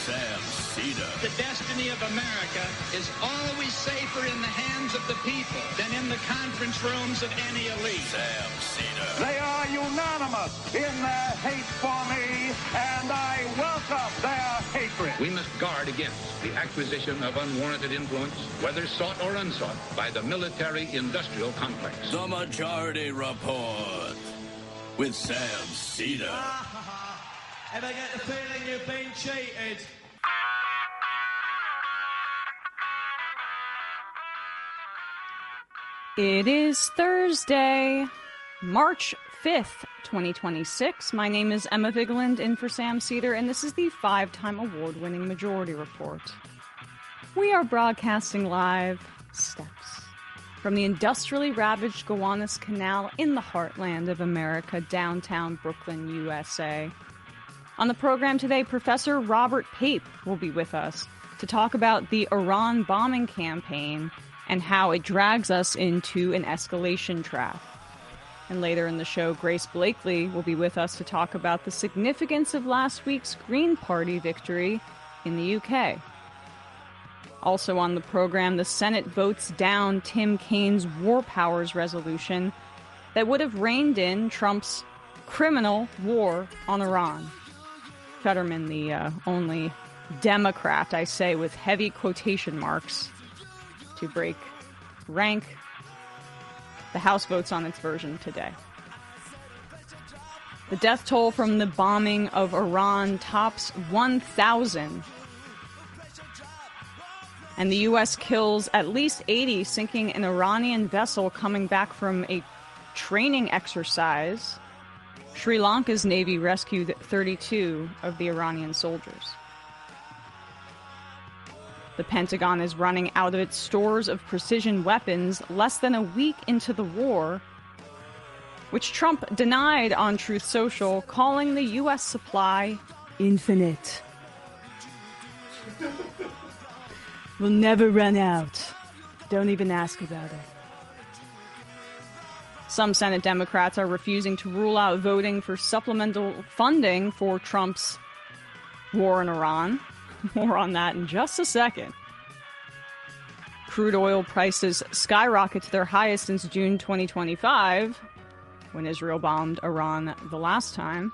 Sam Seder. The destiny of America is always safer in the hands of the people than in the conference rooms of any elite. Sam Seder. They are unanimous in their hate for me, and I welcome their hatred. We must guard against the acquisition of unwarranted influence, whether sought or unsought, by the military-industrial complex. The Majority Report with Sam Seder. If I get the feeling you've been cheated. It is Thursday, March 5th, 2026. My name is Emma Vigeland, in for Sam Seder, and this is the 5-time award-winning Majority Report. We are broadcasting live steps from the industrially ravaged Gowanus Canal in the heartland of America, downtown Brooklyn, USA. On the program today, Professor Robert Pape will be with us to talk about the Iran bombing campaign and how it drags us into an escalation trap. And later in the show, Grace Blakely will be with us to talk about the significance of last week's Green Party victory in the UK. Also on the program, the Senate votes down Tim Kaine's War Powers resolution that would have reined in Trump's criminal war on Iran. Fetterman, the only Democrat, I say with heavy quotation marks, to break rank. The House votes on its version today. The death toll from the bombing of Iran tops 1,000. And the U.S. kills at least 80, sinking an Iranian vessel coming back from a training exercise. Sri Lanka's Navy rescued 32 of the Iranian soldiers. The Pentagon is running out of its stores of precision weapons less than a week into the war, which Trump denied on Truth Social, calling the U.S. supply infinite. We'll never run out. Don't even ask about it. Some Senate Democrats are refusing to rule out voting for supplemental funding for Trump's war in Iran. More on that in just a second. Crude oil prices skyrocket to their highest since June 2025, when Israel bombed Iran the last time.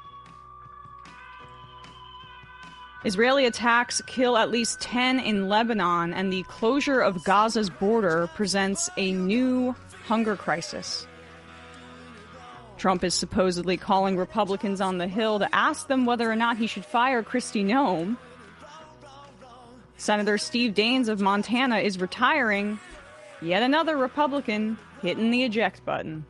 Israeli attacks kill at least 10 in Lebanon, and the closure of Gaza's border presents a new hunger crisis. Trump is supposedly calling Republicans on the Hill to ask them whether or not he should fire Kristi Noem. Senator Steve Daines of Montana is retiring. Yet another Republican hitting the eject button.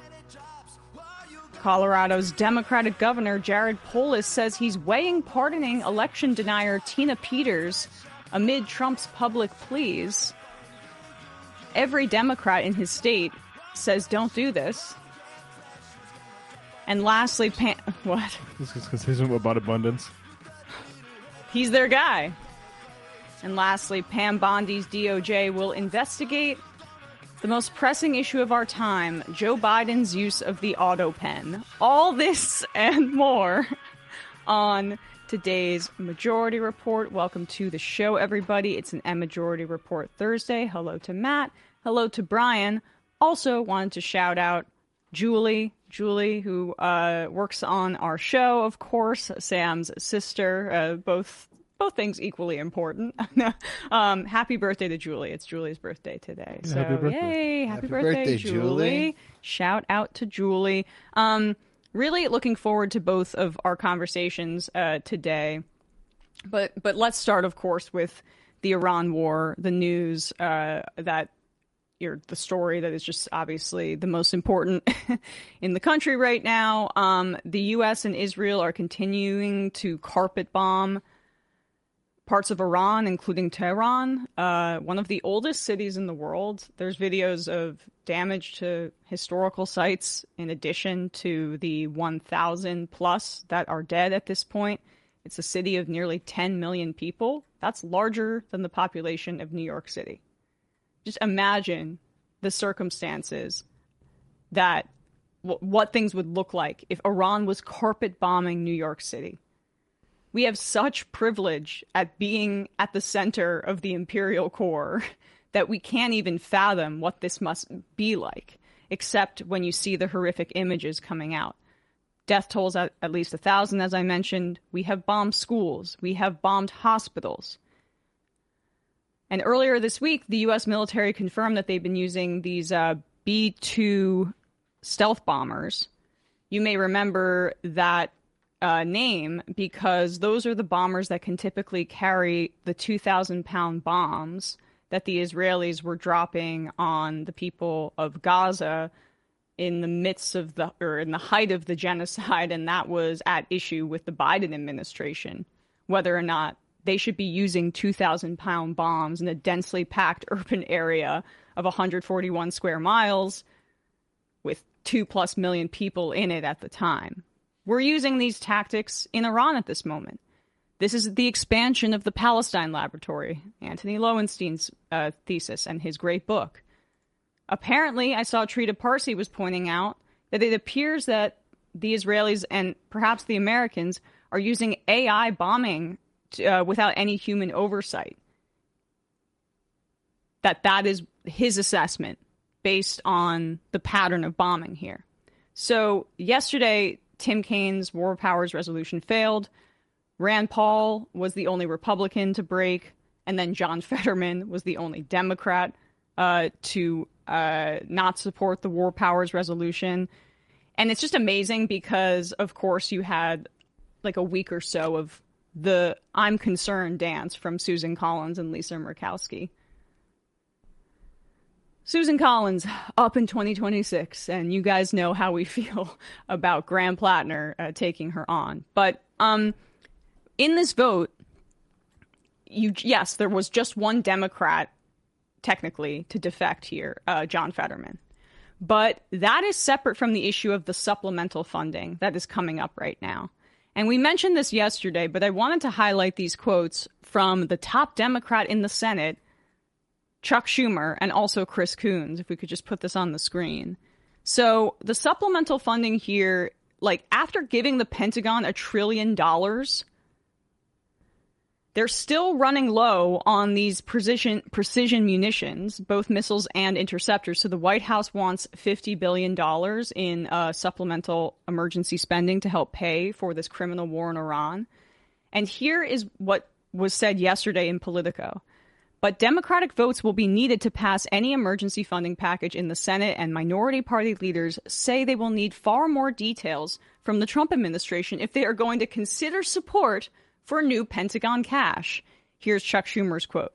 Colorado's Democratic Governor Jared Polis says he's weighing pardoning election denier Tina Peters amid Trump's public pleas. Every Democrat in his state says don't do this. And lastly, what? This is because he's about abundance. He's their guy. And lastly, Pam Bondi's DOJ will investigate the most pressing issue of our time, Joe Biden's use of the auto pen. All this and more on today's Majority Report. Welcome to the show, everybody. It's an M Majority Report Thursday. Hello to Matt. Hello to Brian. Also wanted to shout out Julie, who works on our show, of course, Sam's sister, both things equally important. Happy birthday to Julie. It's Julie's birthday today. So, happy birthday. Yay, happy birthday, Julie. Shout out to Julie. Really looking forward to both of our conversations today. But let's start, of course, with the Iran war, the news that the story that is just obviously the most important in the country right now. The U.S. and Israel are continuing to carpet bomb parts of Iran, including Tehran, one of the oldest cities in the world. There's videos of damage to historical sites in addition to the 1,000 plus that are dead at this point. It's a city of nearly 10 million people. That's larger than the population of New York City. Just imagine the circumstances that what things would look like if Iran was carpet bombing New York City. We have such privilege at being at the center of the imperial core that we can't even fathom what this must be like, except when you see the horrific images coming out. Death tolls at least 1,000, as I mentioned. We have bombed schools. We have bombed hospitals. And earlier this week, the U.S. military confirmed that they've been using these B-2 stealth bombers. You may remember that name because those are the bombers that can typically carry the 2,000-pound bombs that the Israelis were dropping on the people of Gaza in the midst of in the height of the genocide, and that was at issue with the Biden administration, whether or not they should be using 2,000-pound bombs in a densely packed urban area of 141 square miles with 2+ million people in it at the time. We're using these tactics in Iran at this moment. This is the expansion of the Palestine Laboratory, Anthony Lowenstein's thesis and his great book. Apparently, I saw Trita Parsi was pointing out that it appears that the Israelis and perhaps the Americans are using AI bombing without any human oversight. That is his assessment based on the pattern of bombing here. So yesterday, Tim Kaine's War Powers resolution failed. Rand Paul was the only Republican to break, and then John Fetterman was the only Democrat to not support the War Powers resolution. And it's just amazing because, of course, you had like a week or so of the I'm concerned dance from Susan Collins and Lisa Murkowski. Susan Collins up in 2026, and you guys know how we feel about Graham Plattner taking her on. But in this vote, yes, there was just one Democrat, technically, to defect here, John Fetterman. But that is separate from the issue of the supplemental funding that is coming up right now. And we mentioned this yesterday, but I wanted to highlight these quotes from the top Democrat in the Senate, Chuck Schumer, and also Chris Coons, if we could just put this on the screen. So the supplemental funding here, like after giving the Pentagon $1 trillion, they're still running low on these precision munitions, both missiles and interceptors. So the White House wants $50 billion in supplemental emergency spending to help pay for this criminal war in Iran. And here is what was said yesterday in Politico. But Democratic votes will be needed to pass any emergency funding package in the Senate, and minority party leaders say they will need far more details from the Trump administration if they are going to consider support for new Pentagon cash. Here's Chuck Schumer's quote.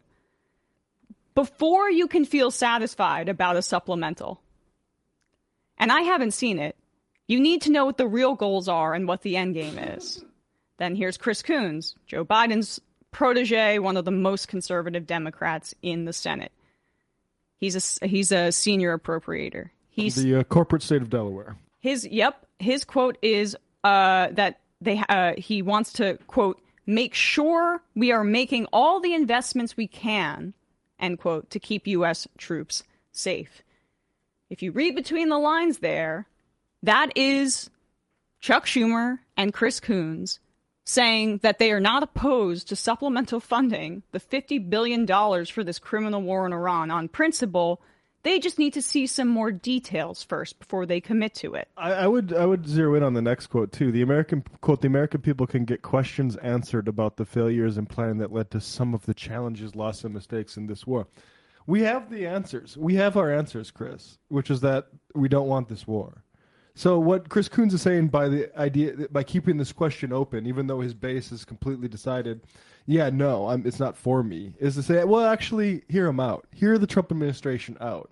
Before you can feel satisfied about a supplemental, and I haven't seen it, you need to know what the real goals are and what the end game is. Then here's Chris Coons, Joe Biden's protege, one of the most conservative Democrats in the Senate. He's a senior appropriator. He's the corporate state of Delaware. His quote is that he wants to, quote, make sure we are making all the investments we can, end quote, to keep U.S. troops safe. If you read between the lines there, that is Chuck Schumer and Chris Coons saying that they are not opposed to supplemental funding, the $50 billion for this criminal war in Iran on principle. They just need to see some more details first before they commit to it. I would zero in on the next quote, too. The American people can get questions answered about the failures and planning that led to some of the challenges, loss, and mistakes in this war. We have the answers. We have our answers, Chris, which is that we don't want this war. So what Chris Coons is saying by keeping this question open, even though his base is completely decided, it's not for me, is to say, well, actually, hear him out. Hear the Trump administration out.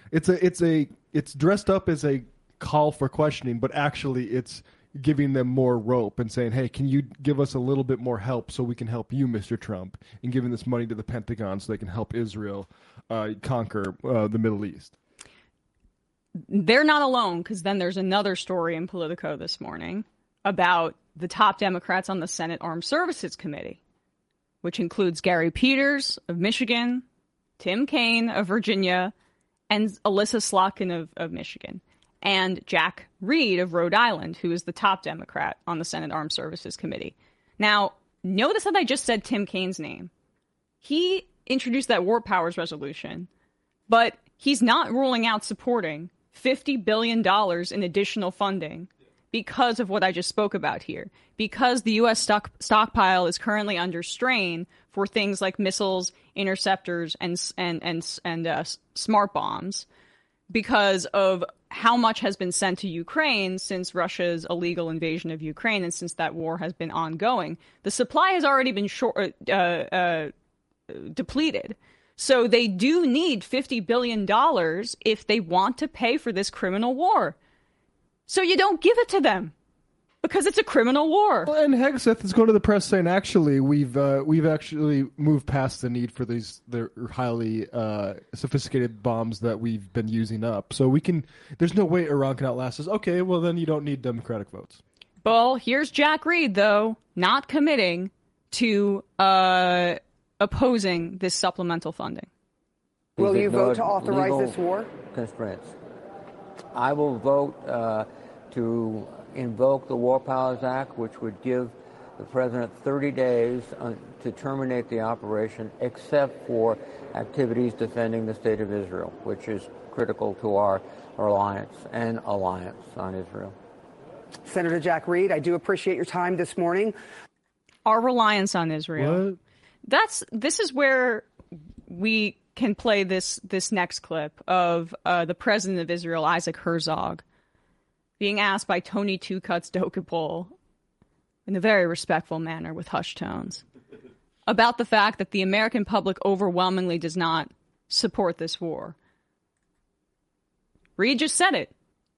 It's dressed up as a call for questioning, but actually it's giving them more rope and saying, hey, can you give us a little bit more help so we can help you, Mr. Trump, and giving this money to the Pentagon so they can help Israel conquer the Middle East. They're not alone, because then there's another story in Politico this morning about the top Democrats on the Senate Armed Services Committee, which includes Gary Peters of Michigan, Tim Kaine of Virginia, and Alyssa Slotkin of Michigan, and Jack Reed of Rhode Island, who is the top Democrat on the Senate Armed Services Committee. Now, notice that I just said Tim Kaine's name. He introduced that War Powers resolution, but he's not ruling out supporting $50 billion in additional funding because of what I just spoke about here. Because the U.S. stockpile is currently under strain for things like missiles, interceptors, and smart bombs, because of how much has been sent to Ukraine since Russia's illegal invasion of Ukraine and since that war has been ongoing. The supply has already been depleted. So they do need $50 billion if they want to pay for this criminal war. So you don't give it to them because it's a criminal war. Well, and Hegseth is going to the press saying, actually, we've actually moved past the need for these highly sophisticated bombs that we've been using up. So there's no way Iran can outlast us. Okay, well, then you don't need Democratic votes. Well, here's Jack Reed, though, not committing to opposing this supplemental funding. Will you vote to authorize this war? Constraints. I will vote to invoke the War Powers Act, which would give the president 30 days to terminate the operation, except for activities defending the state of Israel, which is critical to our alliance on Israel. Senator Jack Reed, I do appreciate your time this morning. Our reliance on Israel. What? This is where we can play this next clip of the president of Israel, Isaac Herzog, being asked by Tony Two Cuts Dokapol in a very respectful manner with hushed tones about the fact that the American public overwhelmingly does not support this war. Reed just said it.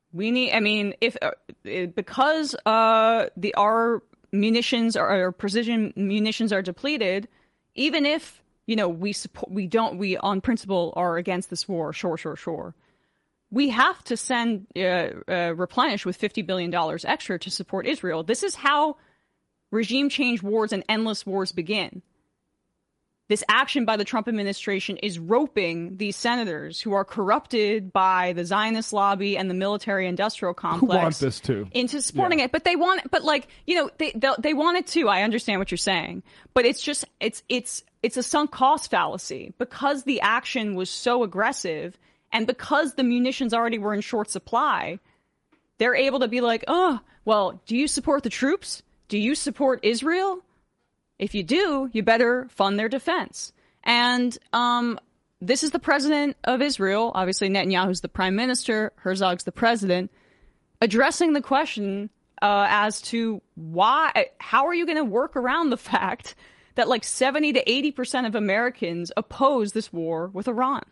Because our munitions our precision munitions are depleted, even if we on principle are against this war, sure. We have to send replenish with $50 billion extra to support Israel. This is how regime change wars and endless wars begin. This action by the Trump administration is roping these senators who are corrupted by the Zionist lobby and the military-industrial complex. Who want this too? Into supporting it, but they want it too. I understand what you're saying, but it's just it's a sunk cost fallacy because the action was so aggressive. And because the munitions already were in short supply, they're able to be like, oh, well, do you support the troops? Do you support Israel? If you do, you better fund their defense. And this is the president of Israel. Obviously, Netanyahu's the prime minister. Herzog's the president. Addressing the question as to how are you going to work around the fact that like 70 to 80% of Americans oppose this war with Iran?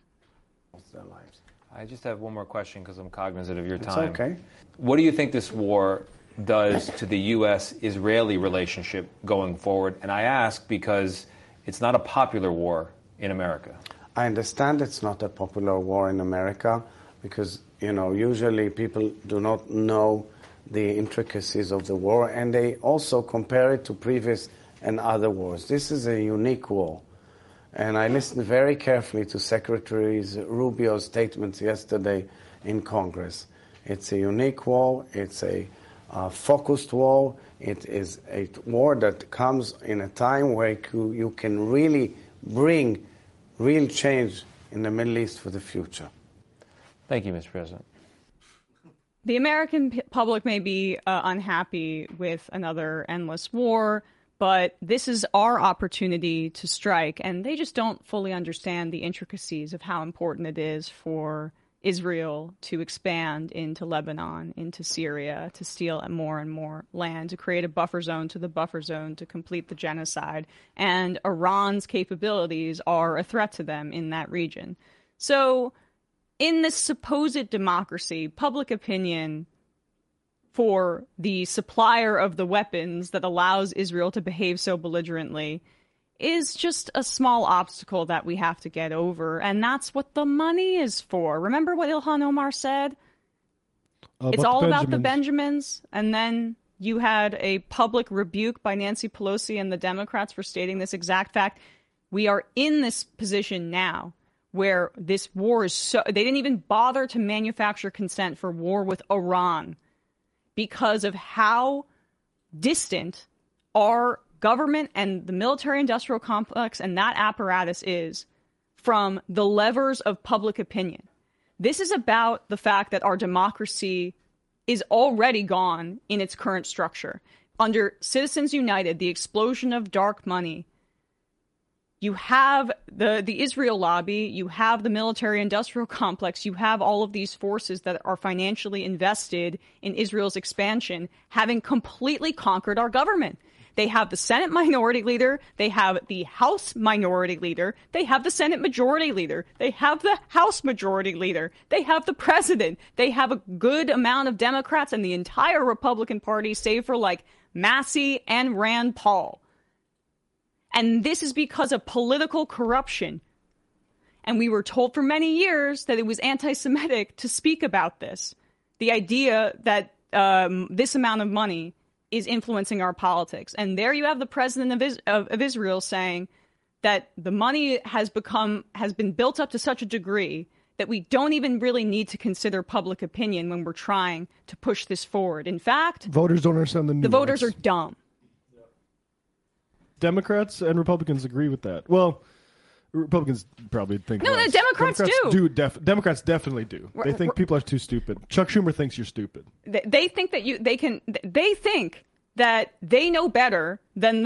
I just have one more question because I'm cognizant of your time. It's okay. What do you think this war does to the U.S.-Israeli relationship going forward? And I ask because it's not a popular war in America. I understand it's not a popular war in America because, usually people do not know the intricacies of the war, and they also compare it to previous and other wars. This is a unique war. And I listened very carefully to Secretary Rubio's statements yesterday in Congress. It's a unique war. It's a focused war. It is a war that comes in a time where you can really bring real change in the Middle East for the future. Thank you, Mr. President. The American public may be unhappy with another endless war, but this is our opportunity to strike, and they just don't fully understand the intricacies of how important it is for Israel to expand into Lebanon, into Syria, to steal more and more land, to create a buffer zone to the buffer zone, to complete the genocide. And Iran's capabilities are a threat to them in that region. So in this supposed democracy, public opinion for the supplier of the weapons that allows Israel to behave so belligerently is just a small obstacle that we have to get over. And that's what the money is for. Remember what Ilhan Omar said? It's all about the Benjamins. And then you had a public rebuke by Nancy Pelosi and the Democrats for stating this exact fact. We are in this position now where this war is so... They didn't even bother to manufacture consent for war with Iran because of how distant our government and the military-industrial complex and that apparatus is from the levers of public opinion. This is about the fact that our democracy is already gone in its current structure. Under Citizens United, the explosion of dark money, you have the Israel lobby, you have the military-industrial complex, you have all of these forces that are financially invested in Israel's expansion, having completely conquered our government. They have the Senate minority leader, they have the House minority leader, they have the Senate majority leader, they have the House majority leader, they have the president, they have a good amount of Democrats and the entire Republican Party, save for like Massey and Rand Paul. And this is because of political corruption. And we were told for many years that it was anti-Semitic to speak about this. The idea that this amount of money is influencing our politics. And there you have the president of Israel saying that the money has been built up to such a degree that we don't even really need to consider public opinion when we're trying to push this forward. In fact, voters don't understand the nuance. The voters are dumb. Democrats and Republicans agree with that. Well, Republicans probably think no, less. the Democrats do. Democrats definitely do. They think people are too stupid. Chuck Schumer thinks you're stupid. They think that they think that they know better than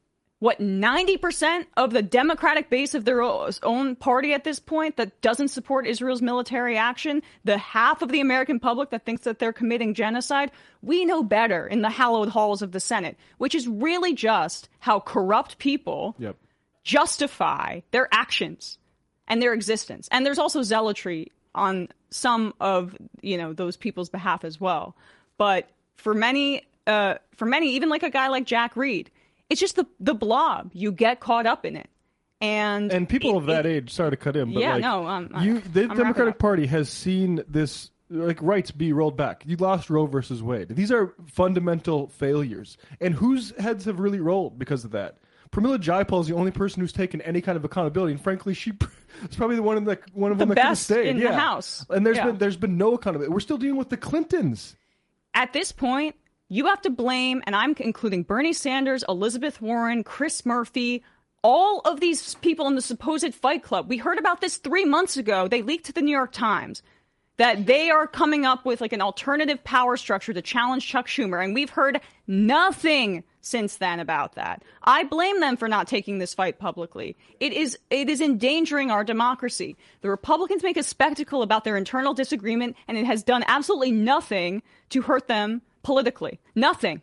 90% of the Democratic base of their own party at this point that doesn't support Israel's military action, the half of the American public that thinks that they're committing genocide. We know better in the hallowed halls of the Senate, which is really just how corrupt people justify their actions and their existence. And there's also zealotry on some of, those people's behalf as well. But for many, even like a guy like Jack Reed, it's just the blob. You get caught up in it. And people of that age, sorry to cut in, but the Democratic Party has seen this rights be rolled back. You lost Roe versus Wade. These are fundamental failures. And whose heads have really rolled because of that? Pramila Jayapal is the only person who's taken any kind of accountability, and frankly, she is probably the one of them that could have stayed in the House. And there's been no accountability. We're still dealing with the Clintons. At this point, you have to blame, and I'm including Bernie Sanders, Elizabeth Warren, Chris Murphy, all of these people in the supposed Fight Club. We heard about this 3 months ago. They leaked to the New York Times that they are coming up with an alternative power structure to challenge Chuck Schumer. And we've heard nothing since then about that. I blame them for not taking this fight publicly. It is endangering our democracy. The Republicans make a spectacle about their internal disagreement, and it has done absolutely nothing to hurt them politically. Nothing.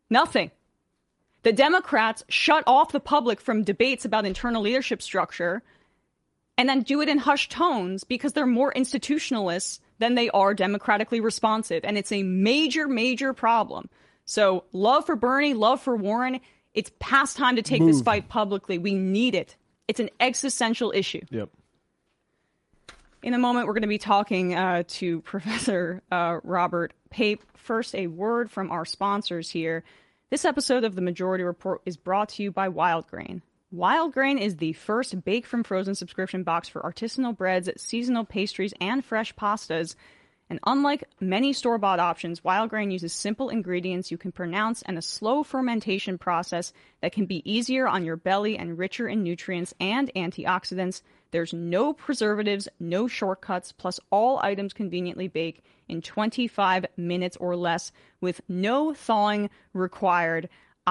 The Democrats shut off the public from debates about internal leadership structure and then do it in hushed tones because they're more institutionalists than they are democratically responsive. And it's a major, major problem. So love for Bernie, love for Warren. It's past time to take this fight publicly. We need it. It's an existential issue. Yep. In a moment, we're going to be talking to Professor Robert Pape. First, a word from our sponsors here. This episode of The Majority Report is brought to you by Wild Grain. Wild Grain is the first bake from frozen subscription box for artisanal breads, seasonal pastries, and fresh pastas. And unlike many store-bought options, Wild Grain uses simple ingredients you can pronounce and a slow fermentation process that can be easier on your belly and richer in nutrients and antioxidants. There's no preservatives, no shortcuts, plus all items conveniently bake in 25 minutes or less with no thawing required.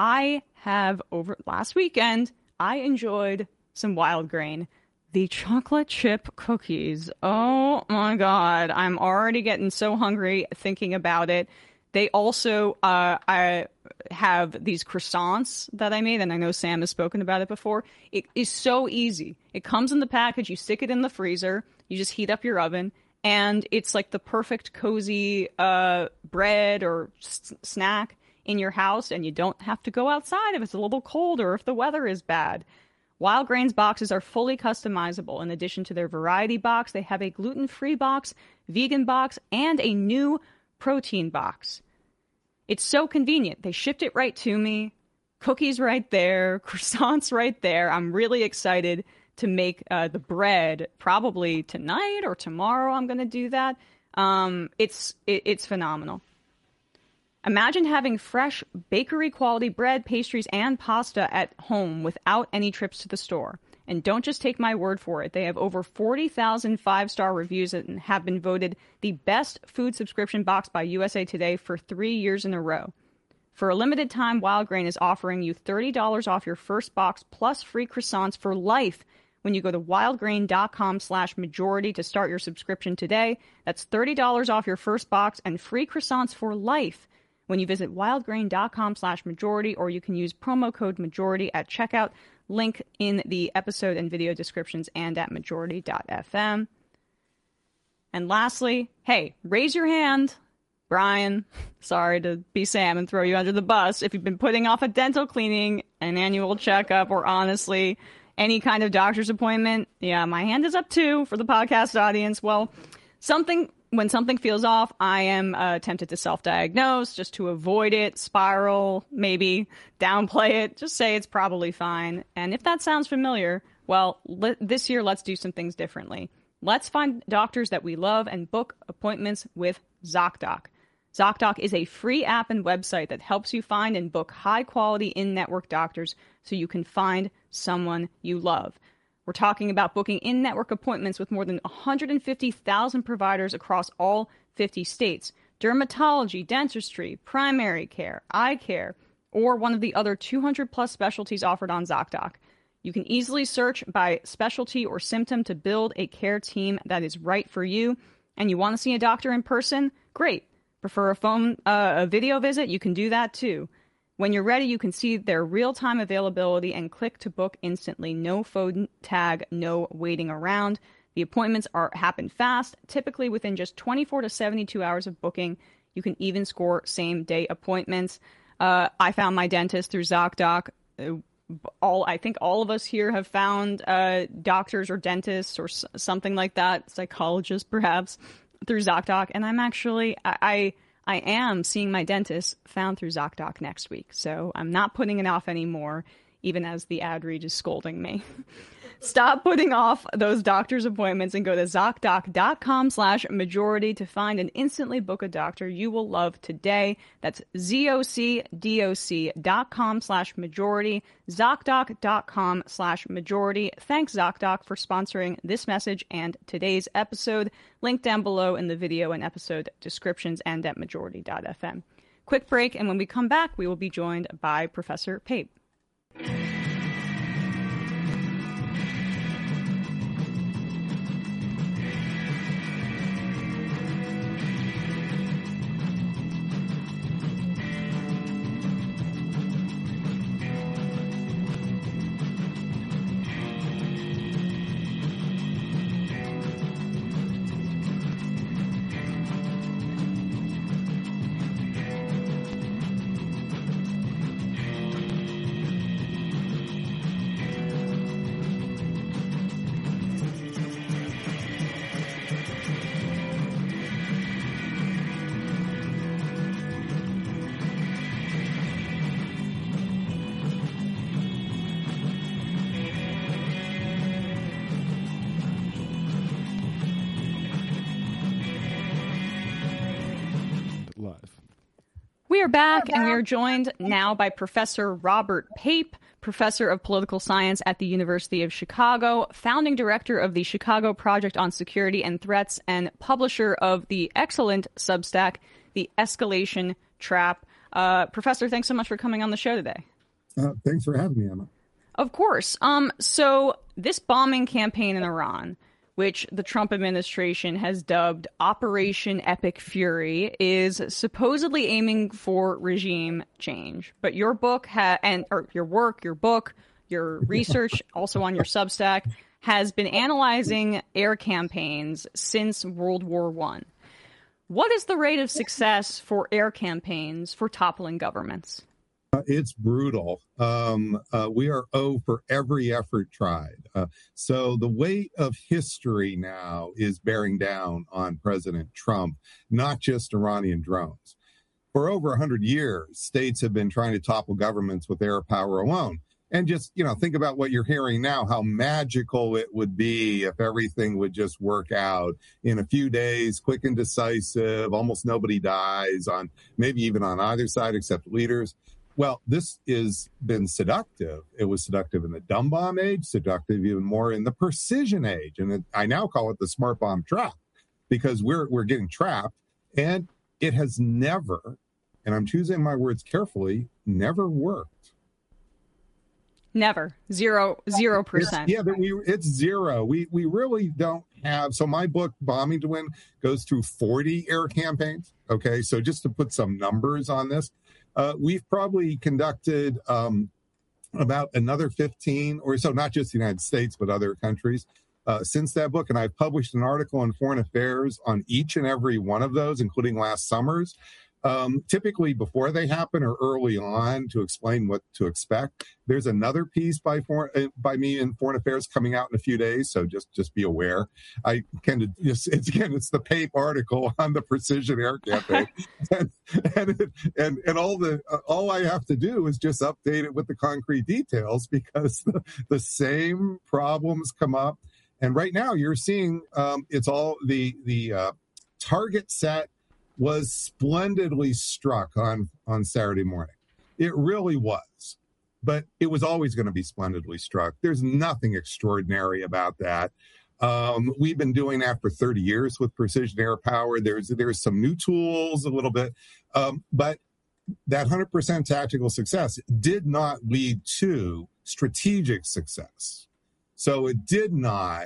Last weekend, I enjoyed some Wild Grain. The chocolate chip cookies. Oh my God. I'm already getting so hungry thinking about it. They also, I have these croissants that I made, and I know Sam has spoken about it before. It is so easy. It comes in the package. You stick it in the freezer. You just heat up your oven, and it's like the perfect cozy bread or snack in your house, and you don't have to go outside if it's a little cold or if the weather is bad. Wild Grain's boxes are fully customizable. In addition to their variety box, they have a gluten-free box, vegan box, and a new protein box. It's so convenient. They shipped it right to me. Cookies right there, croissants right there. I'm really excited to make the bread probably tonight or tomorrow. I'm going to do that. It's phenomenal. Imagine having fresh bakery-quality bread, pastries, and pasta at home without any trips to the store. And don't just take my word for it. They have over 40,000 five-star reviews and have been voted the best food subscription box by USA Today for 3 years in a row. For a limited time, Wild Grain is offering you $30 off your first box plus free croissants for life when you go to wildgrain.com/majority to start your subscription today. That's $30 off your first box and free croissants for life when you visit wildgrain.com/majority, or you can use promo code majority at checkout. Link in the episode and video descriptions and at majority.fm. And lastly, hey, raise your hand. Brian, sorry to be Sam and throw you under the bus. If you've been putting off a dental cleaning, an annual checkup, or honestly, any kind of doctor's appointment, yeah, my hand is up too for the podcast audience. Well, when something feels off, I am tempted to self-diagnose just to avoid it, spiral, maybe downplay it, just say it's probably fine. And if that sounds familiar, well, this year, let's do some things differently. Let's find doctors that we love and book appointments with ZocDoc. ZocDoc is a free app and website that helps you find and book high-quality in-network doctors so you can find someone you love. We're talking about booking in-network appointments with more than 150,000 providers across all 50 states. Dermatology, dentistry, primary care, eye care, or one of the other 200-plus specialties offered on ZocDoc. You can easily search by specialty or symptom to build a care team that is right for you. And you want to see a doctor in person? Great. Prefer a video visit? You can do that too. When you're ready, you can see their real-time availability and click to book instantly. No phone tag, no waiting around. The appointments happen fast, typically within just 24 to 72 hours of booking. You can even score same-day appointments. I found my dentist through ZocDoc. I think all of us here have found doctors or dentists or something like that, psychologists perhaps, through ZocDoc. And I'm actually, I am seeing my dentist found through ZocDoc next week. So I'm not putting it off anymore, even as the ad read is scolding me. Stop putting off those doctor's appointments and go to ZocDoc.com/majority to find and instantly book a doctor you will love today. That's ZocDoc.com/majority, ZocDoc.com/majority. Thanks, ZocDoc, for sponsoring this message and today's episode. Link down below in the video and episode descriptions and at majority.fm. Quick break, and when we come back, we will be joined by Professor Pape. We are back, and we are joined now by Professor Robert Pape, Professor of Political Science at the University of Chicago, founding director of the Chicago Project on Security and Threats, and publisher of the excellent Substack, The Escalation Trap. Professor, thanks so much for coming on the show today. Thanks for having me, Emma. Of course. So this bombing campaign in Iran, which the Trump administration has dubbed Operation Epic Fury, is supposedly aiming for regime change. But your book your research, also on your Substack, has been analyzing air campaigns since World War I. What is the rate of success for air campaigns for toppling governments? It's brutal. We are O for every effort tried. So the weight of history now is bearing down on President Trump, not just Iranian drones. For over 100 years, states have been trying to topple governments with air power alone. And just, think about what you're hearing now, how magical it would be if everything would just work out in a few days, quick and decisive, almost nobody dies maybe even on either side except leaders. Well, this has been seductive. It was seductive in the dumb bomb age, seductive even more in the precision age. And I now call it the smart bomb trap, because we're getting trapped, and it has never, and I'm choosing my words carefully, never worked. Never. 0%. It's zero. We really don't have. So my book, Bombing to Win, goes through 40 air campaigns. Okay, so just to put some numbers on this, we've probably conducted about another 15 or so, not just the United States, but other countries since that book. And I've published an article in Foreign Affairs on each and every one of those, including last summer's. Typically before they happen or early on, to explain what to expect. There's another piece by me in Foreign Affairs coming out in a few days, so just be aware. It's the Pape article on the precision air campaign, and all I have to do is just update it with the concrete details, because the same problems come up. And right now you're seeing it's all the target set was splendidly struck on Saturday morning. It really was. But it was always going to be splendidly struck. There's nothing extraordinary about that. We've been doing that for 30 years with precision air power. There's some new tools a little bit. But that 100% tactical success did not lead to strategic success. So it did not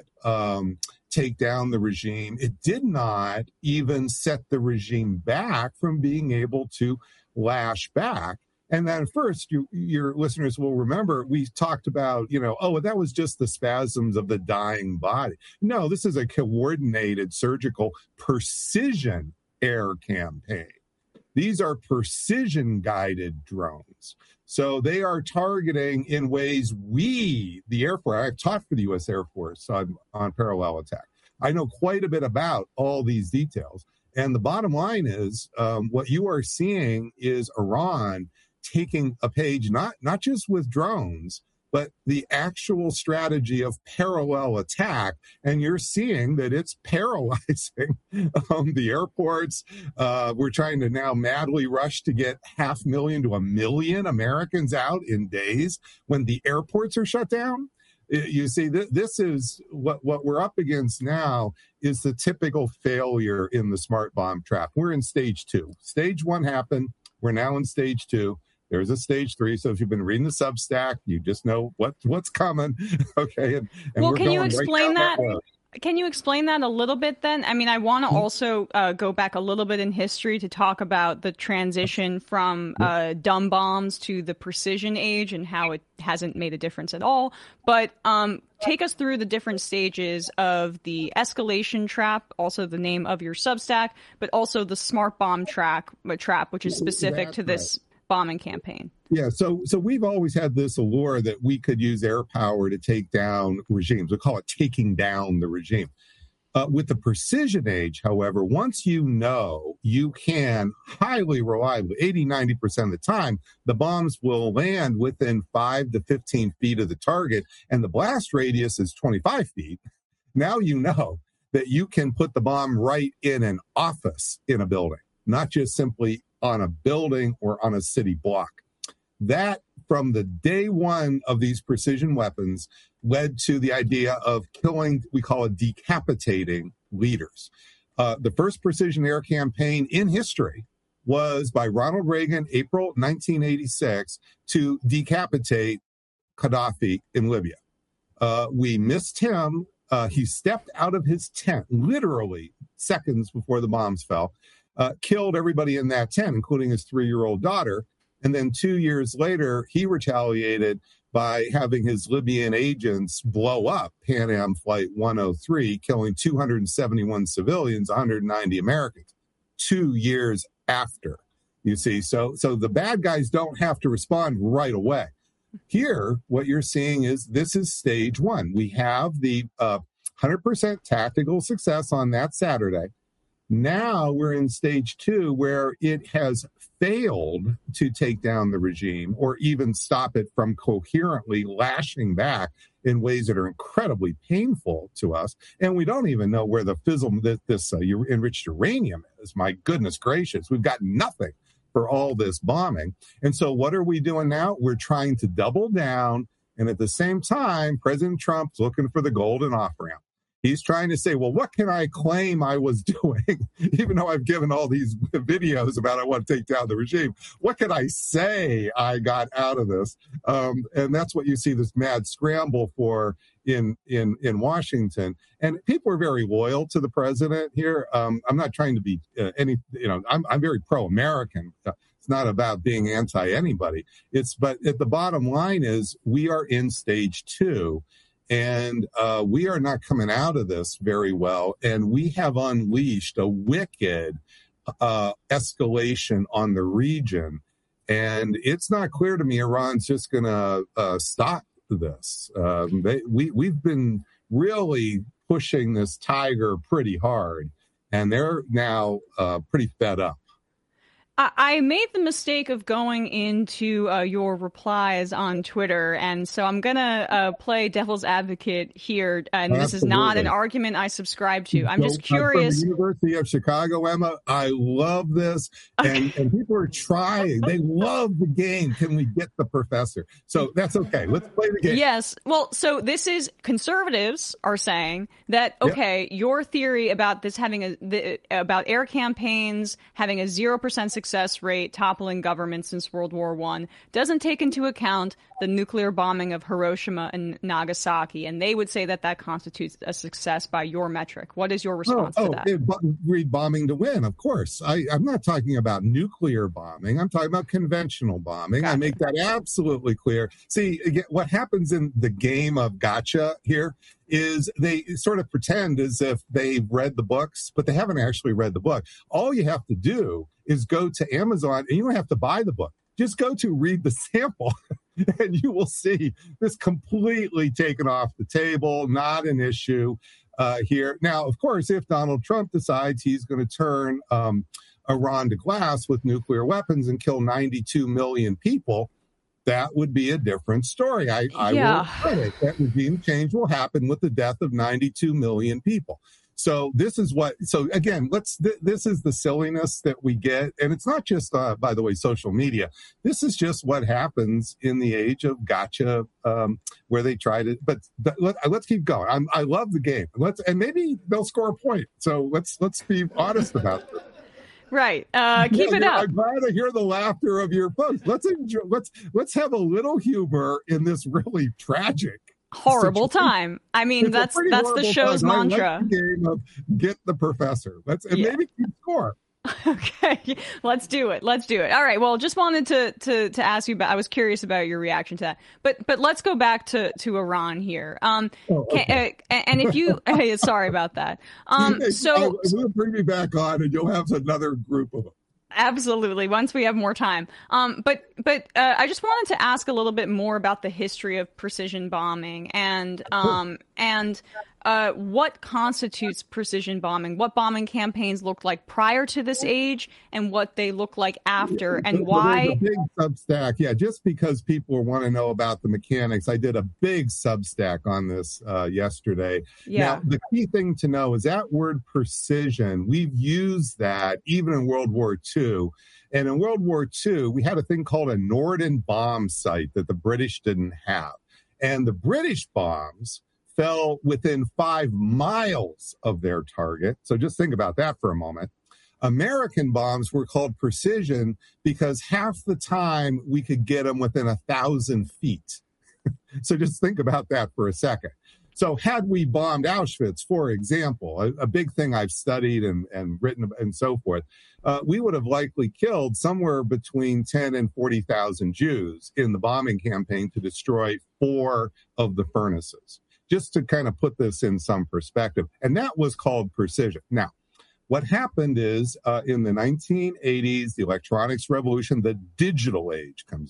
take down the regime. It did not even set the regime back from being able to lash back. And then first, your listeners will remember, we talked about, that was just the spasms of the dying body. No, this is a coordinated surgical precision air campaign. These are precision-guided drones. So they are targeting in ways the Air Force, I've taught for the U.S. Air Force on parallel attack. I know quite a bit about all these details. And the bottom line is what you are seeing is Iran taking a page, not just with drones, but the actual strategy of parallel attack. And you're seeing that it's paralyzing the airports. We're trying to now madly rush to get 500,000 to 1 million Americans out in days when the airports are shut down. You see, this is what we're up against now is the typical failure in the smart bomb trap. We're in stage 2. Stage 1 happened. We're now in stage 2. There's a stage 3. So if you've been reading the Substack, you just know what's coming. Okay. And well, can you explain that? Can you explain that a little bit then? I mean, I want to also go back a little bit in history to talk about the transition from dumb bombs to the precision age and how it hasn't made a difference at all. But take us through the different stages of the escalation trap, also the name of your Substack, but also the smart bomb trap, which is specific to this bombing campaign. Yeah, so we've always had this allure that we could use air power to take down regimes. We call it taking down the regime. With the precision age, however, once you know, you can highly reliably, 80-90% of the time, the bombs will land within 5 to 15 feet of the target, and the blast radius is 25 feet. Now you know that you can put the bomb right in an office in a building, not just simply on a building or on a city block. That, from the day one of these precision weapons, led to the idea of killing, we call it decapitating leaders. The first precision air campaign in history was by Ronald Reagan, April 1986, to decapitate Gaddafi in Libya. We missed him. He stepped out of his tent, literally seconds before the bombs fell, killed everybody in that tent, including his 3-year-old daughter. And then 2 years later, he retaliated by having his Libyan agents blow up Pan Am Flight 103, killing 271 civilians, 190 Americans, 2 years after, you see. So the bad guys don't have to respond right away. Here, what you're seeing is this is stage 1. We have the 100% tactical success on that Saturday. Now we're in stage 2, where it has failed to take down the regime or even stop it from coherently lashing back in ways that are incredibly painful to us. And we don't even know where the this enriched uranium is. My goodness gracious, we've got nothing for all this bombing. And so what are we doing now? We're trying to double down. And at the same time, President Trump's looking for the golden off-ramp. He's trying to say, well, what can I claim I was doing? Even though I've given all these videos about I want to take down the regime, what can I say I got out of this? And that's what you see this mad scramble for in Washington. And people are very loyal to the president here. I'm not trying to be I'm very pro-American. It's not about being anti-anybody. But at the bottom line is we are in stage 2. And we are not coming out of this very well. And we have unleashed a wicked escalation on the region. And it's not clear to me Iran's just going to stop this. We've been really pushing this tiger pretty hard. And they're now pretty fed up. I made the mistake of going into your replies on Twitter, and so I'm going to play devil's advocate here, and Absolutely. This is not an argument I subscribe to. I'm just curious. From the University of Chicago, Emma, I love this, and people are trying. They love the game. Can we get the professor? So that's okay. Let's play the game. Yes. Well, so this is conservatives are saying that, okay, your theory about this about air campaigns having a 0% success rate toppling government since World War I doesn't take into account the nuclear bombing of Hiroshima and Nagasaki, and they would say that constitutes a success by your metric. What is your response to that? Read bombing to win, of course. I'm not talking about nuclear bombing. I'm talking about conventional bombing. I make that absolutely clear. See, again, what happens in the game of gotcha here is they sort of pretend as if they've read the books, but they haven't actually read the book. All you have to do is go to Amazon, and you don't have to buy the book. Just go to read the sample, and you will see this completely taken off the table, not an issue here. Now, of course, if Donald Trump decides he's going to turn Iran to glass with nuclear weapons and kill 92 million people, that would be a different story. I will credit that regime change will happen with the death of 92 million people. So this is again, this is the silliness that we get. And it's not just, by the way, social media. This is just what happens in the age of gotcha, where they try to, but let's keep going. I love the game. And maybe they'll score a point. So let's be honest about this. Right. Keep it up. I'm glad to hear the laughter of your folks. Let's have a little humor in this really tragic, horrible time. I mean, that's the show's mantra. I like the game of get the professor. Maybe keep score. Okay, let's do it. All right. Well, just wanted to ask you about. I was curious about your reaction to that. But let's go back to Iran here. Okay. And if you, sorry about that. So we'll bring me back on, and you'll have another group of them. Absolutely. Once we have more time. But I just wanted to ask a little bit more about the history of precision bombing and what constitutes precision bombing, what bombing campaigns looked like prior to this age and what they look like after, and why. A big Substack. Yeah, just because people want to know about the mechanics, I did a big Substack on this yesterday. Yeah. Now, the key thing to know is that word precision, we've used that even in World War II. And in World War II, we had a thing called a Norden bomb sight that the British didn't have. And the British bombs fell within 5 miles of their target. So just think about that for a moment. American bombs were called precision because half the time we could get them within 1,000 feet. So just think about that for a second. So had we bombed Auschwitz, for example, a big thing I've studied and written and so forth, we would have likely killed somewhere between 10 and 40,000 Jews in the bombing campaign to destroy 4 of the furnaces. Just to kind of put this in some perspective. And that was called precision. Now, what happened is in the 1980s, the electronics revolution, the digital age comes in.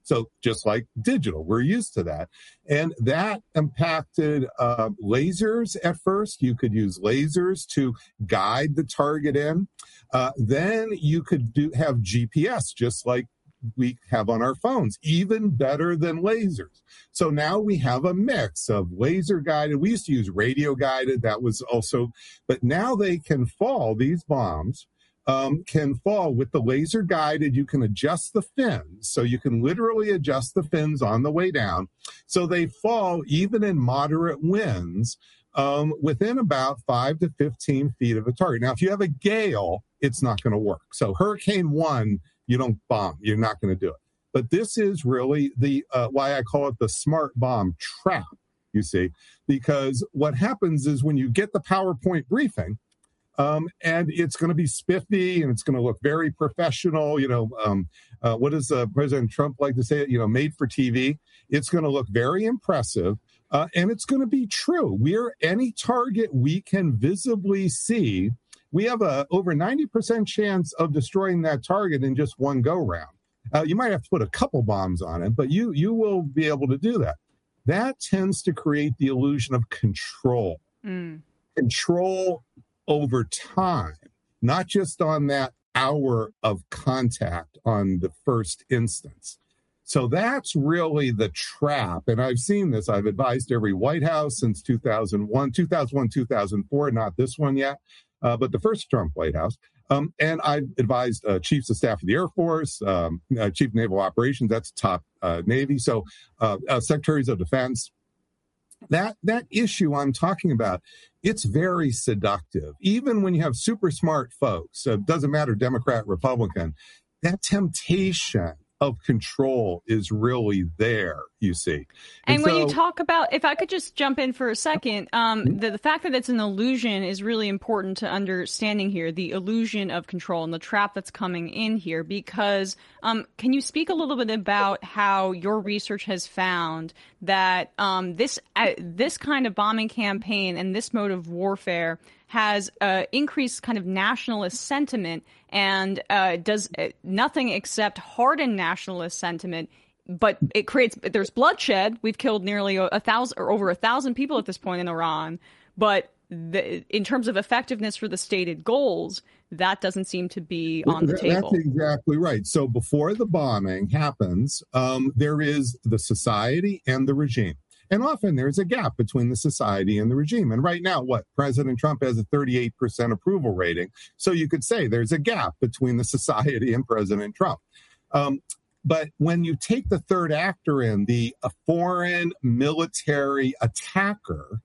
So just like digital, we're used to that. And that impacted lasers at first. You could use lasers to guide the target in. Then you could have GPS, just like we have on our phones, even better than lasers. So now we have a mix of laser guided. We used to use radio guided. That was also, but now they can fall, these bombs can fall with the laser guided. You can adjust the fins. So you can literally adjust the fins on the way down. So they fall even in moderate winds within about 5 to 15 feet of a target. Now, if you have a gale, it's not going to work. So Hurricane 1, you don't bomb. You're not going to do it. But this is really the why I call it the smart bomb trap, you see, because what happens is when you get the PowerPoint briefing, and it's going to be spiffy and it's going to look very professional. What does President Trump like to say? Made for TV. It's going to look very impressive, and it's going to be true. Any target we can visibly see, we have a over 90% chance of destroying that target in just one go round. You might have to put a couple bombs on it, but you will be able to do that. That tends to create the illusion of control. Control over time, not just on that hour of contact on the first instance. So that's really the trap. And I've seen this. I've advised every White House since 2001, 2004, not this one yet, but the first Trump White House. And I've advised chiefs of staff of the Air Force, chief of naval operations, that's top Navy. So secretaries of defense. That issue I'm talking about, it's very seductive. Even when you have super smart folks, it doesn't matter, Democrat, Republican, that temptation of control is really there, you see. And when you talk about, if I could just jump in for a second, the fact that it's an illusion is really important to understanding here, the illusion of control and the trap that's coming in here, because can you speak a little bit about how your research has found that this kind of bombing campaign and this mode of warfare has increased kind of nationalist sentiment and does nothing except harden nationalist sentiment, but there's bloodshed. We've killed nearly 1,000 or over 1,000 people at this point in Iran, but in terms of effectiveness for the stated goals, that doesn't seem to be on the table. That's exactly right. So before the bombing happens, there is the society and the regime. And often there's a gap between the society and the regime. And right now, President Trump has a 38% approval rating. So you could say there's a gap between the society and President Trump. But when you take the third actor in, the foreign military attacker,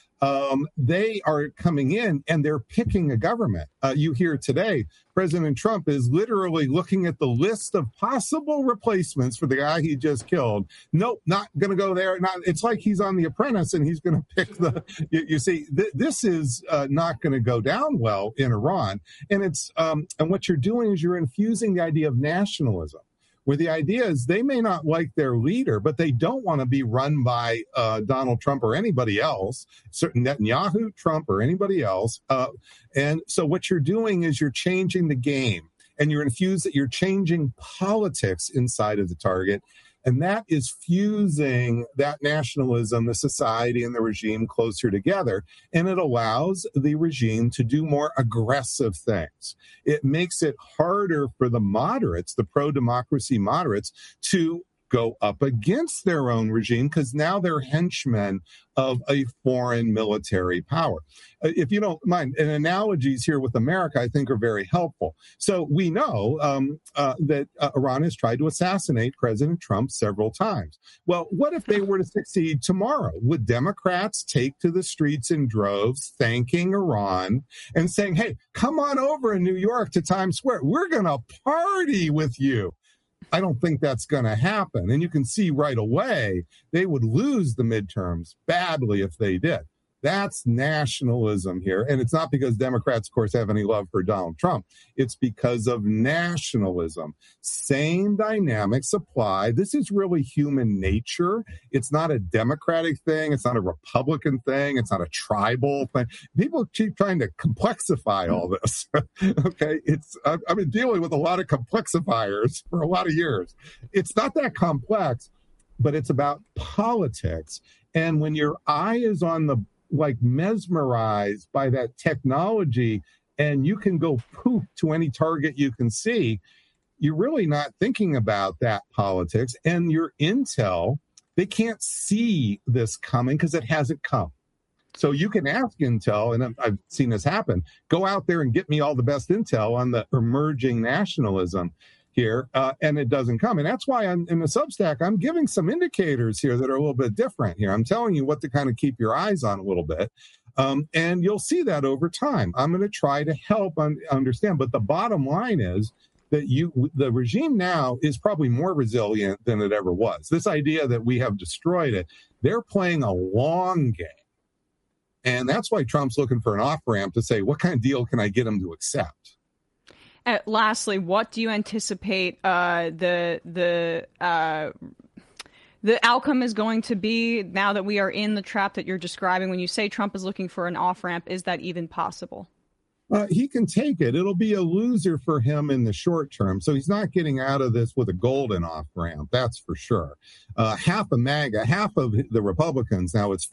they are coming in and they're picking a government. You hear today, President Trump is literally looking at the list of possible replacements for the guy he just killed. Nope, not going to go there. It's like he's on The Apprentice and he's going to pick you see, this is not going to go down well in Iran. And and what you're doing is you're infusing the idea of nationalism, where the idea is they may not like their leader, but they don't want to be run by Donald Trump or anybody else, certain Netanyahu, Trump, or anybody else. And so what you're doing is you're changing the game, and you're changing politics inside of the target. And that is fusing that nationalism, the society, and the regime closer together. And it allows the regime to do more aggressive things. It makes it harder for the moderates, the pro-democracy moderates, to go up against their own regime because now they're henchmen of a foreign military power. If you don't mind, and analogies here with America, I think are very helpful. So we know that Iran has tried to assassinate President Trump several times. Well, what if they were to succeed tomorrow? Would Democrats take to the streets in droves, thanking Iran and saying, hey, come on over in New York to Times Square. We're going to party with you. I don't think that's going to happen. And you can see right away they would lose the midterms badly if they did. That's nationalism here. And it's not because Democrats, of course, have any love for Donald Trump. It's because of nationalism. Same dynamics apply. This is really human nature. It's not a Democratic thing. It's not a Republican thing. It's not a tribal thing. People keep trying to complexify all this. Okay. I've been dealing with a lot of complexifiers for a lot of years. It's not that complex, but it's about politics. And when your eye is on the mesmerized by that technology and you can go poof to any target you can see, you're really not thinking about that politics. And your intel, they can't see this coming because it hasn't come. So you can ask Intel, and I've seen this happen, go out there and get me all the best intel on the emerging nationalism here, and it doesn't come. And that's why in the Substack, I'm giving some indicators here that are a little bit different here. I'm telling you what to kind of keep your eyes on a little bit. And you'll see that over time. I'm going to try to help understand. But the bottom line is that the regime now is probably more resilient than it ever was. This idea that we have destroyed it, they're playing a long game. And that's why Trump's looking for an off-ramp to say, what kind of deal can I get him to accept? Lastly, what do you anticipate the outcome is going to be now that we are in the trap that you're describing? When you say Trump is looking for an off-ramp, is that even possible? He can take it. It'll be a loser for him in the short term. So he's not getting out of this with a golden off-ramp, that's for sure. Half of MAGA, half of the Republicans, now it's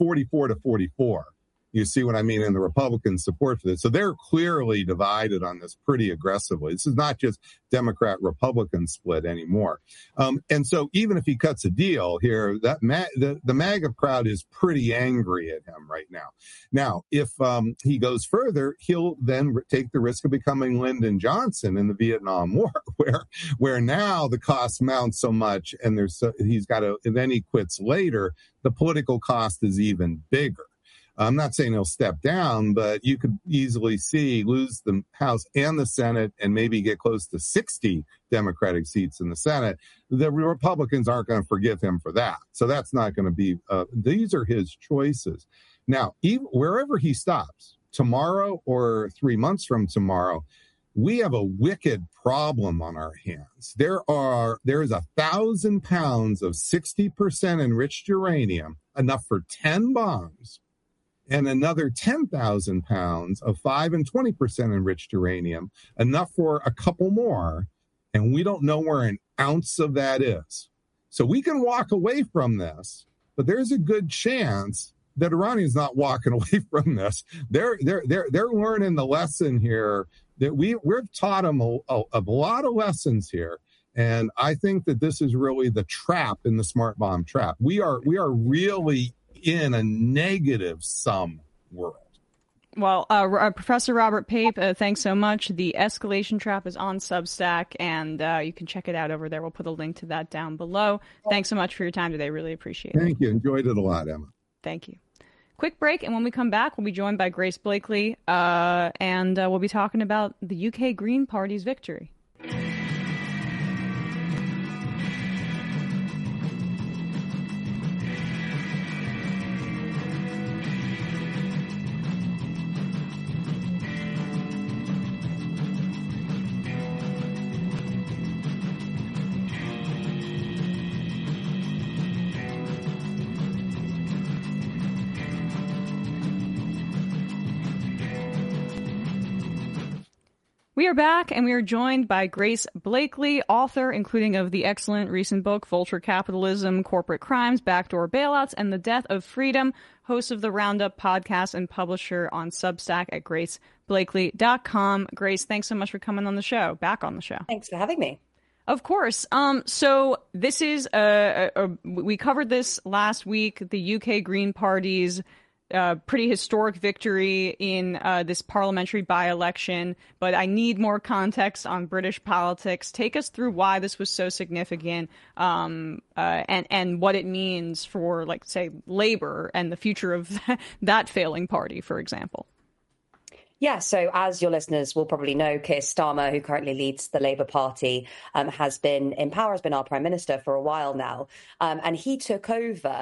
44-44. You see what I mean in the Republican support for this. So they're clearly divided on this pretty aggressively. This is not just Democrat-Republican split anymore. And so even if he cuts a deal here, that the MAGA crowd is pretty angry at him right now. Now, if he goes further, he'll then take the risk of becoming Lyndon Johnson in the Vietnam War, where now the cost mounts so much, and then he quits later. The political cost is even bigger. I'm not saying he'll step down, but you could easily lose the House and the Senate and maybe get close to 60 Democratic seats in the Senate. The Republicans aren't going to forgive him for that. So that's not going to be, these are his choices. Now, wherever he stops, tomorrow or 3 months from tomorrow, we have a wicked problem on our hands. There is 1,000 pounds of 60% enriched uranium, enough for 10 bombs, and another 10,000 pounds of 5 and 20% enriched uranium, enough for a couple more, and we don't know where an ounce of that is. So we can walk away from this, but there's a good chance that Iranian's not walking away from this. They're learning the lesson here that we've taught them a lot of lessons here. And I think that this is really the trap in the smart bomb trap. We are really in a negative sum world. Well, Professor Robert Pape, thanks so much. The Escalation Trap is on Substack, and you can check it out over there. We'll put a link to that down below. Thanks so much for your time today. Really appreciate it. Thank you. Enjoyed it a lot, Emma. Thank you. Quick break, and when we come back, we'll be joined by Grace Blakely, and we'll be talking about the UK Green Party's victory. We are back, and we are joined by Grace Blakely, author, including of the excellent recent book, Vulture Capitalism, Corporate Crimes, Backdoor Bailouts, and the Death of Freedom, host of the Roundup podcast and publisher on Substack at graceblakely.com. Grace, thanks so much for coming on the show, back on the show. Thanks for having me. Of course. So this is, we covered this last week, the UK Green Party's pretty historic victory in this parliamentary by-election, but I need more context on British politics. Take us through why this was so significant, and what it means for, like, say, Labour and the future of that failing party, for example. Yeah, so as your listeners will probably know, Keir Starmer, who currently leads the Labour Party, has been in power, has been our Prime Minister for a while now. And he took over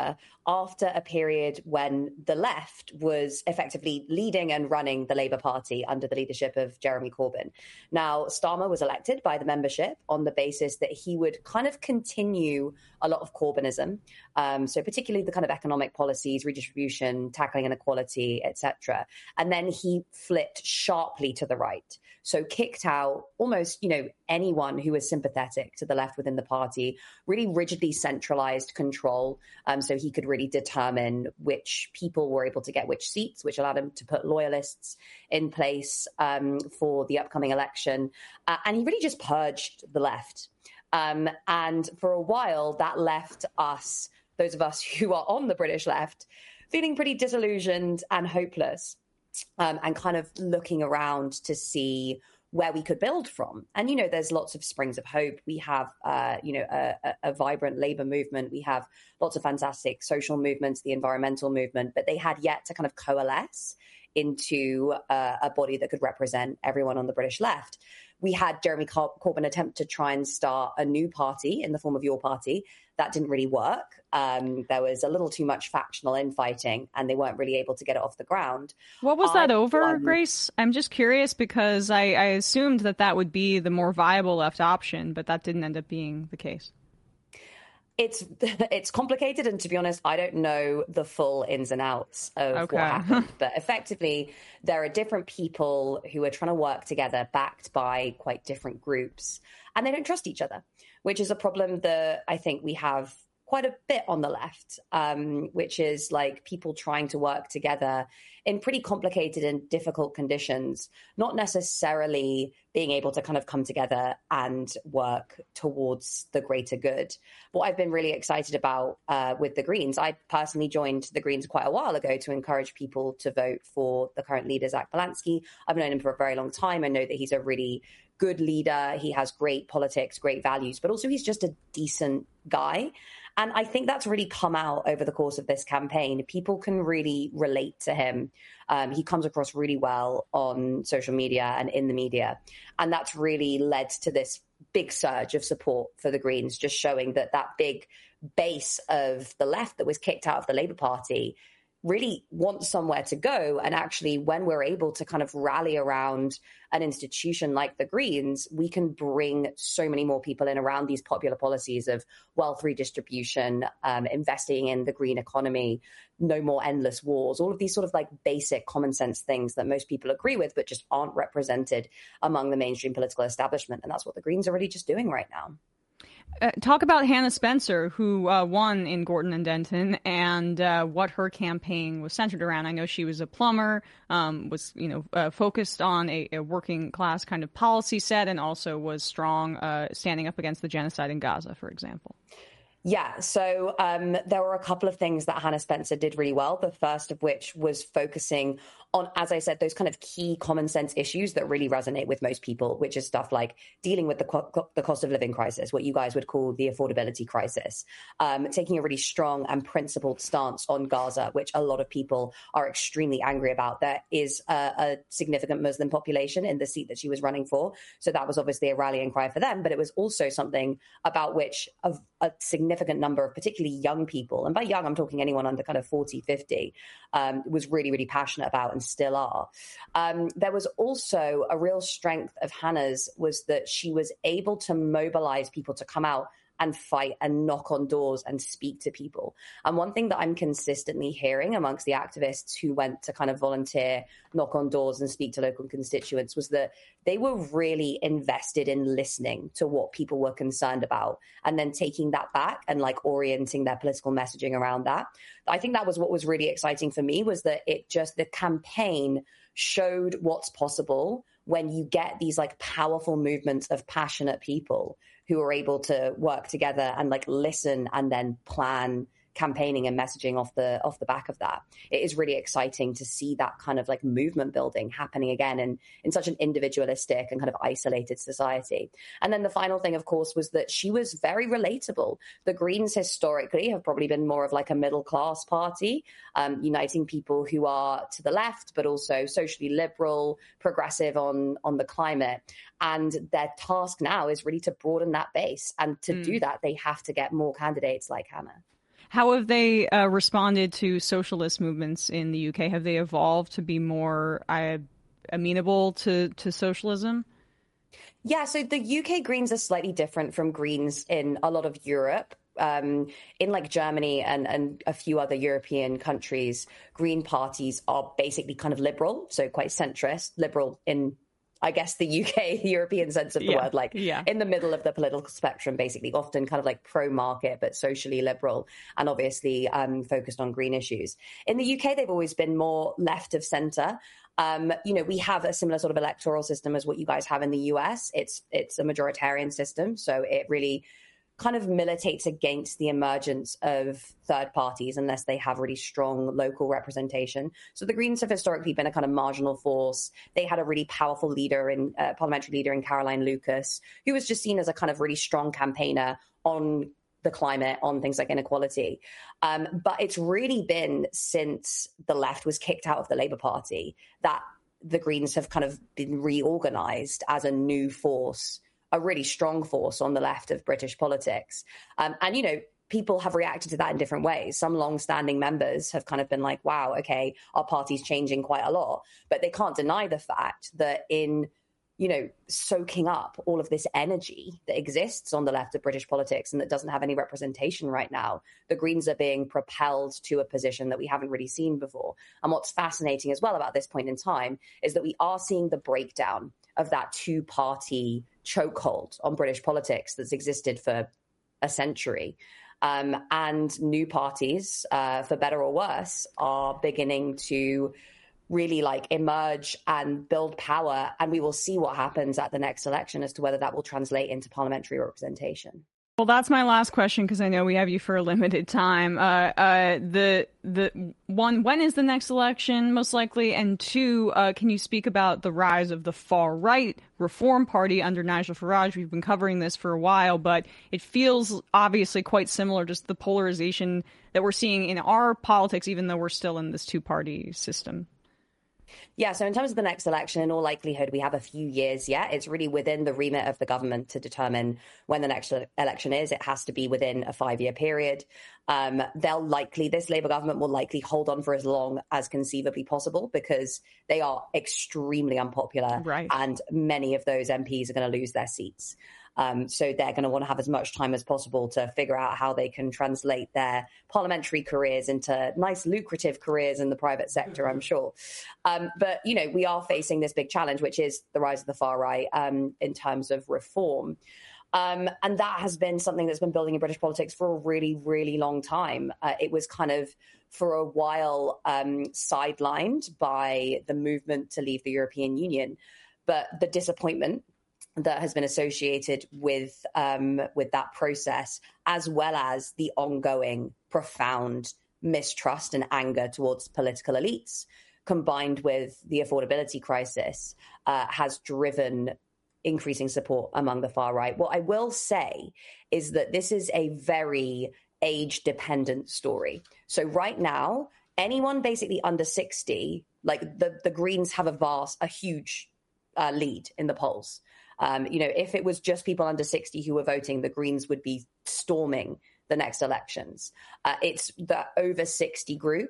after a period when the left was effectively leading and running the Labour Party under the leadership of Jeremy Corbyn. Now, Starmer was elected by the membership on the basis that he would kind of continue a lot of Corbynism, so particularly the kind of economic policies, redistribution, tackling inequality, etc. And then he flipped sharply to the right. So kicked out almost, anyone who was sympathetic to the left within the party, really rigidly centralized control. So he could really determine which people were able to get which seats, which allowed him to put loyalists in place for the upcoming election. And he really just purged the left. And for a while, that left us, those of us who are on the British left, feeling pretty disillusioned and hopeless. And kind of looking around to see where we could build from. And, there's lots of springs of hope. We have, a vibrant labour movement. We have lots of fantastic social movements, the environmental movement, but they had yet to kind of coalesce into a body that could represent everyone on the British left. We had Jeremy Corbyn attempt to try and start a new party in the form of Your Party. That didn't really work. There was a little too much factional infighting and they weren't really able to get it off the ground. What was that over, Grace? I'm just curious because I assumed that would be the more viable left option, but that didn't end up being the case. It's complicated, and to be honest, I don't know the full ins and outs of what happened. But effectively, there are different people who are trying to work together, backed by quite different groups, and they don't trust each other, which is a problem that I think we have quite a bit on the left, which is like people trying to work together in pretty complicated and difficult conditions, not necessarily being able to kind of come together and work towards the greater good. What I've been really excited about with the Greens, I personally joined the Greens quite a while ago to encourage people to vote for the current leader, Zach Bielanski. I've known him for a very long time. I know that he's a really good leader. He has great politics, great values, but also he's just a decent guy. And I think that's really come out over the course of this campaign. People can really relate to him. He comes across really well on social media and in the media. And that's really led to this big surge of support for the Greens, just showing that big base of the left that was kicked out of the Labour Party really wants somewhere to go. And actually, when we're able to kind of rally around an institution like the Greens, we can bring so many more people in around these popular policies of wealth redistribution, investing in the green economy, no more endless wars, all of these sort of like basic common sense things that most people agree with, but just aren't represented among the mainstream political establishment. And that's what the Greens are really just doing right now. Talk about Hannah Spencer, who won in Gorton and Denton, and what her campaign was centered around. I know she was a plumber, was focused on a working class kind of policy set, and also was strong standing up against the genocide in Gaza, for example. Yeah, so there were a couple of things that Hannah Spencer did really well, the first of which was focusing on, as I said, those kind of key common sense issues that really resonate with most people, which is stuff like dealing with the cost of living crisis, what you guys would call the affordability crisis, taking a really strong and principled stance on Gaza, which a lot of people are extremely angry about. There is a significant Muslim population in the seat that she was running for, so that was obviously a rallying cry for them, but it was also something about which a significant number of particularly young people, and by young I'm talking anyone under kind of 40, 50, was really, really passionate about and still are. There was also a real strength of Hannah's was that she was able to mobilize people to come out and fight and knock on doors and speak to people. And one thing that I'm consistently hearing amongst the activists who went to kind of volunteer, knock on doors and speak to local constituents was that they were really invested in listening to what people were concerned about and then taking that back and like orienting their political messaging around that. I think that was what was really exciting for me, was that the campaign showed what's possible when you get these like powerful movements of passionate people who are able to work together and like listen and then plan campaigning and messaging off the back of that. It is really exciting to see that kind of like movement building happening again in such an individualistic and kind of isolated society. And then the final thing, of course, was that she was very relatable. The Greens historically have probably been more of like a middle class party, uniting people who are to the left, but also socially liberal, progressive on the climate. And their task now is really to broaden that base. And to do that, they have to get more candidates like Hannah. How have they responded to socialist movements in the UK? Have they evolved to be more amenable to socialism? Yeah, so the UK Greens are slightly different from Greens in a lot of Europe. In like Germany and a few other European countries, Green parties are basically kind of liberal, so quite centrist, liberal in, I guess, the UK European sense of the word, like in the middle of the political spectrum, basically, often kind of like pro-market, but socially liberal, and obviously focused on green issues. In the UK, they've always been more left of centre. We have a similar sort of electoral system as what you guys have in the US. It's a majoritarian system, so it really kind of militates against the emergence of third parties unless they have really strong local representation. So the Greens have historically been a kind of marginal force. They had a really powerful leader parliamentary leader in Caroline Lucas, who was just seen as a kind of really strong campaigner on the climate, on things like inequality. But it's really been since the left was kicked out of the Labour Party that the Greens have kind of been reorganized as a new force, a really strong force on the left of British politics. People have reacted to that in different ways. Some long-standing members have kind of been like, wow, okay, our party's changing quite a lot. But they can't deny the fact that in, soaking up all of this energy that exists on the left of British politics and that doesn't have any representation right now, the Greens are being propelled to a position that we haven't really seen before. And what's fascinating as well about this point in time is that we are seeing the breakdown of that two-party chokehold on British politics that's existed for a century. And new parties, for better or worse, are beginning to really emerge and build power. And we will see what happens at the next election as to whether that will translate into parliamentary representation. Well, that's my last question because I know we have you for a limited time. The one, when is the next election most likely? And two, can you speak about the rise of the far right Reform Party under Nigel Farage? We've been covering this for a while, but it feels obviously quite similar, just the polarization that we're seeing in our politics, even though we're still in this two-party system. Yeah, so in terms of the next election, in all likelihood, we have a few years yet. It's really within the remit of the government to determine when the next election is. It has to be within a 5-year period. This Labour government will likely hold on for as long as conceivably possible because they are extremely unpopular. Right. And many of those MPs are going to lose their seats. So they're going to want to have as much time as possible to figure out how they can translate their parliamentary careers into nice, lucrative careers in the private sector, I'm sure. But, we are facing this big challenge, which is the rise of the far right in terms of reform. And that has been something that's been building in British politics for a really, really long time. It was kind of, for a while, sidelined by the movement to leave the European Union. But the disappointment that has been associated with that process, as well as the ongoing profound mistrust and anger towards political elites, combined with the affordability crisis, has driven increasing support among the far right. What I will say is that this is a very age-dependent story. So right now, anyone basically under 60, the Greens have a huge lead in the polls. If it was just people under 60 who were voting, the Greens would be storming the next elections. It's the over 60 group,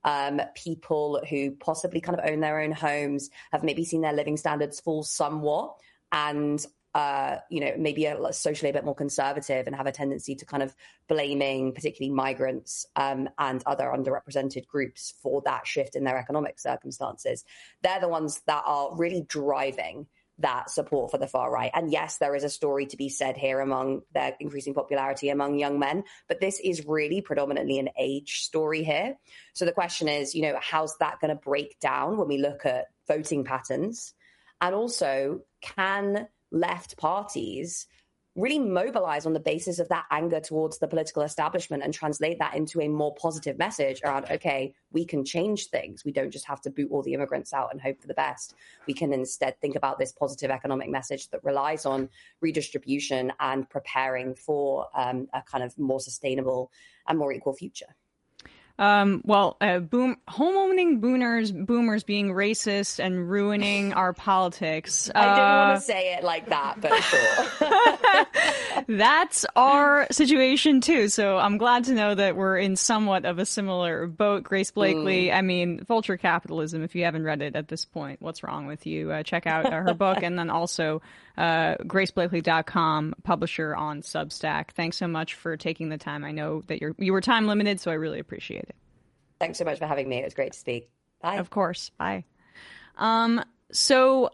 people who possibly kind of own their own homes, have maybe seen their living standards fall somewhat, and maybe are socially a bit more conservative and have a tendency to kind of blaming particularly migrants and other underrepresented groups for that shift in their economic circumstances. They're the ones that are really driving that support for the far right. And yes, there is a story to be said here among their increasing popularity among young men, but this is really predominantly an age story here. So the question is, how's that going to break down when we look at voting patterns? And also, can left parties really mobilize on the basis of that anger towards the political establishment and translate that into a more positive message around, okay, we can change things. We don't just have to boot all the immigrants out and hope for the best. We can instead think about this positive economic message that relies on redistribution and preparing for a kind of more sustainable and more equal future. Homeowning boomers being racist and ruining our politics. I didn't want to say it like that, but sure. That's our situation too. So I'm glad to know that we're in somewhat of a similar boat. Grace Blakely, I mean, Vulture Capitalism, if you haven't read it at this point, what's wrong with you? Check out her book, and then also graceblakely.com, publisher on Substack. Thanks so much for taking the time. I know that you were time limited, so I really appreciate it. Thanks so much for having me. It was great to speak. Bye. Of course. Bye. Let's,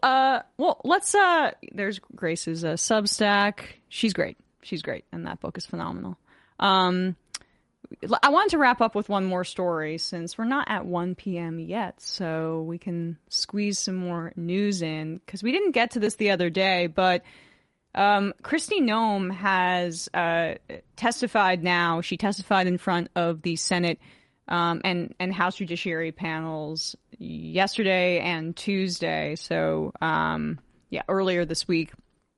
there's Grace's Substack. She's great. And that book is phenomenal. I wanted to wrap up with one more story since we're not at 1 p.m. yet, so we can squeeze some more news in, because we didn't get to this the other day, but Kristi Noem has testified now. She testified in front of the Senate and House Judiciary panels yesterday and Tuesday. So, earlier this week.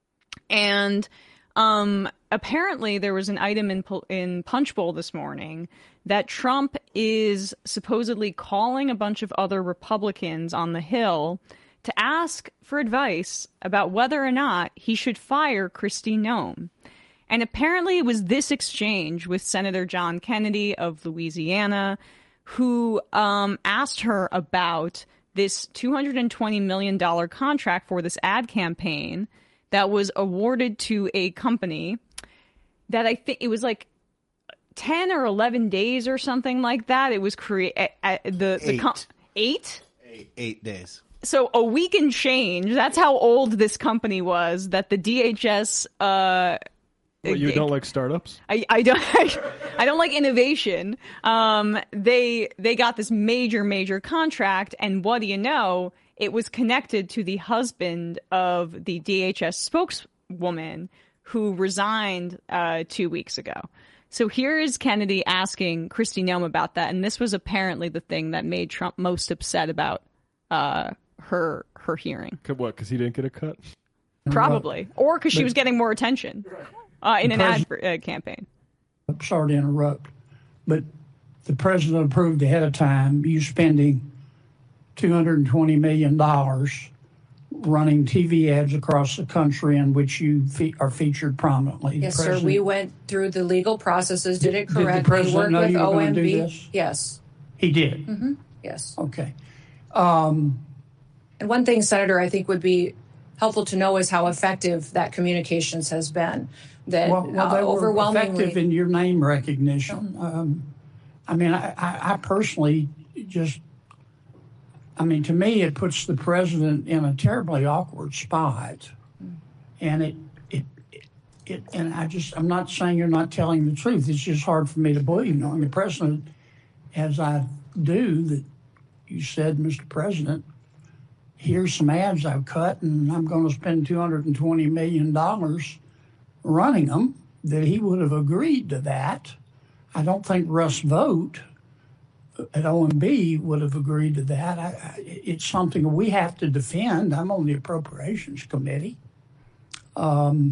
And apparently there was an item in Punchbowl this morning that Trump is supposedly calling a bunch of other Republicans on the Hill to ask for advice about whether or not he should fire Kristi Noem. And apparently it was this exchange with Senator John Kennedy of Louisiana, who asked her about this $220 million contract for this ad campaign that was awarded to a company that I think it was like 10 or 11 days or something like that. It was created eight 8 days. So a week and change. That's how old this company was. That the DHS. You don't like startups? I don't like innovation. They got this major contract, and what do you know? It was connected to the husband of the DHS spokeswoman who resigned 2 weeks ago. So here is Kennedy asking Kristi Noem about that, and this was apparently the thing that made Trump most upset about her hearing. What? Because he didn't get a cut? Probably, or because she was getting more attention in an ad campaign. I'm sorry to interrupt, but the president approved ahead of time you spending $220 million running TV ads across the country in which you are featured prominently. Yes, sir. We went through the legal processes, did it correctly. Did the president know you were going to do this? Yes. He did? Mm-hmm. Yes. Okay. And one thing, Senator, I think would be helpful to know is how effective that communications has been. That they overwhelmingly were effective in your name recognition. I personally just... to me, it puts the president in a terribly awkward spot, and I'm not saying you're not telling the truth. It's just hard for me to believe, knowing the president, as I do, that you said, Mr. President, here's some ads I've cut, and I'm going to spend $220 million running them. That he would have agreed to that. I don't think Russ Vought at OMB would have agreed to that. It's something we have to defend. I'm on the Appropriations Committee. My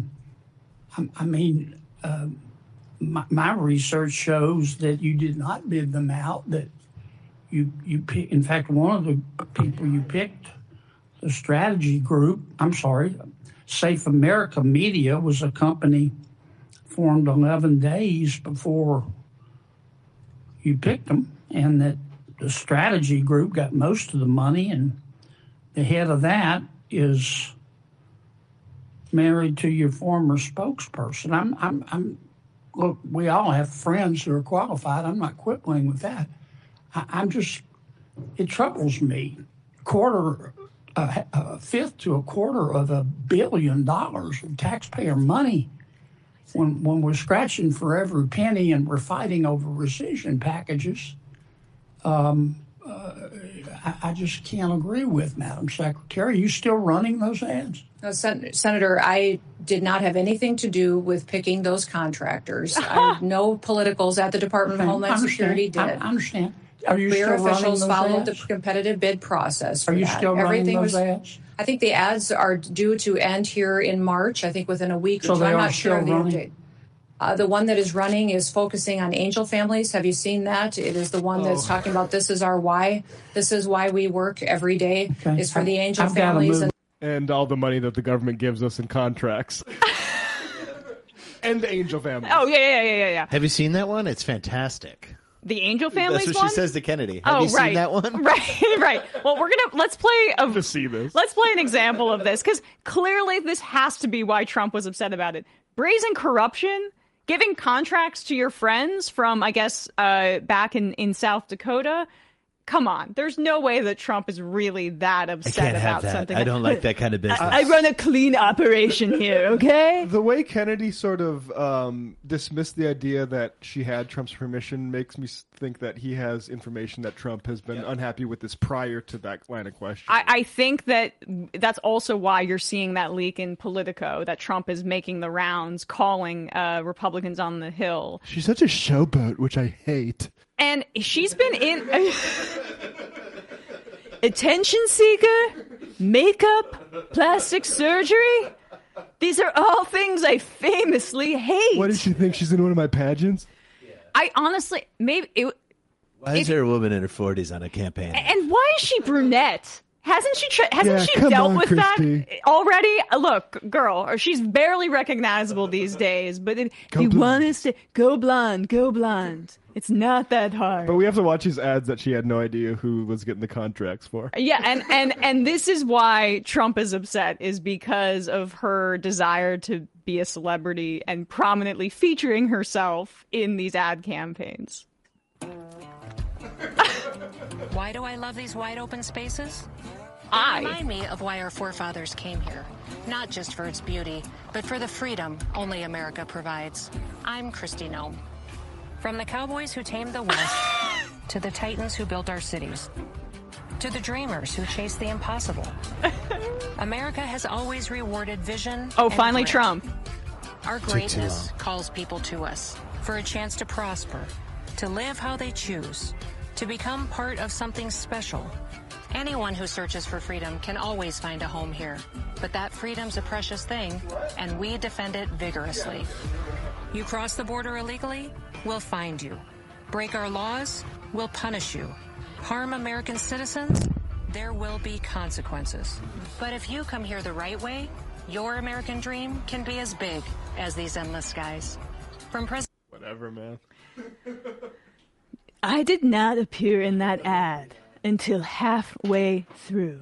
research shows that you did not bid them out, that you pick, in fact, one of the people you picked, the strategy group, Safe America Media was a company formed 11 days before you picked them. And that the strategy group got most of the money, and the head of that is married to your former spokesperson. Look, we all have friends who are qualified. I'm not quibbling with that. It troubles me. A fifth to a quarter of $1 billion of taxpayer money when we're scratching for every penny and we're fighting over rescission packages. I just can't agree with Madam Secretary. Are you still running those ads? No, Senator, I did not have anything to do with picking those contractors. No politicals at the Department of Homeland Security did. I understand. Are you Clear still officials running those followed ads? the competitive bid process for Are you that. still running those ads? I think the ads are due to end here in March, I think within a week or So two. they I'm are not sure still of the running? update. The one that is running is focusing on angel families. Have you seen that? It is the one that's talking about this is our why. This is why we work every day is for the angel families. And all the money that the government gives us in contracts. And the angel family. Oh, yeah. Have you seen that one? It's fantastic. The angel families That's what one? she says to Kennedy. Have you seen that one? Right. Well, let's play to see this. Let's play an example of this, because clearly this has to be why Trump was upset about it. Brazen corruption, giving contracts to your friends from, I guess, back in South Dakota. Come on. There's no way that Trump is really that upset about something. I don't like that kind of business. I run a clean operation here, okay? The way Kennedy sort of dismissed the idea that she had Trump's permission makes me think that he has information that Trump has been unhappy with this prior to that line of question. I think that's also why you're seeing that leak in Politico, that Trump is making the rounds, calling Republicans on the Hill. She's such a showboat, which I hate. And she's been in attention seeker, makeup, plastic surgery. These are all things I famously hate. What does she think? She's in one of my pageants? I honestly, maybe Why is there a woman in her 40s on a campaign? And why is she brunette? Hasn't she come dealt on, with Christy. that already? Look, girl, she's barely recognizable these days. But if you want us to go blonde, it's not that hard. But we have to watch these ads that she had no idea who was getting the contracts for. Yeah, and this is why Trump is upset, is because of her desire to be a celebrity and prominently featuring herself in these ad campaigns. Why do I love these wide open spaces? They remind me of why our forefathers came here. Not just for its beauty, but for the freedom only America provides. I'm Kristi Noem. From the cowboys who tamed the West, to the titans who built our cities, to the dreamers who chased the impossible, America has always rewarded vision. Oh, and finally grit. Trump. Our greatness calls people to us for a chance to prosper, to live how they choose, to become part of something special. Anyone who searches for freedom can always find a home here. But that freedom's a precious thing, and we defend it vigorously. You cross the border illegally, we'll find you. Break our laws, we'll punish you. Harm American citizens, there will be consequences. But if you come here the right way, your American dream can be as big as these endless skies. From President... Whatever, man. I did not appear in that ad until halfway through.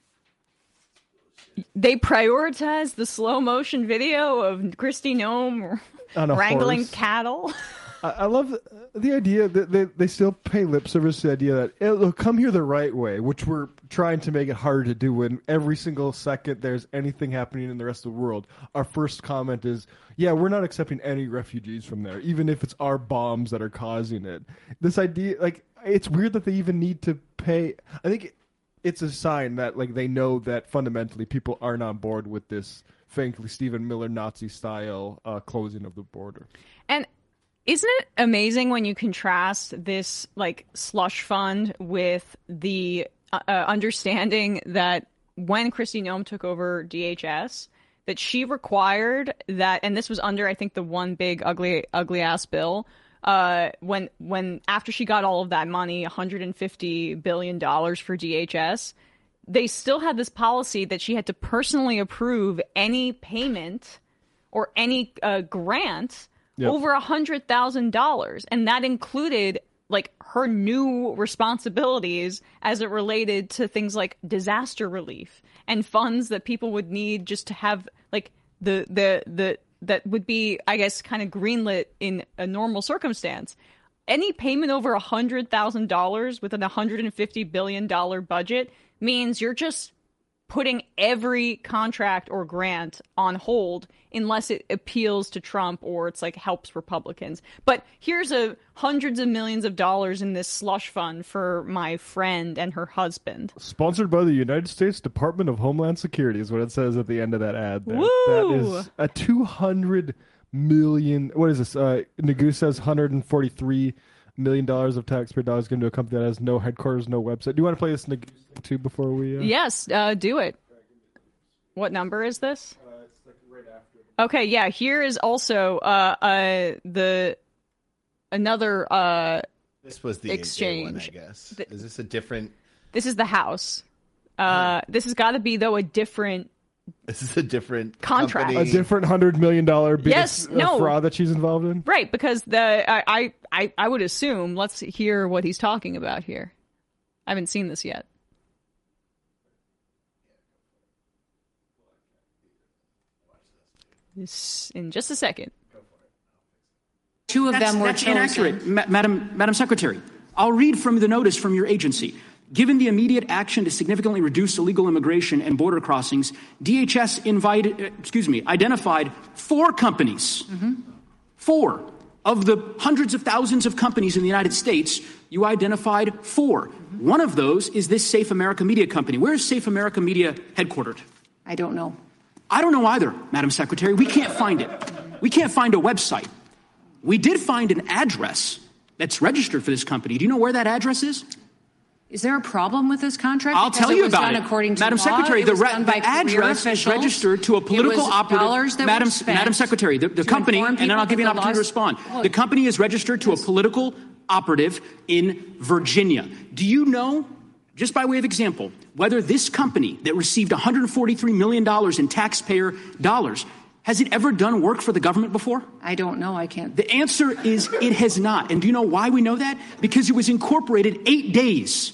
They prioritized the slow motion video of Kristi Noem wrangling horse. cattle. I love the idea that they still pay lip service to the idea that it'll come here the right way, which we're trying to make it harder to do when every single second there's anything happening in the rest of the world. Our first comment is, yeah, we're not accepting any refugees from there, even if it's our bombs that are causing it. This idea, like, it's weird that they even need to pay. I think it's a sign that, like, they know that fundamentally people aren't on board with this, frankly, Stephen Miller Nazi-style closing of the border. And isn't it amazing when you contrast this, like, slush fund with the understanding that when Kristi Noem took over DHS, that she required that, and this was under, I think, the one big ugly ass bill, when after she got all of that money, $150 billion for DHS, they still had this policy that she had to personally approve any payment or any grant over $100,000, and that included, like, her new responsibilities as it related to things like disaster relief and funds that people would need just to have, like, the that would be, I guess, kind of greenlit in a normal circumstance. Any payment over $100,000 within a $150 billion budget means you're just putting every contract or grant on hold unless it appeals to Trump or it's like helps Republicans. But here's hundreds of millions of dollars in this slush fund for my friend and her husband. Sponsored by the United States Department of Homeland Security is what it says at the end of that ad there. Woo! That is a $200 million. What is this? Nagu says $143 million of taxpayer dollars going to a company that has no headquarters, no website. Do you want to play this Nagu too before we? Yes, do it. What number is this? It's like right after. Okay, yeah. Here is also another This was the exchange. AJ one, I guess. Is this a different? This is the House. This has got to be though a different. This is a different contract, company. A different $100 million fraud that she's involved in. Right, because I would assume. Let's hear what he's talking about here. I haven't seen this yet. This in just a second. Two of them were That's chosen. inaccurate, Madam Secretary. I'll read from the notice from your agency. Given the immediate action to significantly reduce illegal immigration and border crossings, DHS identified 4 companies. 4 of the hundreds of thousands of companies in the United States. You identified 4. One of those is this Safe America Media company. Where is Safe America Media headquartered? I don't know. I don't know either, Madam Secretary. We can't find it. We can't find a website. We did find an address that's registered for this company. Do you know where that address is? Is there a problem with this contract? I'll tell you about it. According to Madam law, Secretary, the address is registered to a political operative. Madam Secretary, the company, and then I'll give you an opportunity to respond. The company is registered to a political operative in Virginia. Do you know, just by way of example, whether this company that received $143 million in taxpayer dollars, has it ever done work for the government before? I don't know. I can't. The answer is it has not. And do you know why we know that? Because it was incorporated 8 days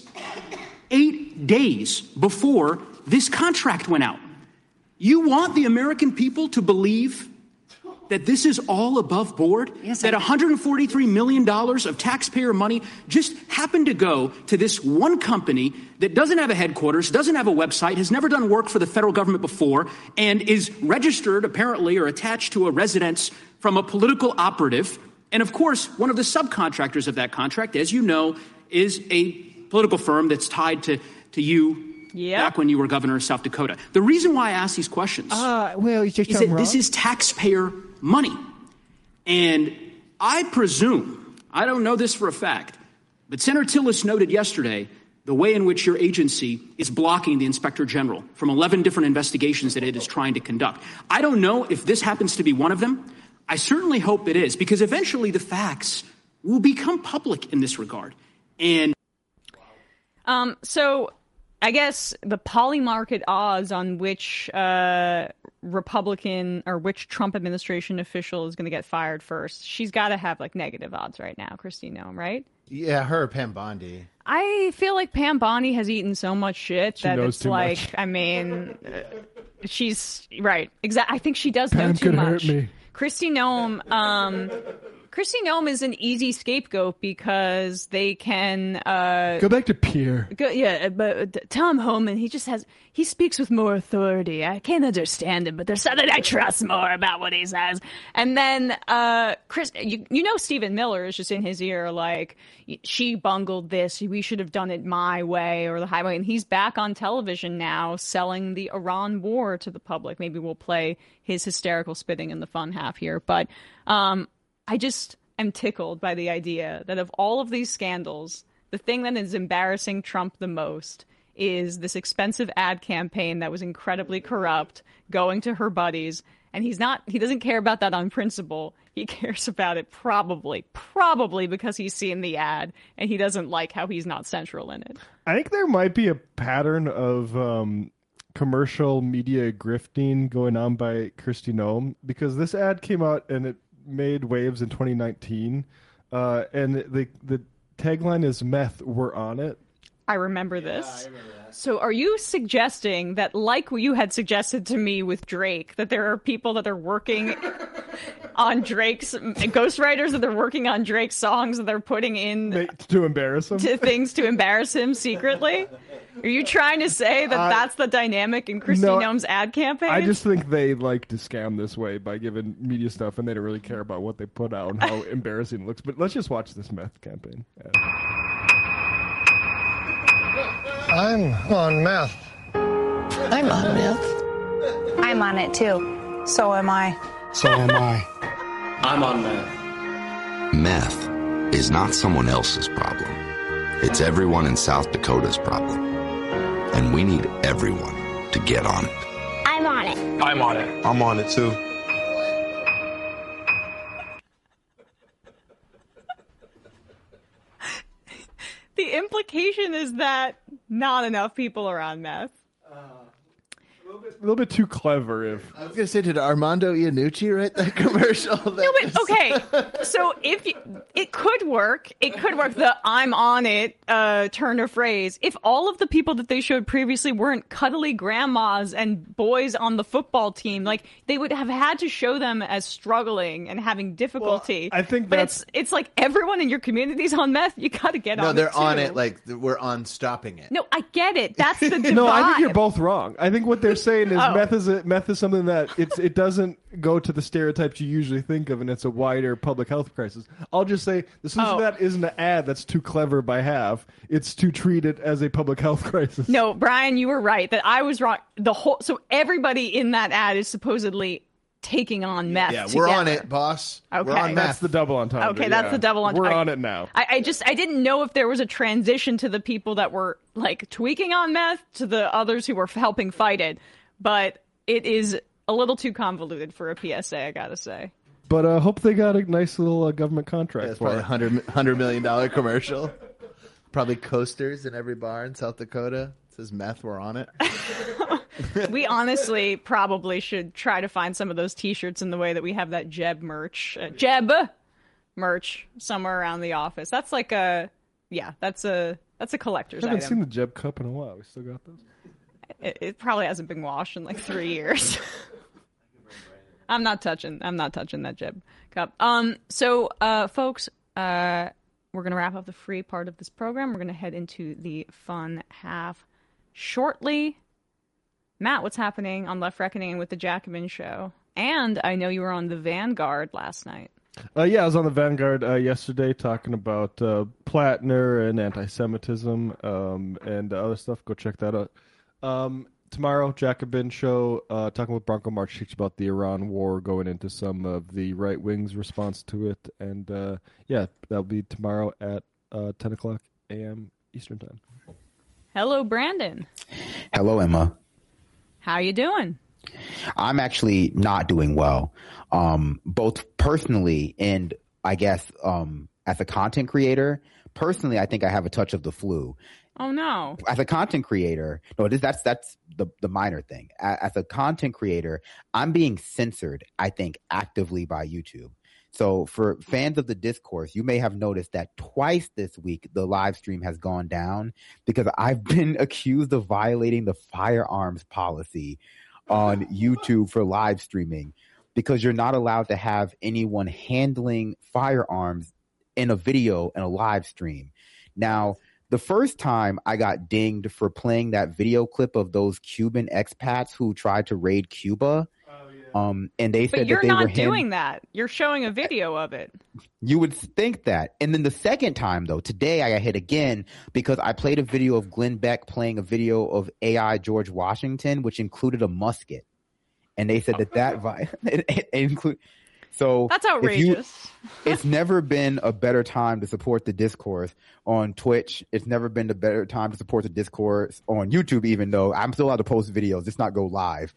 before this contract went out. You want the American people to believe that this is all above board? Yes, that $143 million of taxpayer money just happened to go to this one company that doesn't have a headquarters, doesn't have a website, has never done work for the federal government before, and is registered apparently or attached to a residence from a political operative. And of course, one of the subcontractors of that contract, as you know, is a political firm that's tied to you. Yeah. Back when you were governor of South Dakota. The reason why I ask these questions is that this is taxpayer money. And I presume, I don't know this for a fact, but Senator Tillis noted yesterday the way in which your agency is blocking the Inspector General from 11 different investigations that it is trying to conduct. I don't know if this happens to be one of them. I certainly hope it is, because eventually the facts will become public in this regard. And so I guess the polymarket odds on which Republican or which Trump administration official is going to get fired first, she's got to have like negative odds right now, Kristi Noem, right? Yeah, her, Pam Bondi. I feel like Pam Bondi has eaten so much shit that it's like, much. I mean, she's right. Exactly. I think she does know too much. Hurt me. Kristi Noem is an easy scapegoat because they can go back to Pierre. But Tom Homan, he speaks with more authority. I can't understand him, but there's something I trust more about what he says. And then Chris, you know, Stephen Miller is just in his ear like, she bungled this. We should have done it my way or the highway. And he's back on television now selling the Iran war to the public. Maybe we'll play his hysterical spitting in the fun half here, but. I just am tickled by the idea that of all of these scandals, the thing that is embarrassing Trump the most is this expensive ad campaign that was incredibly corrupt going to her buddies. And he doesn't care about that on principle. He cares about it probably because he's seen the ad and he doesn't like how he's not central in it. I think there might be a pattern of commercial media grifting going on by Kristi Noem, because this ad came out and it made waves in 2019, and the tagline is "Meth, we're on it." I remember this. Yeah, I remember that. So are you suggesting that, like you had suggested to me with Drake, that there are people that are working on Drake's ghostwriters that they're working on Drake's songs that they're putting in to embarrass him, to things to embarrass him secretly? Are you trying to say that that's the dynamic in Kristi Noem's ad campaign? I just think they like to scam this way by giving media stuff, and they don't really care about what they put out and how embarrassing it looks. But let's just watch this meth campaign. I'm on meth. I'm on meth. I'm on it too. So am I. So am I. I'm on meth. Meth is not someone else's problem. It's everyone in South Dakota's problem. And we need everyone to get on it. I'm on it. I'm on it. I'm on it too. The implication is that not enough people are on meth. A little bit too clever. If I was going to say, did Armando Iannucci write that commercial? No, but okay. So it could work. It could work. The "I'm on it" turn of phrase. If all of the people that they showed previously weren't cuddly grandmas and boys on the football team, like they would have had to show them as struggling and having difficulty. Well, I think but it's like everyone in your community's on meth. You got to get on. No, they're it on too. it. Like we're on stopping it. No, I get it. That's the divide. No, I think you're both wrong. I think what they're saying is Oh. meth is something that it doesn't go to the stereotypes you usually think of, and it's a wider public health crisis. I'll just say the solution to that isn't an ad that's too clever by half. It's to treat it as a public health crisis. No, Brian, you were right. That I was wrong. So everybody in that ad is supposedly taking on meth. Yeah, together. we're on it, boss. Okay. We're on That's meth. the double entendre. Okay, that's the double entendre. We're on it now. I didn't know if there was a transition to the people that were like tweaking on meth to the others who were helping fight it, but it is a little too convoluted for a PSA, I gotta say. But I hope they got a nice little government contract It's for probably it. $100 million commercial. Probably coasters in every bar in South Dakota. It says meth, we're on it. We honestly probably should try to find some of those T-shirts in the way that we have that Jeb merch, somewhere around the office. That's like that's a collector's I haven't item. seen the Jeb Cup in a while. We still got those? It probably hasn't been washed in like 3 years. I'm not touching that Jeb Cup. So folks, we're gonna wrap up the free part of this program. We're gonna head into the fun half shortly. Matt, what's happening on Left Reckoning with the Jacobin Show? And I know you were on the Vanguard last night. Yeah, I was on the Vanguard yesterday talking about Plattner and anti-Semitism and other stuff. Go check that out. Tomorrow, Jacobin Show, talking with Bronco Marchich about the Iran war, going into some of the right wing's response to it. And that'll be tomorrow at 10 o'clock a.m. Eastern Time. Hello, Brandon. Hello, Emma. How you doing? I'm actually not doing well, both personally and I guess as a content creator. Personally, I think I have a touch of the flu. Oh no! As a content creator, that's the minor thing. As a content creator, I'm being censored, I think, actively by YouTube. So for fans of the discourse, you may have noticed that twice this week the live stream has gone down because I've been accused of violating the firearms policy on YouTube for live streaming, because you're not allowed to have anyone handling firearms in a video and a live stream. Now, the first time I got dinged for playing that video clip of those Cuban expats who tried to raid Cuba, and they said that they were But you're not doing that. You're showing a video of it. You would think that. And then the second time, though, today I got hit again because I played a video of Glenn Beck playing a video of AI George Washington, which included a musket. And they said it include. So that's outrageous. It's never been a better time to support the discourse on Twitch. It's never been a better time to support the discourse on YouTube, even though I'm still allowed to post videos, just not go live.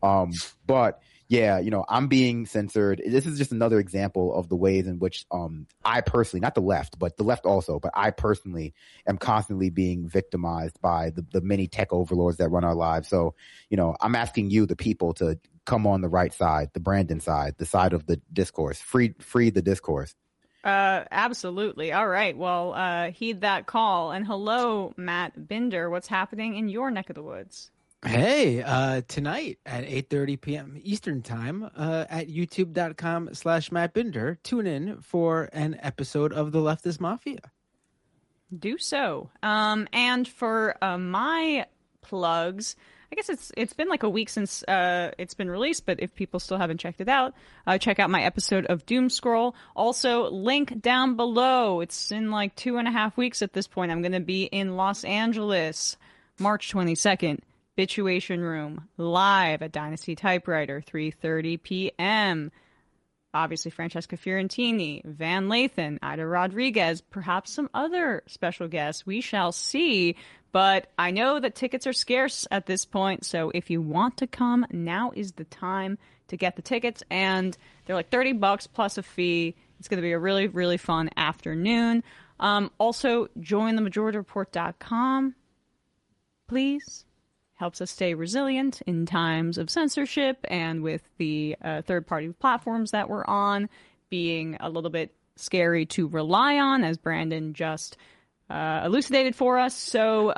But yeah, I'm being censored. This is just another example of the ways in which I personally, not the left, but the left also, but I personally am constantly being victimized by the many tech overlords that run our lives. So, I'm asking you, the people, to come on the right side, the Brandon side, the side of the discourse. Free the discourse. Absolutely. All right. Well, heed that call. And hello, Matt Binder. What's happening in your neck of the woods? Hey, tonight at 8:30 p.m. Eastern Time at youtube.com/Matt Binder, tune in for an episode of The Leftist Mafia. Do so. And for my plugs, I guess it's been like a week since it's been released, but if people still haven't checked it out, check out my episode of Doom Scroll. Also, link down below. It's in like 2.5 weeks at this point. I'm going to be in Los Angeles, March 22nd. Bituation Room, live at Dynasty Typewriter, 3:30 p.m. Obviously, Francesca Fiorentini, Van Lathan, Ida Rodriguez, perhaps some other special guests. We shall see. But I know that tickets are scarce at this point, so if you want to come, now is the time to get the tickets. And they're like $30 plus a fee. It's going to be a really, really fun afternoon. Also, jointhemajorityreport.com, please. Helps us stay resilient in times of censorship and with the third-party platforms that we're on being a little bit scary to rely on, as Brandon just elucidated for us. So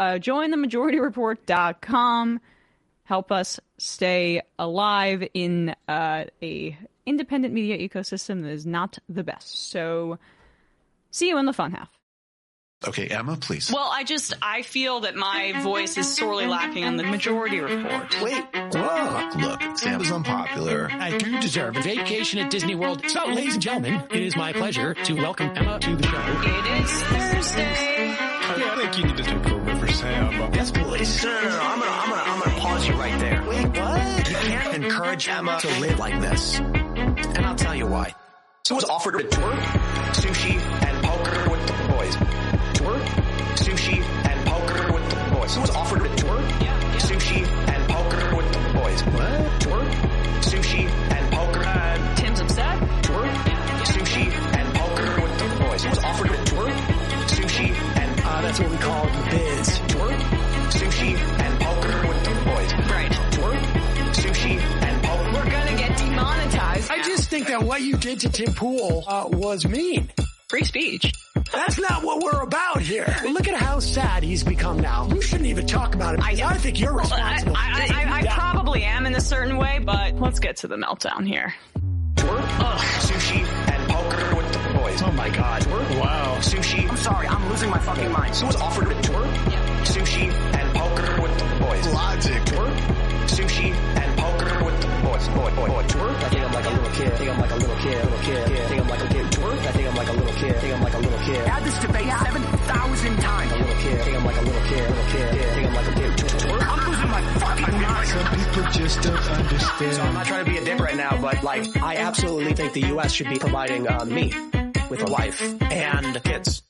jointhemajorityreport.com. Help us stay alive in a independent media ecosystem that is not the best. So see you in the fun half. Okay, Emma, please. Well, I feel that my voice is sorely lacking on the Majority Report. Wait, look, Sam is unpopular. I do deserve a vacation at Disney World. So, ladies and gentlemen, it is my pleasure to welcome Emma to the show. It is Thursday. I think you need to take over for Sam. Yes, please. No. I'm gonna pause you right there. Wait, what? You can't encourage Emma to live like this. And I'll tell you why. So I was offered to tour, sushi, and poker with the boys. Tour, sushi, and poker with the boys. So I was offered to tour, sushi, and poker with the boys. What? Tour, sushi, and poker. Tim's upset. Tour, sushi, and poker with the boys. So I was offered to tour, sushi, and that's what we call the biz. Tour, sushi, and poker with the boys. Right. Tour, sushi, and poker. We're gonna get demonetized. I just think that what you did to Tim Pool was mean. Free speech. That's not what we're about here. Look at how sad he's become now. You shouldn't even talk about it. I think you're responsible. I probably am in a certain way, but let's get to the meltdown here. Tour, sushi, and poker with the boys. Oh my God. Tour, wow. Sushi. I'm sorry, I'm losing my fucking mind. So I was offered a tour, sushi, and poker with the boys. Logic. Tour, sushi, and poker with the boys. Boy. Tour. I think I'm like a little kid. I think I'm like a little kid. I think I'm like a kid. Tour. I think I'm like a little kid. I think I'm like a little kid. Had this debate 7,000 times. A little kid. I think I'm like a little kid. I think I'm like a kid. Tour. I'm losing my fucking mind. Some people just don't understand. So I'm not trying to be a dick right now, but like, I absolutely think the U.S. should be providing me with a wife and kids.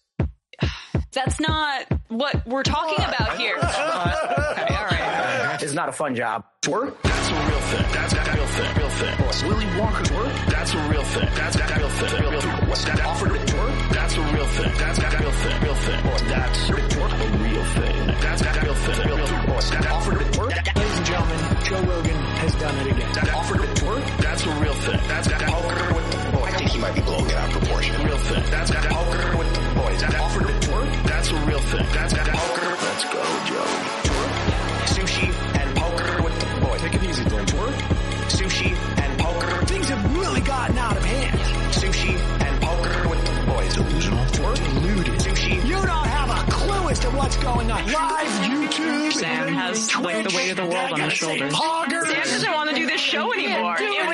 That's not what we're talking about here. Okay, all right. It's not a fun job. Tour? That's a real thing. That's a real thing. Real thing. Willy Wonka tour? That's a real thing. That's a real thing. Real thing. What's that offered a tour? That's a real thing. That's a real thing. Real thing. That's a tour? A real thing. That's a real thing. Real thing. What's that offered a tour? Ladies and gentlemen, Joe Rogan has done it again. That offered a tour? That's a real thing. That's poker with the boys. I think he might be blowing it out of proportion. Real thing. That's poker with the boys. That offered a tour? That's a real thing. That's poker. Let's go, Joe. Tour, sushi, and poker with the boys. Take it easy, Dan. Tour, sushi, and poker. Things have really gotten out of hand. Sushi and poker with the boys. Delusional. Tour, deluded. Sushi. You don't have a clue as to what's going on. Live YouTube. Sam has Twitch, the weight of the world on his shoulders. Sam doesn't want to do this show anymore.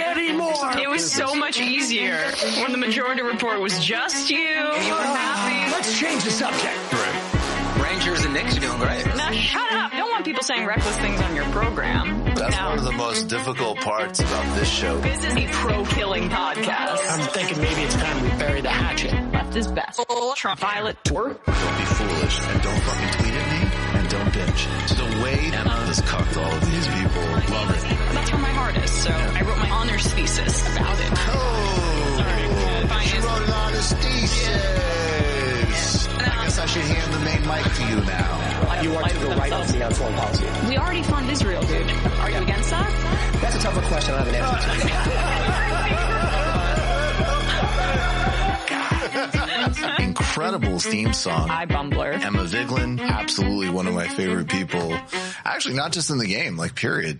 It was so much easier when the Majority Report was just you. And you were happy. Let's change the subject. Right. Rangers and Knicks are doing great. Now shut up. Don't want people saying reckless things on your program. That's one of the most difficult parts about this show. This is a pro-killing podcast. I'm thinking maybe it's time we bury the hatchet. Left is best. Trump Violet tour. Don't be foolish and don't fucking tweet at me and don't bitch. The way Emma has cucked all of these people, love it. That's where my heart is. So I wrote my honors thesis about it. She wrote an honors thesis. I guess I should hand the main mic to you now. You are to the right of me on foreign policy. We already fund Israel, dude. Are you against that? That's a tougher question. I don't have an answer to. Incredible theme song. Hi, Bumbler. Emma Vigeland, absolutely one of my favorite people. Actually, not just in the game, like period.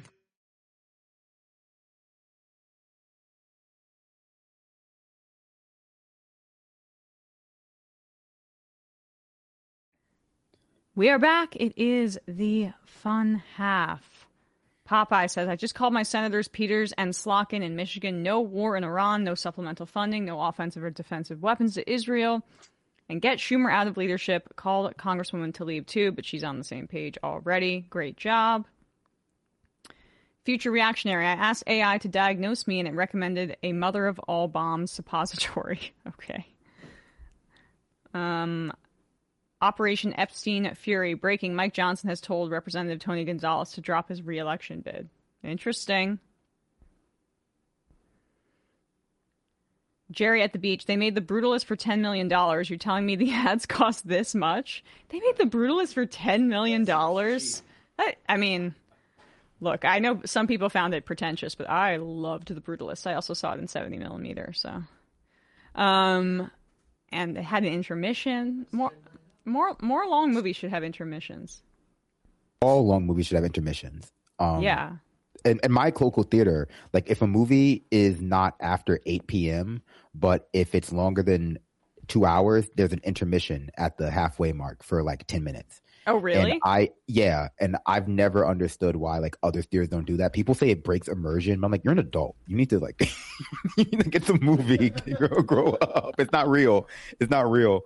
We are back. It is the fun half. Popeye says, I just called my senators Peters and Slotkin in Michigan. No war in Iran, no supplemental funding, no offensive or defensive weapons to Israel. And get Schumer out of leadership. Called Congresswoman Tlaib too, but she's on the same page already. Great job. Future reactionary. I asked AI to diagnose me and it recommended a mother of all bombs suppository. Okay. Operation Epstein Fury. Breaking. Mike Johnson has told Representative Tony Gonzalez to drop his re-election bid. Interesting. Jerry at the beach, they made The Brutalist for $10 million. You're telling me the ads cost this much? They made The Brutalist for $10 million? I mean, look, I know some people found it pretentious, but I loved The Brutalist. I also saw it in 70 millimeter, so. And it had an intermission. More long movies should have intermissions. All long movies should have intermissions. Yeah. In my local theater, like if a movie is not after 8 p.m., but if it's longer than 2 hours, there's an intermission at the halfway mark for like 10 minutes. Oh, really? And I've never understood why like other theaters don't do that. People say it breaks immersion, but I'm like, you're an adult. You need to like, you need to get the movie, grow up. It's not real. It's not real.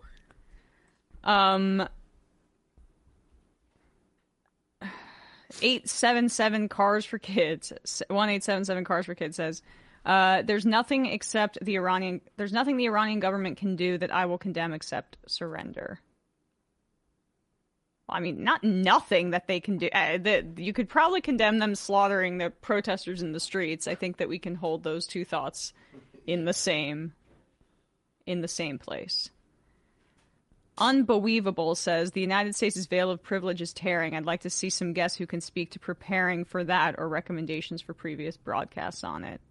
877 Cars for Kids, 1877 Cars for Kids says, there's nothing the Iranian government can do that I will condemn except surrender. Well, I mean, not nothing that they can do. You could probably condemn them slaughtering the protesters in the streets. I think that we can hold those two thoughts in the same place. Unbelievable says, the United States' veil of privilege is tearing. I'd like to see some guests who can speak to preparing for that or recommendations for previous broadcasts on it.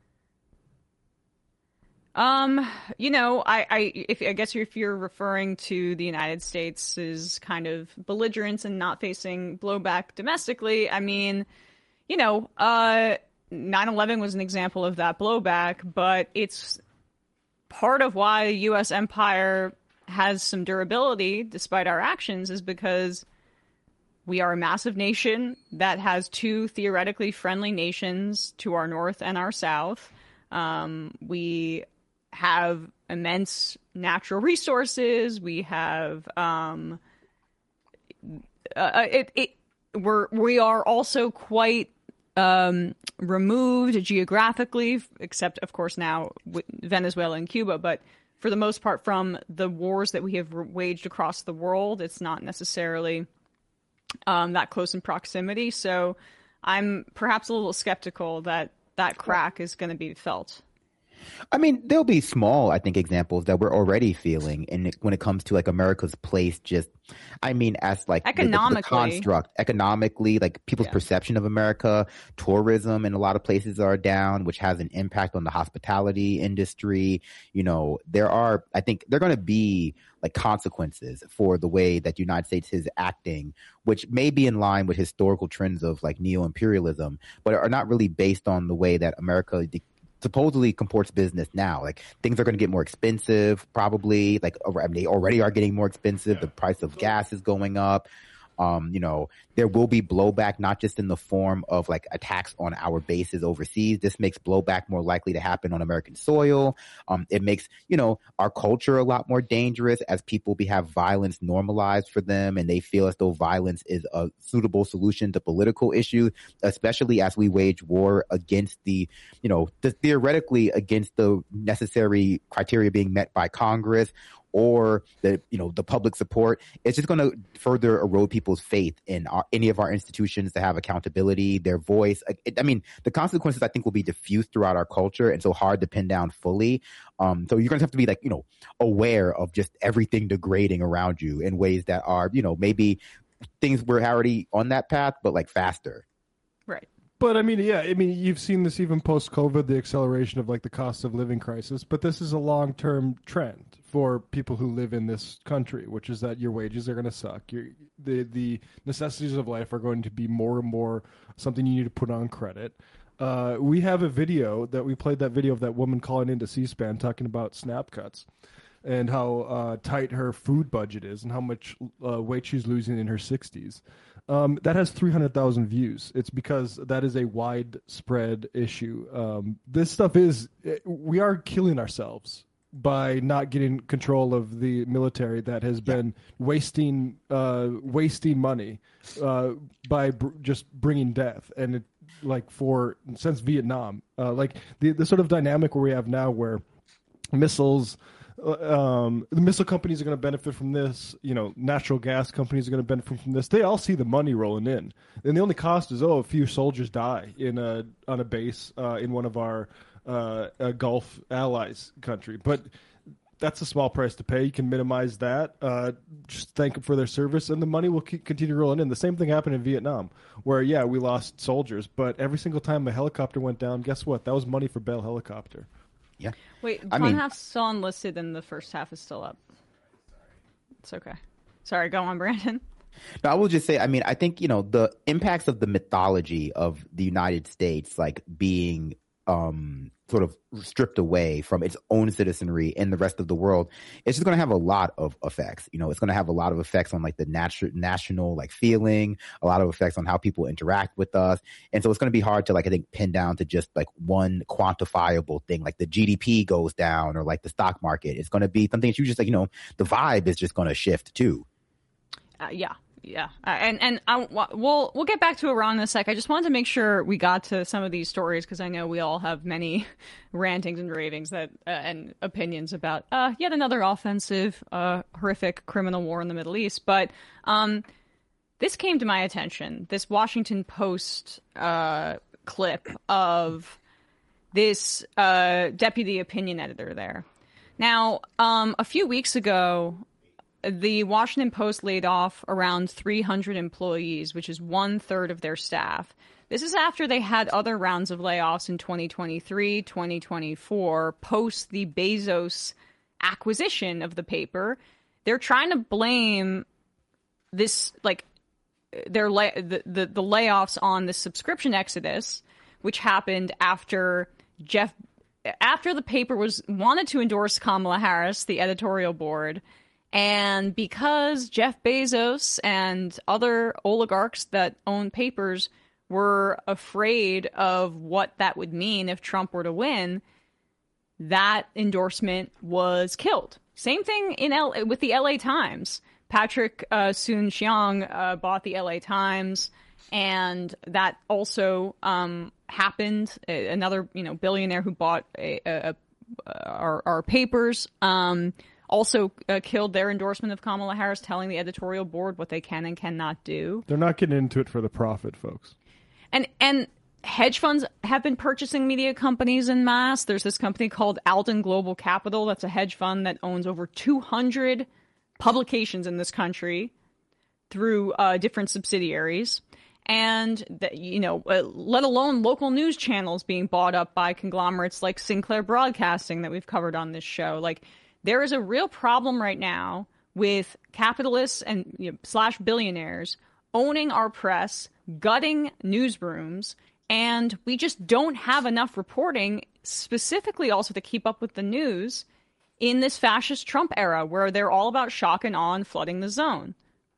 You know, I guess if you're referring to the United States' kind of belligerence and not facing blowback domestically, I mean, you know, 9/11 was an example of that blowback, but it's part of why the U.S. empire has some durability despite our actions is because we are a massive nation that has two theoretically friendly nations to our north and our south. We have immense natural resources. We have we are also quite removed geographically, except of course now with Venezuela and Cuba, but for the most part, from the wars that we have waged across the world, it's not necessarily that close in proximity. So I'm perhaps a little skeptical that that crack is going to be felt. I mean, there'll be small, I think, examples that we're already feeling, and when it comes to like America's place, just, I mean, as like the construct economically, like people's perception of America, tourism in a lot of places are down, which has an impact on the hospitality industry. You know, I think there are going to be like consequences for the way that the United States is acting, which may be in line with historical trends of like neo-imperialism, but are not really based on the way that America supposedly comports business now. Like things are going to get more expensive, probably. Like they already are getting more expensive. The price of gas is going up. You know, there will be blowback, not just in the form of like attacks on our bases overseas. This makes blowback more likely to happen on American soil. It makes, you know, our culture a lot more dangerous as people have violence normalized for them, and they feel as though violence is a suitable solution to political issues, especially as we wage war against theoretically against the necessary criteria being met by Congress, or the public support. It's just going to further erode people's faith in any of our institutions to have accountability, their voice. I mean, the consequences I think will be diffused throughout our culture, and so hard to pin down fully. So you're going to have to be aware of just everything degrading around you in ways that are, maybe things we're already on that path, but like faster. Right. But I mean, you've seen this even post-COVID, the acceleration of like the cost of living crisis. But this is a long-term trend for people who live in this country, which is that your wages are going to suck. The necessities of life are going to be more and more something you need to put on credit. We have a video that we played, that video of that woman calling into C-SPAN talking about SNAP cuts and how tight her food budget is and how much weight she's losing in her 60s. That has 300,000 views. It's because that is a widespread issue. This stuff we are killing ourselves by not getting control of the military that has been wasting money by just bringing death. And since Vietnam, the sort of dynamic where we have now, where missiles. The missile companies are going to benefit from this. Natural gas companies are going to benefit from this. They all see the money rolling in, and the only cost is a few soldiers die on a base in one of our Gulf allies country. But that's a small price to pay. You can minimize that. Just thank them for their service, and the money will continue rolling in. The same thing happened in Vietnam, where, yeah, we lost soldiers, but every single time a helicopter went down, guess what? That was money for Bell Helicopter. Yeah. Wait, front half's still unlisted and the first half is still up. It's okay. Sorry, go on, Brandon. No, I will just say, I mean, I think, the impacts of the mythology of the United States, like being sort of stripped away from its own citizenry in the rest of the world, it's just going to have a lot of effects. It's going to have a lot of effects on like the national like feeling, a lot of effects on how people interact with us. And so it's going to be hard to like, I think, pin down to just like one quantifiable thing, like the GDP goes down or like the stock market. It's going to be something that you just like, the vibe is just going to shift too. Yeah. And we'll get back to Iran in a sec. I just wanted to make sure we got to some of these stories because I know we all have many rantings and ravings and opinions about yet another offensive, horrific criminal war in the Middle East. But this came to my attention, this Washington Post clip of this deputy opinion editor there. Now, a few weeks ago, the Washington Post laid off around 300 employees, which is 1/3 of their staff. This is after they had other rounds of layoffs in 2023, 2024, post the Bezos acquisition of the paper. They're trying to blame this, like, the layoffs on the subscription exodus, which happened after the paper wanted to endorse Kamala Harris, the editorial board. And because Jeff Bezos and other oligarchs that own papers were afraid of what that would mean if Trump were to win, that endorsement was killed. Same thing with the LA Times. Patrick Soon-Shiong bought the LA Times, and that also happened. Another billionaire who bought our papers also killed their endorsement of Kamala Harris, telling the editorial board what they can and cannot do. They're not getting into it for the profit, folks. And hedge funds have been purchasing media companies en masse. There's this company called Alden Global Capital. That's a hedge fund that owns over 200 publications in this country through different subsidiaries. And, let alone local news channels being bought up by conglomerates like Sinclair Broadcasting that we've covered on this show. Like, there is a real problem right now with capitalists and slash billionaires owning our press, gutting newsrooms, and we just don't have enough reporting, specifically also to keep up with the news in this fascist Trump era where they're all about shock and awe and flooding the zone.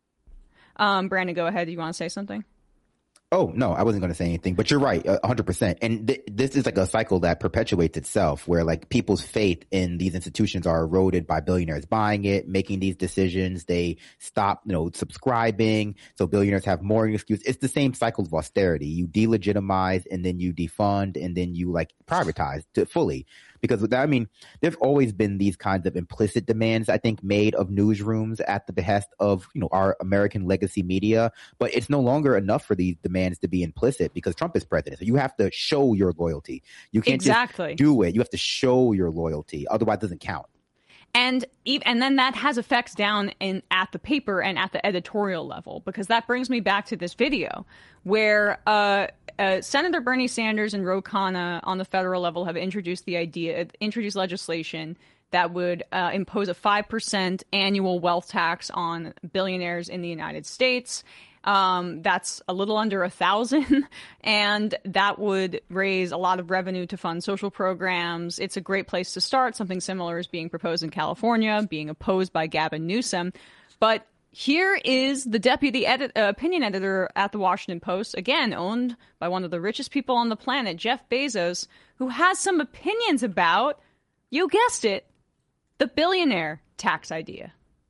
Brandon, go ahead. Do you want to say something? Oh, no, I wasn't going to say anything, but you're right, 100%. And this is like a cycle that perpetuates itself where like people's faith in these institutions are eroded by billionaires buying it, making these decisions. They stop, subscribing. So billionaires have more excuse. It's the same cycle of austerity. You delegitimize and then you defund and then you like privatize fully. Because with that, I mean, there's always been these kinds of implicit demands, I think, made of newsrooms at the behest of, our American legacy media. But it's no longer enough for these demands to be implicit because Trump is president. So you have to show your loyalty. You can't just do it. You have to show your loyalty. Otherwise, it doesn't count. And then that has effects down at the paper and at the editorial level, because that brings me back to this video where Senator Bernie Sanders and Ro Khanna on the federal level have introduced legislation that would impose a 5% annual wealth tax on billionaires in the United States. That's a little under 1,000, and that would raise a lot of revenue to fund social programs. It's a great place to start. Something similar is being proposed in California, being opposed by Gavin Newsom. But here is the deputy opinion editor at the Washington Post, again, owned by one of the richest people on the planet, Jeff Bezos, who has some opinions about, you guessed it, the billionaire tax idea.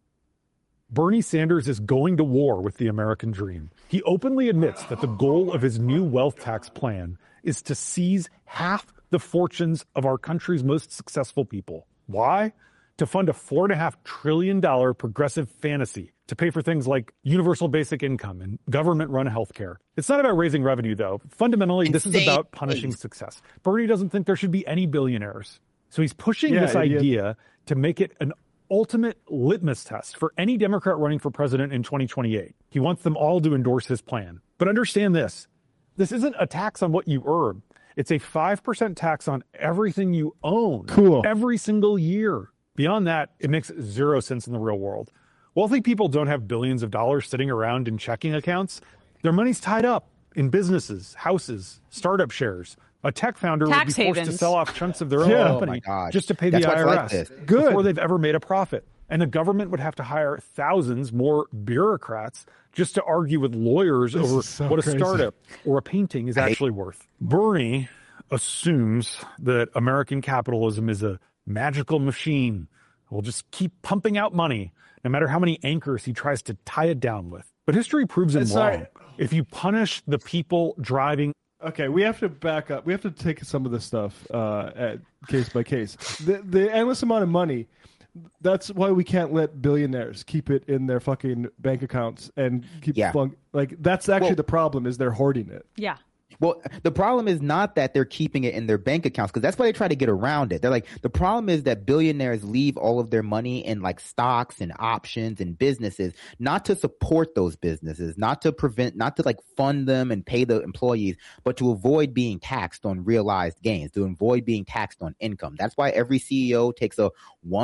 Bernie Sanders is going to war with the American dream. He openly admits that the goal of his new wealth tax plan is to seize half the fortunes of our country's most successful people. Why? to fund a $4.5 trillion progressive fantasy to pay for things like universal basic income and government-run healthcare. It's not about raising revenue, though. Fundamentally, this is about punishing success. Bernie doesn't think there should be any billionaires. So he's pushing this idea to make it an ultimate litmus test for any Democrat running for president in 2028. He wants them all to endorse his plan. But understand this. This isn't a tax on what you earn. It's a 5% tax on everything you own. Cool. Every single year. Beyond that, it makes zero sense in the real world. Wealthy people don't have billions of dollars sitting around in checking accounts. Their money's tied up in businesses, houses, startup shares. A tech founder would be forced to sell off chunks of their own company just to pay the IRS before they've ever made a profit. And the government would have to hire thousands more bureaucrats just to argue with lawyers over what a startup or a painting is actually worth. Bernie assumes that American capitalism is a magical machine. Will just keep pumping out money, no matter how many anchors he tries to tie it down with. But history proves him wrong. If you punish the people driving... Okay, we have to back up. We have to take some of this stuff at case by case. The endless amount of money, that's why we can't let billionaires keep it in their fucking bank accounts and keep that's actually the problem, is they're hoarding it. Yeah. Well, the problem is not that they're keeping it in their bank accounts, because that's why they try to get around it. They're like, the problem is that billionaires leave all of their money in like stocks and options and businesses, not to support those businesses, not to like fund them and pay the employees, but to avoid being taxed on realized gains, to avoid being taxed on income. That's why every CEO takes a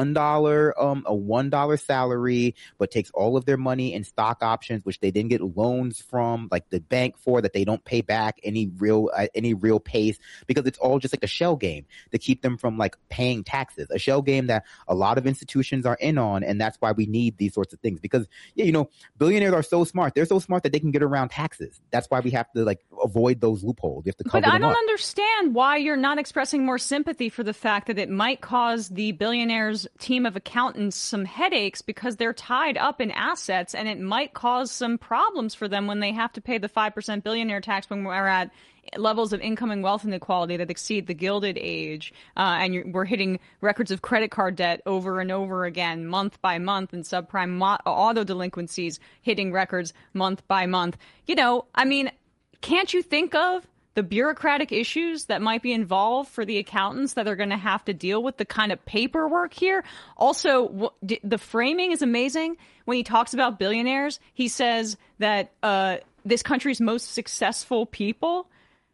$1 salary, but takes all of their money in stock options, which they then get loans from like the bank for, that they don't pay back any real pace, because it's all just like a shell game to keep them from like paying taxes, a shell game that a lot of institutions are in on. And that's why we need these sorts of things, because billionaires are so smart. They're so smart that they can get around taxes. That's why we have to like avoid those loopholes. You have to cover them up. But I don't understand why you're not expressing more sympathy for the fact that it might cause the billionaires' team of accountants some headaches because they're tied up in assets, and it might cause some problems for them when they have to pay the 5% billionaire tax when we're at levels of income and wealth inequality that exceed the Gilded Age, and we're hitting records of credit card debt over and over again, month by month, and subprime auto delinquencies hitting records month by month. Can't you think of the bureaucratic issues that might be involved for the accountants that are going to have to deal with the kind of paperwork here? Also, the framing is amazing. When he talks about billionaires, he says that this country's most successful people.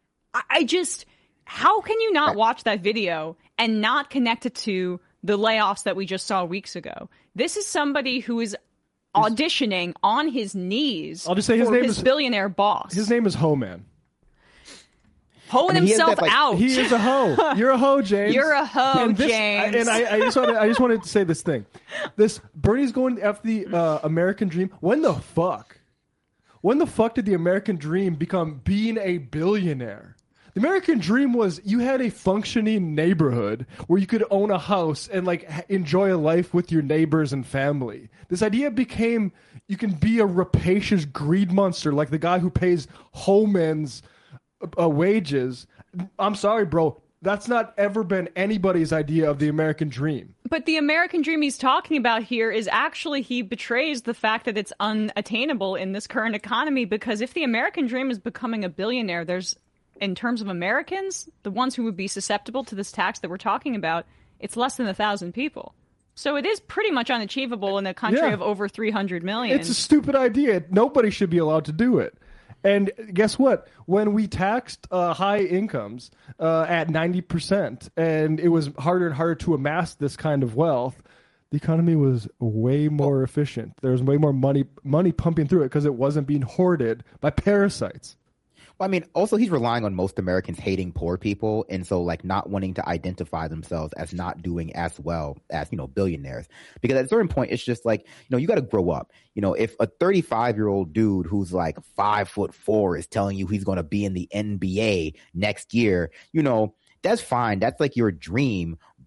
How can you not watch that video and not connect it to the layoffs that we just saw weeks ago? This is somebody who is auditioning on his knees. I'll just say his name is billionaire boss. His name is Ho Man. Hoeing himself out. He is a hoe. You're a hoe, James. You're a hoe, James. And I just wanted to say this thing. Bernie's going after the American dream. When the fuck did the American dream become being a billionaire? The American dream was you had a functioning neighborhood where you could own a house and like enjoy a life with your neighbors and family. This idea became you can be a rapacious greed monster like the guy who pays Homan's wages. I'm sorry, bro. That's not ever been anybody's idea of the American dream. But the American dream he's talking about here is actually, he betrays the fact that it's unattainable in this current economy, because if the American dream is becoming a billionaire, there's, in terms of Americans, the ones who would be susceptible to this tax that we're talking about, it's less than 1,000 people. So it is pretty much unachievable in a country of over 300 million. It's a stupid idea. Nobody should be allowed to do it. And guess what? When we taxed high incomes at 90%, and it was harder and harder to amass this kind of wealth, the economy was way more efficient. There was way more money pumping through it because it wasn't being hoarded by parasites. Well, I mean, also he's relying on most Americans hating poor people, and so like not wanting to identify themselves as not doing as well as, billionaires. Because at a certain point, it's just like, you got to grow up. If a 35-year-old dude who's like 5'4" is telling you he's going to be in the NBA next year, that's fine. That's like your dream.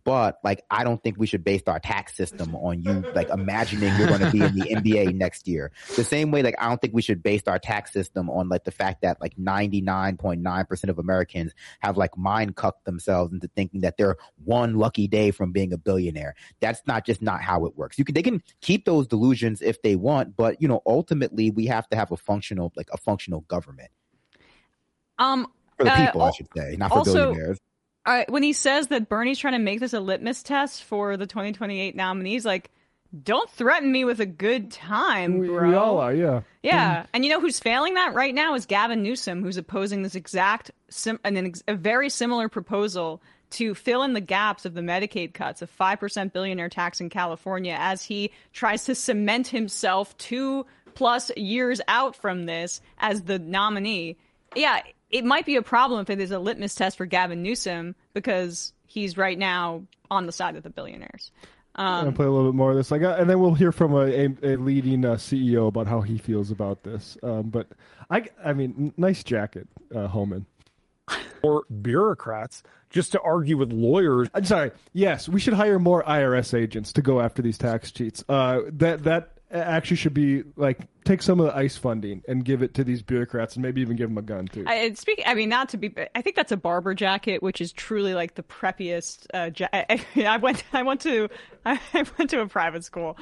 But like, I don't think we should base our tax system on you like imagining you're going to be in the NBA next year. The same way, like, I don't think we should base our tax system on like the fact that like 99.9% of Americans have like mind cucked themselves into thinking that they're one lucky day from being a billionaire. That's not how it works. They can keep those delusions if they want, but you know, ultimately we have to have a functional government. For the people, I should say, not for billionaires. When he says that Bernie's trying to make this a litmus test for the 2028 nominees, like, don't threaten me with a good time, bro. We all are, yeah. Yeah, and you know who's failing that right now is Gavin Newsom, who's opposing this a very similar proposal to fill in the gaps of the Medicaid cuts, a 5% billionaire tax in California, as he tries to cement himself 2+ years out from this as the nominee. Yeah, it might be a problem if it is a litmus test for Gavin Newsom because he's right now on the side of the billionaires. I'm gonna play a little bit more of this, and then we'll hear from a leading CEO about how he feels about this. But I mean, nice jacket, Homan. Or bureaucrats just to argue with lawyers. I'm sorry. Yes, we should hire more IRS agents to go after these tax cheats. That actually should be like, take some of the ICE funding and give it to these bureaucrats, and maybe even give them a gun too. I think that's a Barber jacket, which is truly like the preppiest. I went to a private school.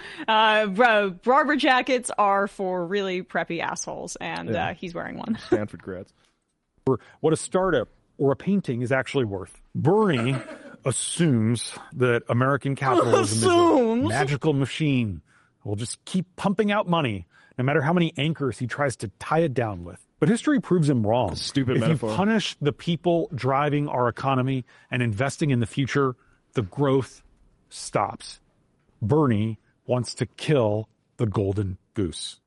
Barber jackets are for really preppy assholes, and he's wearing one. Stanford grads. What a startup or a painting is actually worth. Bernie assumes that American capitalism is a magical machine. Will just keep pumping out money, no matter how many anchors he tries to tie it down with. But history proves him wrong. Stupid if metaphor. You punish the people driving our economy and investing in the future, the growth stops. Bernie wants to kill the golden goose.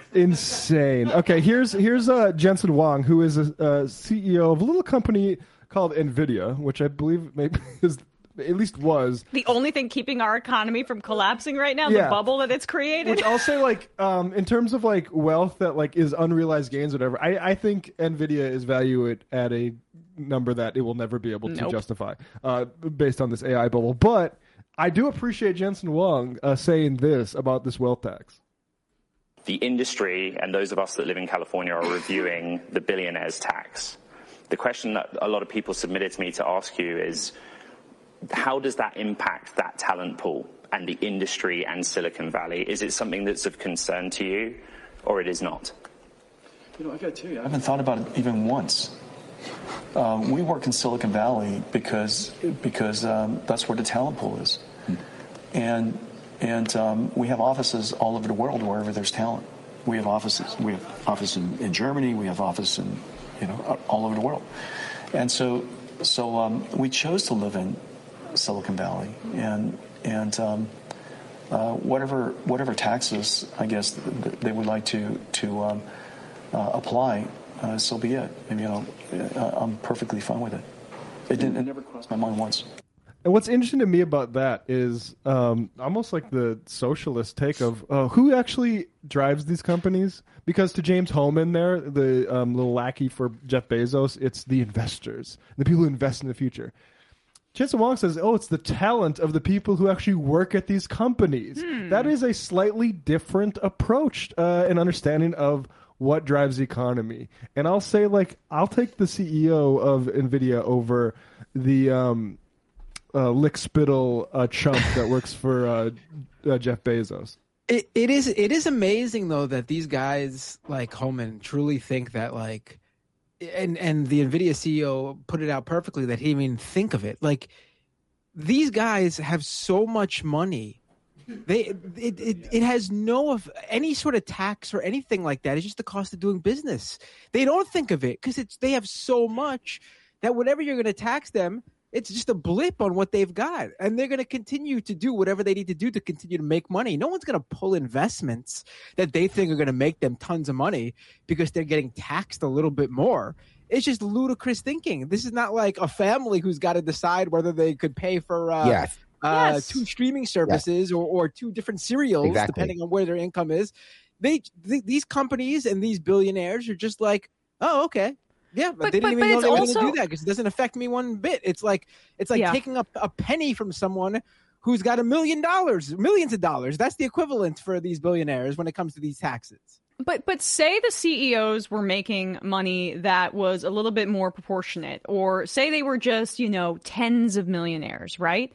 Insane. Okay, here's Jensen Huang, who is a CEO of a little company called NVIDIA, which I believe maybe is, at least was, the only thing keeping our economy from collapsing right now, the bubble that it's created. Which I'll say, like, in terms of like wealth that like is unrealized gains, or whatever, I think NVIDIA is valued at a number that it will never be able to justify based on this AI bubble. But I do appreciate Jensen Huang saying this about this wealth tax. The industry and those of us that live in California are reviewing the billionaire's tax. The question that a lot of people submitted to me to ask you is, how does that impact that talent pool and the industry and Silicon Valley? Is it something that's of concern to you, or it is not? You know, I got to tell you, I haven't thought about it even once. We work in Silicon Valley because that's where the talent pool is, and we have offices all over the world wherever there's talent. We have offices. We have office in Germany. We have office in all over the world, and so we chose to live in Silicon Valley, and whatever taxes I guess they would like to apply, so be it. I'm perfectly fine with it. It never crossed my mind once. And what's interesting to me about that is almost like the socialist take of who actually drives these companies. Because to James Homan there, the little lackey for Jeff Bezos, it's the investors, the people who invest in the future. Jensen Huang says, it's the talent of the people who actually work at these companies. That is a slightly different approach and understanding of what drives the economy. And I'll say, like, I'll take the CEO of NVIDIA over the lick-spittle chump that works for Jeff Bezos. It is amazing though that these guys like Homan truly think that, like, and the NVIDIA CEO put it out perfectly that he didn't even think of it. Like, these guys have so much money. It has no any sort of tax or anything like that. It's just the cost of doing business. They don't think of it because they have so much that whatever you're going to tax them, it's just a blip on what they've got. And they're going to continue to do whatever they need to do to continue to make money. No one's going to pull investments that they think are going to make them tons of money because they're getting taxed a little bit more. It's just ludicrous thinking. This is not like a family who's got to decide whether they could pay for two streaming services or two different cereals, depending on where their income is. These companies and these billionaires are just like, oh, okay. Yeah, but they didn't even know they were going to do that because it doesn't affect me one bit. It's like taking up a penny from someone who's got $1 million, millions of dollars. That's the equivalent for these billionaires when it comes to these taxes. But say the CEOs were making money that was a little bit more proportionate, or say they were just, tens of millionaires, right?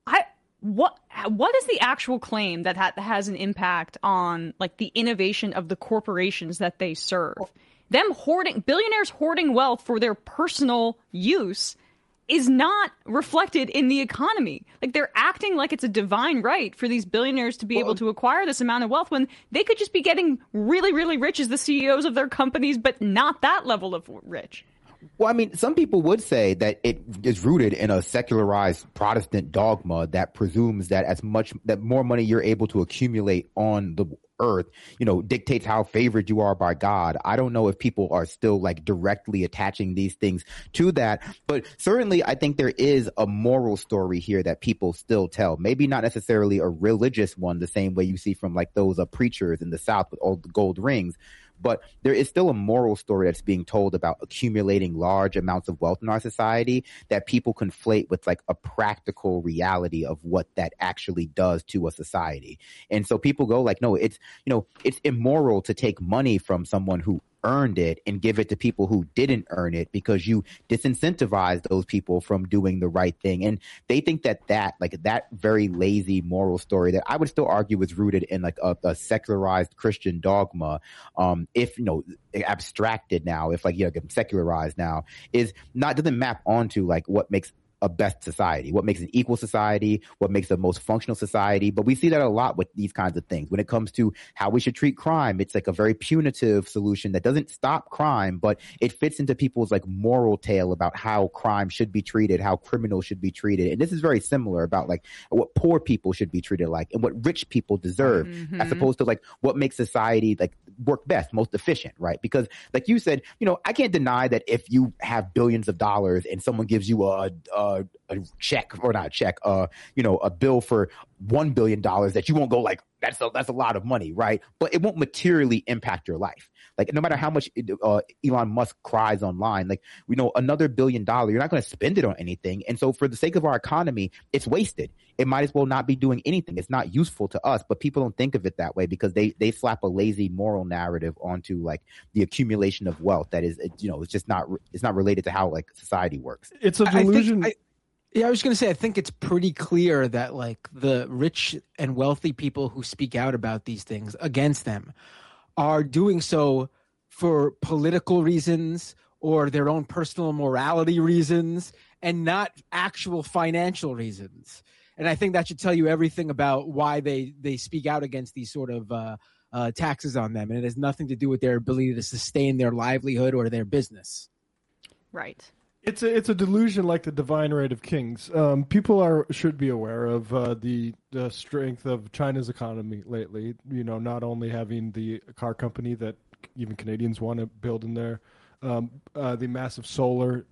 What is the actual claim that has an impact on like the innovation of the corporations that they serve? Billionaires hoarding wealth for their personal use is not reflected in the economy. Like they're acting like it's a divine right for these billionaires to be able to acquire this amount of wealth when they could just be getting really, really rich as the CEOs of their companies, but not that level of rich. Well, I mean, some people would say that it is rooted in a secularized Protestant dogma that presumes that that more money you're able to accumulate on the earth, dictates how favored you are by God. I don't know if people are still like directly attaching these things to that, but certainly I think there is a moral story here that people still tell. Maybe not necessarily a religious one, the same way you see from like those preachers in the South with all the gold rings. But there is still a moral story that's being told about accumulating large amounts of wealth in our society that people conflate with like a practical reality of what that actually does to a society. And so people go like, no, it's immoral to take money from someone who earned it and give it to people who didn't earn it because you disincentivize those people from doing the right thing. And they think that very lazy moral story that I would still argue is rooted in like a secularized Christian dogma, if abstracted now, if secularized now, doesn't map onto like what makes a best society, what makes an equal society, what makes the most functional society. But we see that a lot with these kinds of things. When it comes to how we should treat crime, it's like a very punitive solution that doesn't stop crime, but it fits into people's like moral tale about how crime should be treated, how criminals should be treated. And this is very similar about like what poor people should be treated like and what rich people deserve, as opposed to like what makes society like work best, most efficient, right? Because like you said, I can't deny that if you have billions of dollars and someone gives you a check or not a check, a bill for $1 billion that you won't go like, that's a lot of money, right? But it won't materially impact your life. Like no matter how much Elon Musk cries online, like another $1 billion, you're not going to spend it on anything. And so for the sake of our economy, it's wasted. It might as well not be doing anything. It's not useful to us, but people don't think of it that way because they slap a lazy moral narrative onto like the accumulation of wealth that is, it's just not related to how like society works. It's a delusion. I was going to say, I think it's pretty clear that like the rich and wealthy people who speak out about these things against them are doing so for political reasons or their own personal morality reasons and not actual financial reasons. And I think that should tell you everything about why they speak out against these sort of taxes on them. And it has nothing to do with their ability to sustain their livelihood or their business. Right. It's a delusion like the divine right of kings. People should be aware of the strength of China's economy lately. Not only having the car company that even Canadians want to build in there, the massive solar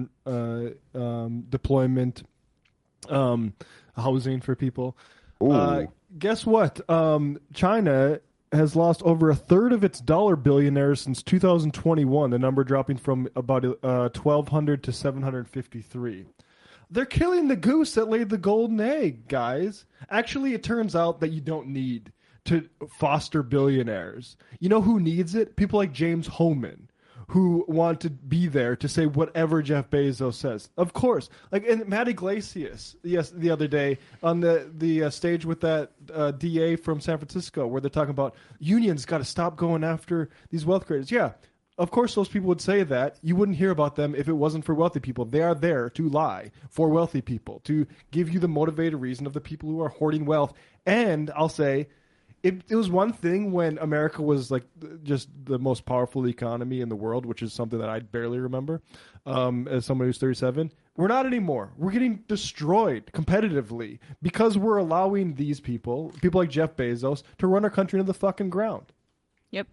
deployment, housing for people. Guess what? China has lost over a third of its dollar billionaires since 2021, the number dropping from about 1,200 to 753. They're killing the goose that laid the golden egg, guys. Actually, it turns out that you don't need to foster billionaires. You know who needs it? People like James Hohmann, who want to be there to say whatever Jeff Bezos says. Of course. Like, and Matt Iglesias, the other day on the stage with that DA from San Francisco, where they're talking about unions got to stop going after these wealth creators. Yeah, of course those people would say that. You wouldn't hear about them if it wasn't for wealthy people. They are there to lie for wealthy people, to give you the motivated reason of the people who are hoarding wealth. And I'll say, it was one thing when America was like just the most powerful economy in the world, which is something that I barely remember as someone who's 37. We're not anymore. We're getting destroyed competitively because we're allowing these people like Jeff Bezos, to run our country into the fucking ground. Yep.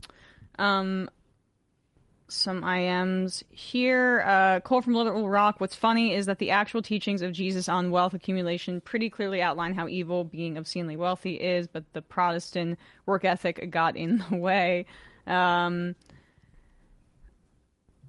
Some IMs here. Cole from Little Rock. What's funny is that the actual teachings of Jesus on wealth accumulation pretty clearly outline how evil being obscenely wealthy is, but the Protestant work ethic got in the way.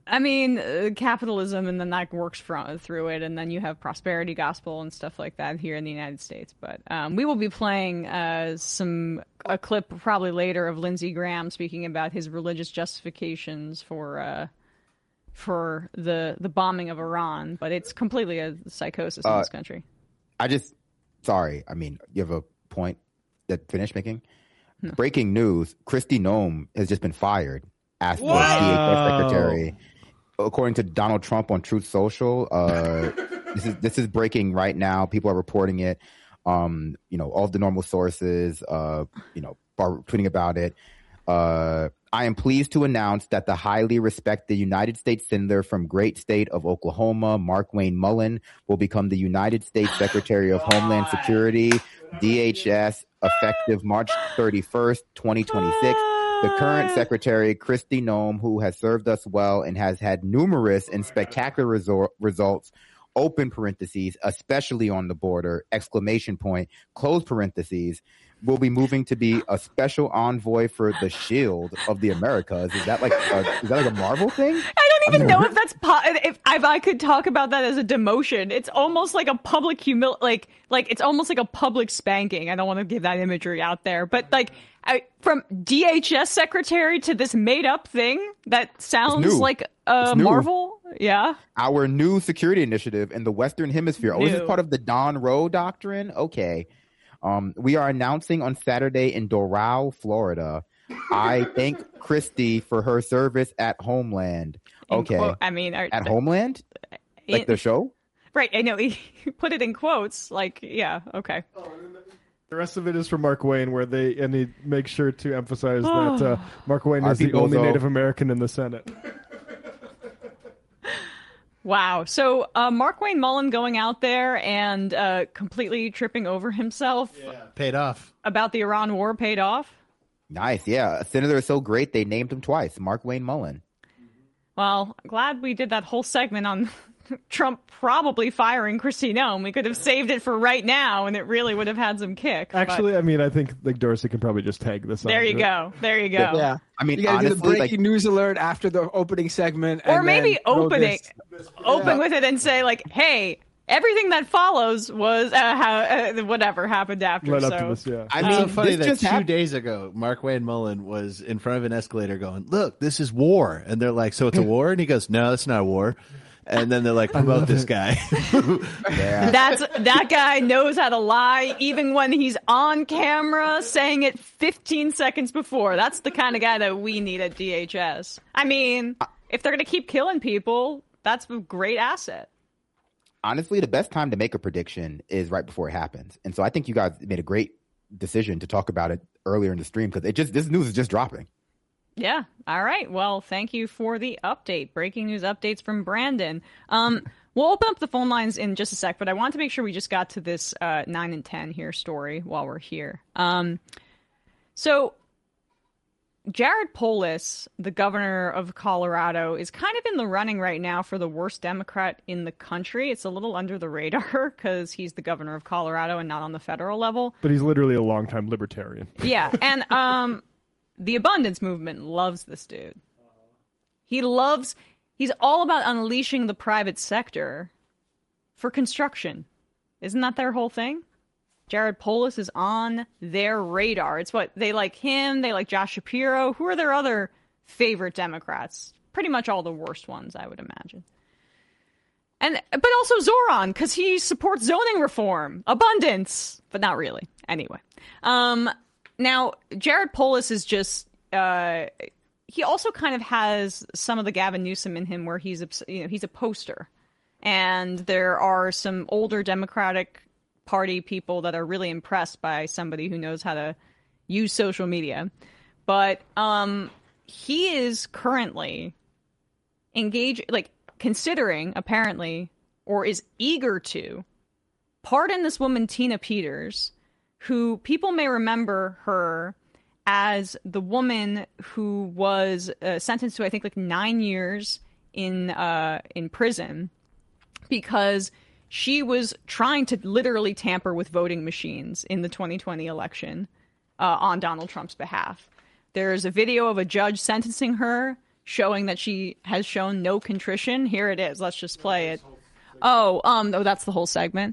I mean, capitalism, and then that works through it, and then you have prosperity gospel and stuff like that here in the United States. But we will be playing a clip probably later of Lindsey Graham speaking about his religious justifications for the bombing of Iran. But it's completely a psychosis in this country. Sorry. I mean, you have a point that finished making. No. Breaking news: Kristi Noem has just been fired as the DHS secretary. According to Donald Trump on Truth Social, this is breaking right now. People are reporting it. All of the normal sources, are tweeting about it. I am pleased to announce that the highly respected United States Senator from great state of Oklahoma, Markwayne Mullin, will become the United States Secretary of Homeland Security, DHS, effective March 31st, 2026. The current secretary, Kristi Noem, who has served us well and has had numerous and spectacular results, open parentheses, especially on the border, exclamation point, close parentheses, will be moving to be a special envoy for the Shield of the Americas. Is that like a Marvel thing? I don't even know if that's if I could talk about that as a demotion. It's almost like a public like it's almost like a public spanking. I don't want to give that imagery out there, but like from DHS secretary to this made up thing that sounds like Marvel. Yeah. Our new security initiative in the Western Hemisphere. Oh, is this part of the Don Roe doctrine? Okay. We are announcing on Saturday in Doral, Florida. I thank Kristi for her service at Homeland. Okay. At Homeland? Like the show? Right. I know. He put it in quotes. Like, yeah. Okay. The rest of it is from Mark Wayne, where they make sure to emphasize that Mark Wayne is the only Native American in the Senate. Wow. So Markwayne Mullin going out there and completely tripping over himself. Yeah. Paid off. About the Iran war paid off. Nice. Yeah. A senator is so great they named him twice. Markwayne Mullin. Well, glad we did that whole segment on Trump probably firing Kristi Noem. We could have saved it for right now, and it really would have had some kick. Actually, I think like Dorsey can probably just tag this. There you go. There you go. Yeah. I mean, you gotta do the breaking news alert after the opening segment, or maybe open with it and say like, "Hey, everything that follows was whatever happened after." Led up to this, yeah. I mean, funny that 2 days ago, Markwayne Mullin was in front of an escalator going, "Look, this is war," and they're like, "So it's a war?" And he goes, "No, it's not a war." And then they're like, promote this guy. Yeah. That guy knows how to lie, even when he's on camera saying it 15 seconds before. That's the kind of guy that we need at DHS. I mean, if they're going to keep killing people, that's a great asset. Honestly, the best time to make a prediction is right before it happens. And so I think you guys made a great decision to talk about it earlier in the stream because this news is just dropping. Yeah. All right. Well, thank you for the update. Breaking news updates from Brandon. We'll open up the phone lines in just a sec, but I want to make sure we just got to this 9 and 10 here story while we're here. So Jared Polis, the governor of Colorado, is kind of in the running right now for the worst Democrat in the country. It's a little under the radar because he's the governor of Colorado and not on the federal level. But he's literally a longtime libertarian. Yeah. And the abundance movement loves this dude. He's all about unleashing the private sector for construction. Isn't that their whole thing? Jared Polis is on their radar. It's what they like him. They like Josh Shapiro. Who are their other favorite Democrats? Pretty much all the worst ones, I would imagine. But also Zoran, because he supports zoning reform. Abundance, but not really. Anyway. Now, Jared Polis is just, he also kind of has some of the Gavin Newsom in him where he's a poster. And there are some older Democratic Party people that are really impressed by somebody who knows how to use social media. But he is currently considering, apparently, or is eager to pardon this woman, Tina Peters, who people may remember her as the woman who was sentenced to, I think, 9 years in prison because she was trying to literally tamper with voting machines in the 2020 election on Donald Trump's behalf. There's a video of a judge sentencing her. showing that she has shown no contrition. Here it is. Let's just play it. Oh, that's the whole segment.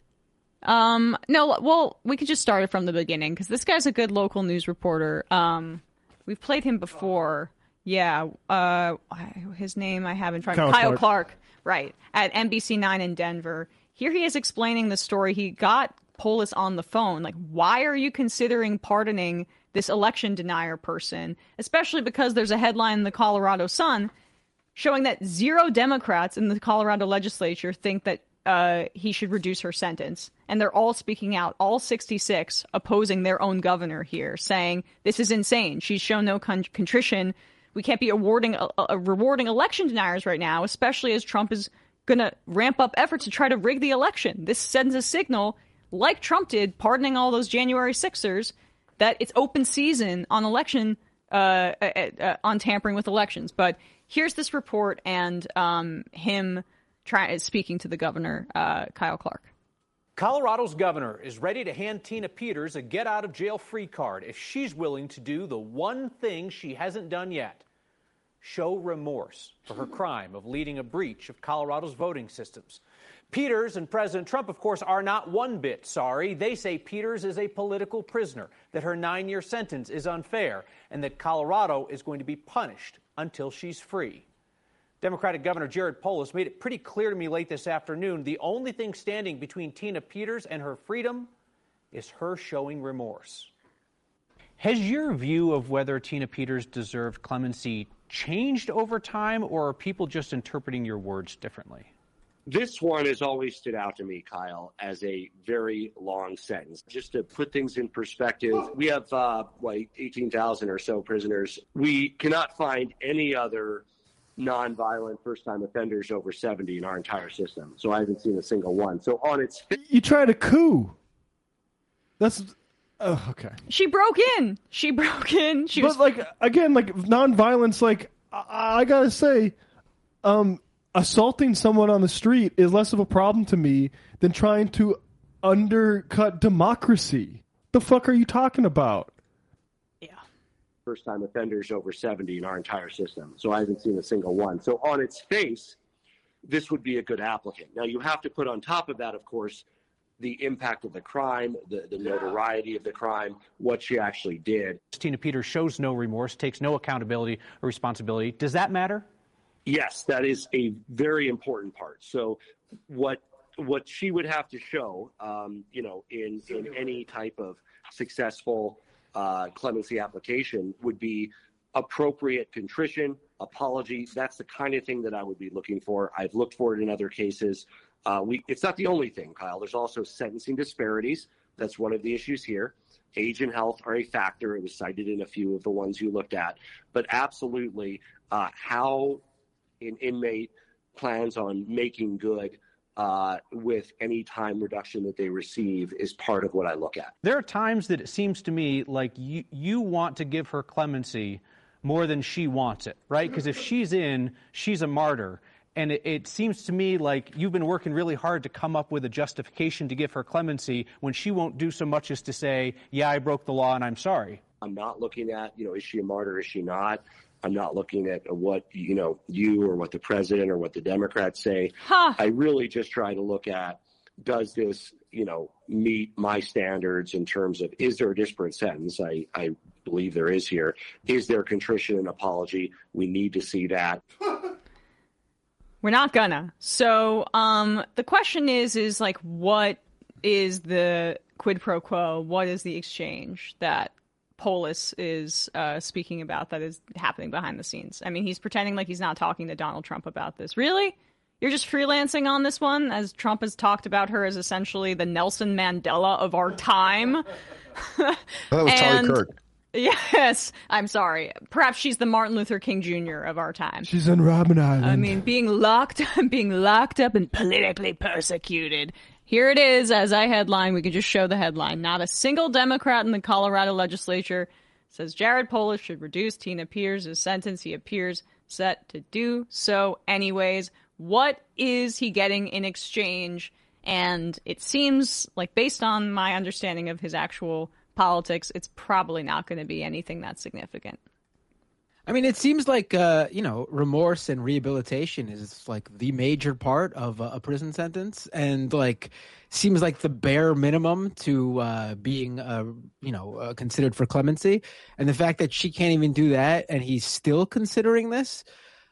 No, well, we could just start it from the beginning because this guy's a good local news reporter. We've played him before. Yeah, his name I have in front of me. Kyle Clark, right, at NBC9 in Denver. Here he is explaining the story. He got Polis on the phone. Like, why are you considering pardoning this election denier person? Especially because there's a headline in the Colorado Sun showing that 0 Democrats in the Colorado legislature think that he should reduce her sentence. And they're all speaking out, all 66 opposing their own governor here, saying this is insane. She's shown no contrition. We can't be rewarding election deniers right now, especially as Trump is going to ramp up efforts to try to rig the election. This sends a signal, like Trump did, pardoning all those January 6ers, that it's open season on election, on tampering with elections. But here's this report and him speaking to the governor, Kyle Clark. Colorado's governor is ready to hand Tina Peters a get-out-of-jail-free card if she's willing to do the one thing she hasn't done yet: show remorse for her crime of leading a breach of Colorado's voting systems. Peters and President Trump, of course, are not one bit sorry. They say Peters is a political prisoner, that her 9-year sentence is unfair, and that Colorado is going to be punished until she's free. Democratic Governor Jared Polis made it pretty clear to me late this afternoon the only thing standing between Tina Peters and her freedom is her showing remorse. Has your view of whether Tina Peters deserved clemency changed over time, or are people just interpreting your words differently? This one has always stood out to me, Kyle, as a very long sentence. Just to put things in perspective, we have 18,000 or so prisoners. We cannot find any other nonviolent first-time offenders over 70 in our entire system. So I haven't seen a single one. So on its... You tried a coup. That's... Oh, okay. She broke in. She was... like, again, like, nonviolence, like, I gotta say, assaulting someone on the street is less of a problem to me than trying to undercut democracy. The fuck are you talking about? First-time offenders over 70 in our entire system. So I haven't seen a single one. So on its face, this would be a good applicant. Now, you have to put on top of that, of course, the impact of the crime, the notoriety of the crime, what she actually did. Tina Peters shows no remorse, takes no accountability or responsibility. Does that matter? Yes, that is a very important part. So what she would have to show, in any type of successful clemency application would be appropriate contrition, apology. That's the kind of thing that I would be looking for. I've looked for it in other cases. It's not the only thing, Kyle. There's also sentencing disparities. That's one of the issues here. Age and health are a factor. It was cited in a few of the ones you looked at. But absolutely, how an inmate plans on making good with any time reduction that they receive is part of what I look at. There are times that it seems to me like you want to give her clemency more than she wants it, right? Because if she's in, she's a martyr. And it seems to me like you've been working really hard to come up with a justification to give her clemency when she won't do so much as to say, yeah, I broke the law and I'm sorry. I'm not looking at, is she a martyr, is she not? I'm not looking at what, you or what the president or what the Democrats say. I really just try to look at, does this, meet my standards in terms of, is there a disparate sentence? I believe there is here. Is there contrition and apology? We need to see that. We're not gonna. So the question is like, what is the quid pro quo? What is the exchange that Polis is speaking about that is happening behind the scenes? I mean, he's pretending like he's not talking to Donald Trump about this. Really? You're just freelancing on this one, as Trump has talked about her as essentially the Nelson Mandela of our time? That was Charlie Kirk. Yes, I'm sorry. Perhaps she's the Martin Luther King Jr. of our time. She's on Robben Island. I mean, being locked up and politically persecuted. Here it is, as I headline. We can just show the headline. Not a single Democrat in the Colorado legislature says Jared Polis should reduce Tina Peters' sentence. He appears set to do so anyways. What is he getting in exchange? And it seems like, based on my understanding of his actual politics, it's probably not going to be anything that significant. I mean, it seems like remorse and rehabilitation is like the major part of a prison sentence, and like seems like the bare minimum to being considered for clemency. And the fact that she can't even do that, and he's still considering this,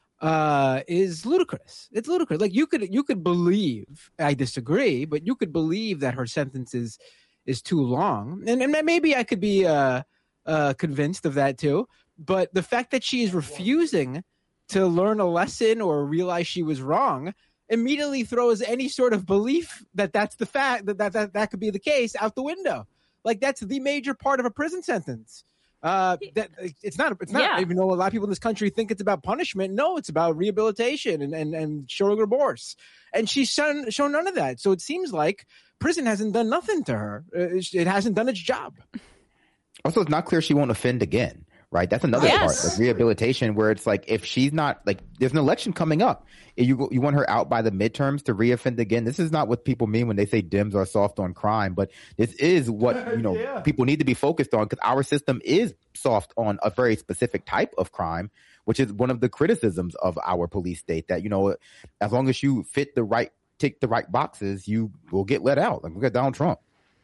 is ludicrous. It's ludicrous. Like you could believe, I disagree, but you could believe that her sentence is too long, and maybe I could be convinced of that too. But the fact that she is refusing to learn a lesson or realize she was wrong immediately throws any sort of belief that that's the fact, that could be the case, out the window. Like, that's the major part of a prison sentence. That it's not. Yeah. Even though a lot of people in this country think it's about punishment, no, it's about rehabilitation and showing remorse. And she's shown none of that. So it seems like prison hasn't done nothing to her. It hasn't done its job. Also, it's not clear she won't offend again. Right, that's another part, like rehabilitation, where it's like if she's not, like, there's an election coming up, you want her out by the midterms to reoffend again. This is not what people mean when they say Dems are soft on crime, but this is what people need to be focused on, because our system is soft on a very specific type of crime, which is one of the criticisms of our police state, that as long as you tick the right boxes, you will get let out. Like, look at Donald Trump.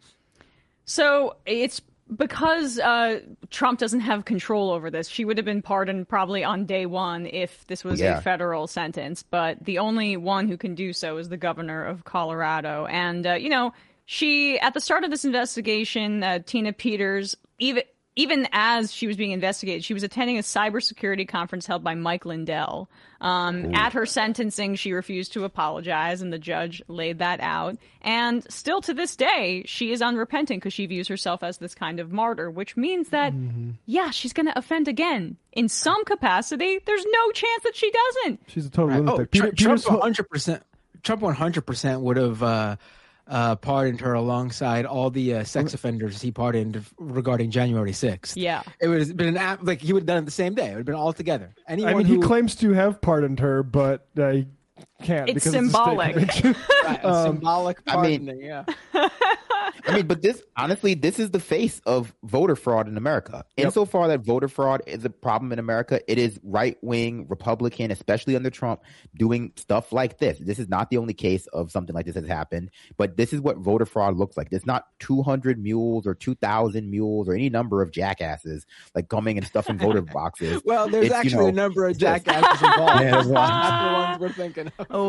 So it's because Trump doesn't have control over this. She would have been pardoned probably on day one if this was a federal sentence. But the only one who can do so is the governor of Colorado. And, she, at the start of this investigation, Tina Peters, even as she was being investigated, she was attending a cybersecurity conference held by Mike Lindell. At her sentencing, she refused to apologize, and the judge laid that out. And still to this day, she is unrepentant because she views herself as this kind of martyr, which means that, she's going to offend again. In some capacity, there's no chance that she doesn't. She's a total lunatic. Trump 100%. Trump 100% would have pardoned her alongside all the sex offenders he pardoned regarding January 6th. Yeah. It would have been he would have done it the same day. It would have been all together. He claims to have pardoned her, but he can't. It's because symbolic. It's symbolic pardoning, yeah. But this is the face of voter fraud in America. Insofar that voter fraud is a problem in America, it is right-wing Republican, especially under Trump, doing stuff like this. This is not the only case of something like this has happened, but this is what voter fraud looks like. It's not 200 mules or 2,000 mules or any number of jackasses like coming and stuffing voter boxes. Well, there's actually a number of jackasses involved. Yeah, there's not the ones we're thinking of. Oh,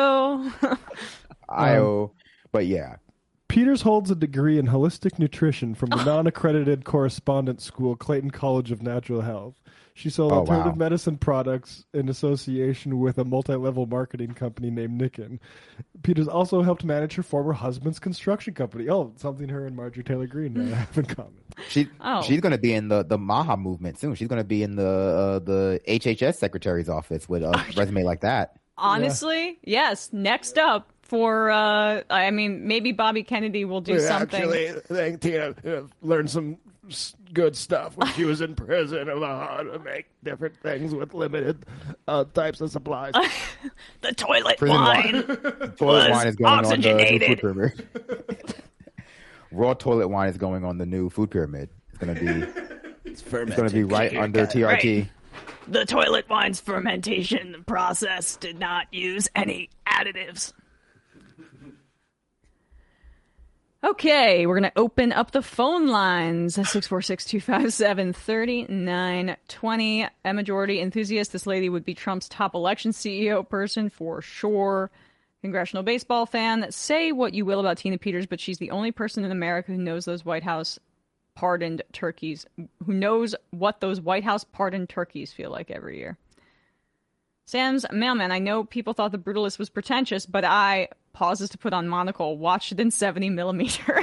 hey-oh. But yeah. Peters holds a degree in holistic nutrition from the non-accredited correspondence school, Clayton College of Natural Health. She sold alternative medicine products in association with a multi-level marketing company named Nikken. Peters also helped manage her former husband's construction company. Oh, something her and Marjorie Taylor Greene have in common. She's going to be in the Maha movement soon. She's going to be in the HHS secretary's office with a resume like that. Honestly, yes. Next up for, maybe Bobby Kennedy will do something. Actually, I think Tina learned some good stuff when she was in prison about how to make different things with limited types of supplies. The toilet prison wine toilet wine is going oxygenated. on the food pyramid. Raw toilet wine is going on the new food pyramid. It's going to be it's going to be right under TRT. Right. The toilet wine's fermentation process did not use any additives. Okay, we're going to open up the phone lines. 646-257-3920. A majority enthusiast. This lady would be Trump's top election CEO person for sure. Congressional baseball fan. Say what you will about Tina Peters, but she's the only person in America who knows those White House pardoned turkeys, who knows what those White House pardoned turkeys feel like every year. Sam's mailman, I know people thought the Brutalist was pretentious, but I pauses to put on monocle, watched it in 70 millimeter.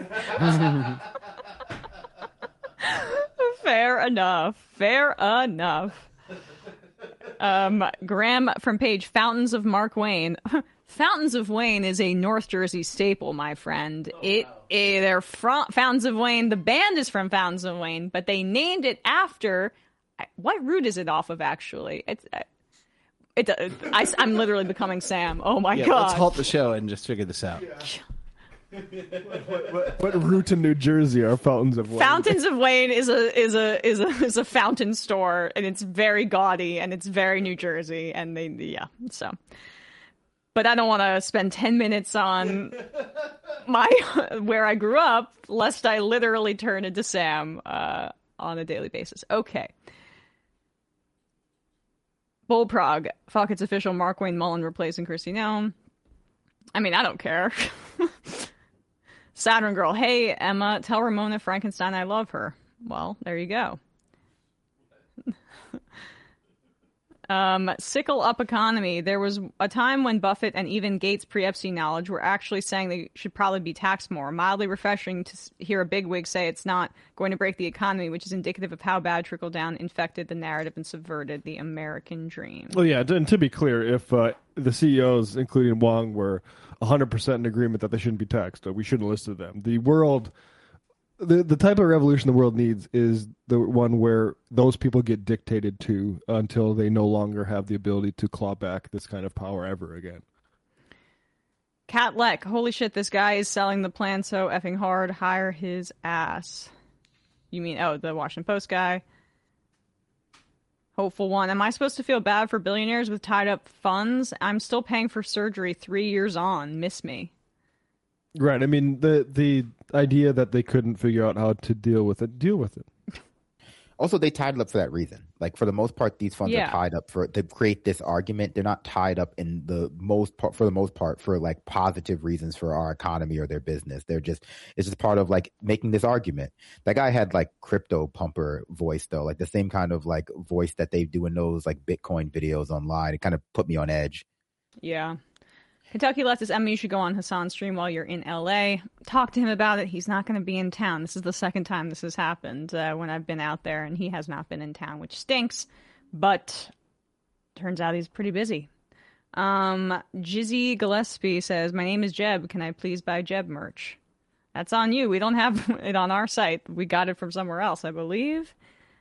Fair enough. Graham from page Fountains of Mark Wayne. Fountains of Wayne is a North Jersey staple, my friend. They're from Fountains of Wayne. The band is from Fountains of Wayne, but they named it after. What route is it off of? Actually, I'm literally becoming Sam. Oh my god! Let's halt the show and just figure this out. What route in New Jersey are Fountains of Wayne? Fountains of Wayne is a fountain store, and it's very gaudy, and it's very New Jersey, and so. But I don't want to spend 10 minutes on where I grew up, lest I literally turn into Sam on a daily basis. Okay. Bullprog, fuck, it's official. Mark Wayne Mullen replacing Kristi Noem. I mean, I don't care. Saturn Girl, hey, Emma, tell Ramona Frankenstein I love her. Well, there you go. Sickle up economy. There was a time when Buffett and even Gates' pre-Epstein knowledge were actually saying they should probably be taxed more. Mildly refreshing to hear a bigwig say it's not going to break the economy, which is indicative of how bad trickle-down infected the narrative and subverted the American dream. Well, yeah, and to be clear, if the CEOs, including Wong, were 100% in agreement that they shouldn't be taxed, we shouldn't have listed them. The world... The type of revolution the world needs is the one where those people get dictated to until they no longer have the ability to claw back this kind of power ever again. Cat Leck, holy shit, this guy is selling the plan so effing hard. Hire his ass. You mean, the Washington Post guy? Hopeful one. Am I supposed to feel bad for billionaires with tied up funds? I'm still paying for surgery 3 years on. Miss me. Right. I mean, the idea that they couldn't figure out how to deal with it. Also, they tied it up for that reason. Like, for the most part, these funds are tied up to create this argument. They're not tied up in for the most part, for like positive reasons for our economy or their business. It's just part of like making this argument. That guy had like crypto pumper voice though, like the same kind of like voice that they do in those like Bitcoin videos online. It kind of put me on edge. Yeah. Kentucky leftist Emma, you should go on Hassan's stream while you're in LA. Talk to him about it. He's not going to be in town. This is the second time this has happened when I've been out there, and he has not been in town, which stinks. But turns out he's pretty busy. Jizzy Gillespie says, my name is Jeb. Can I please buy Jeb merch? That's on you. We don't have it on our site. We got it from somewhere else, I believe.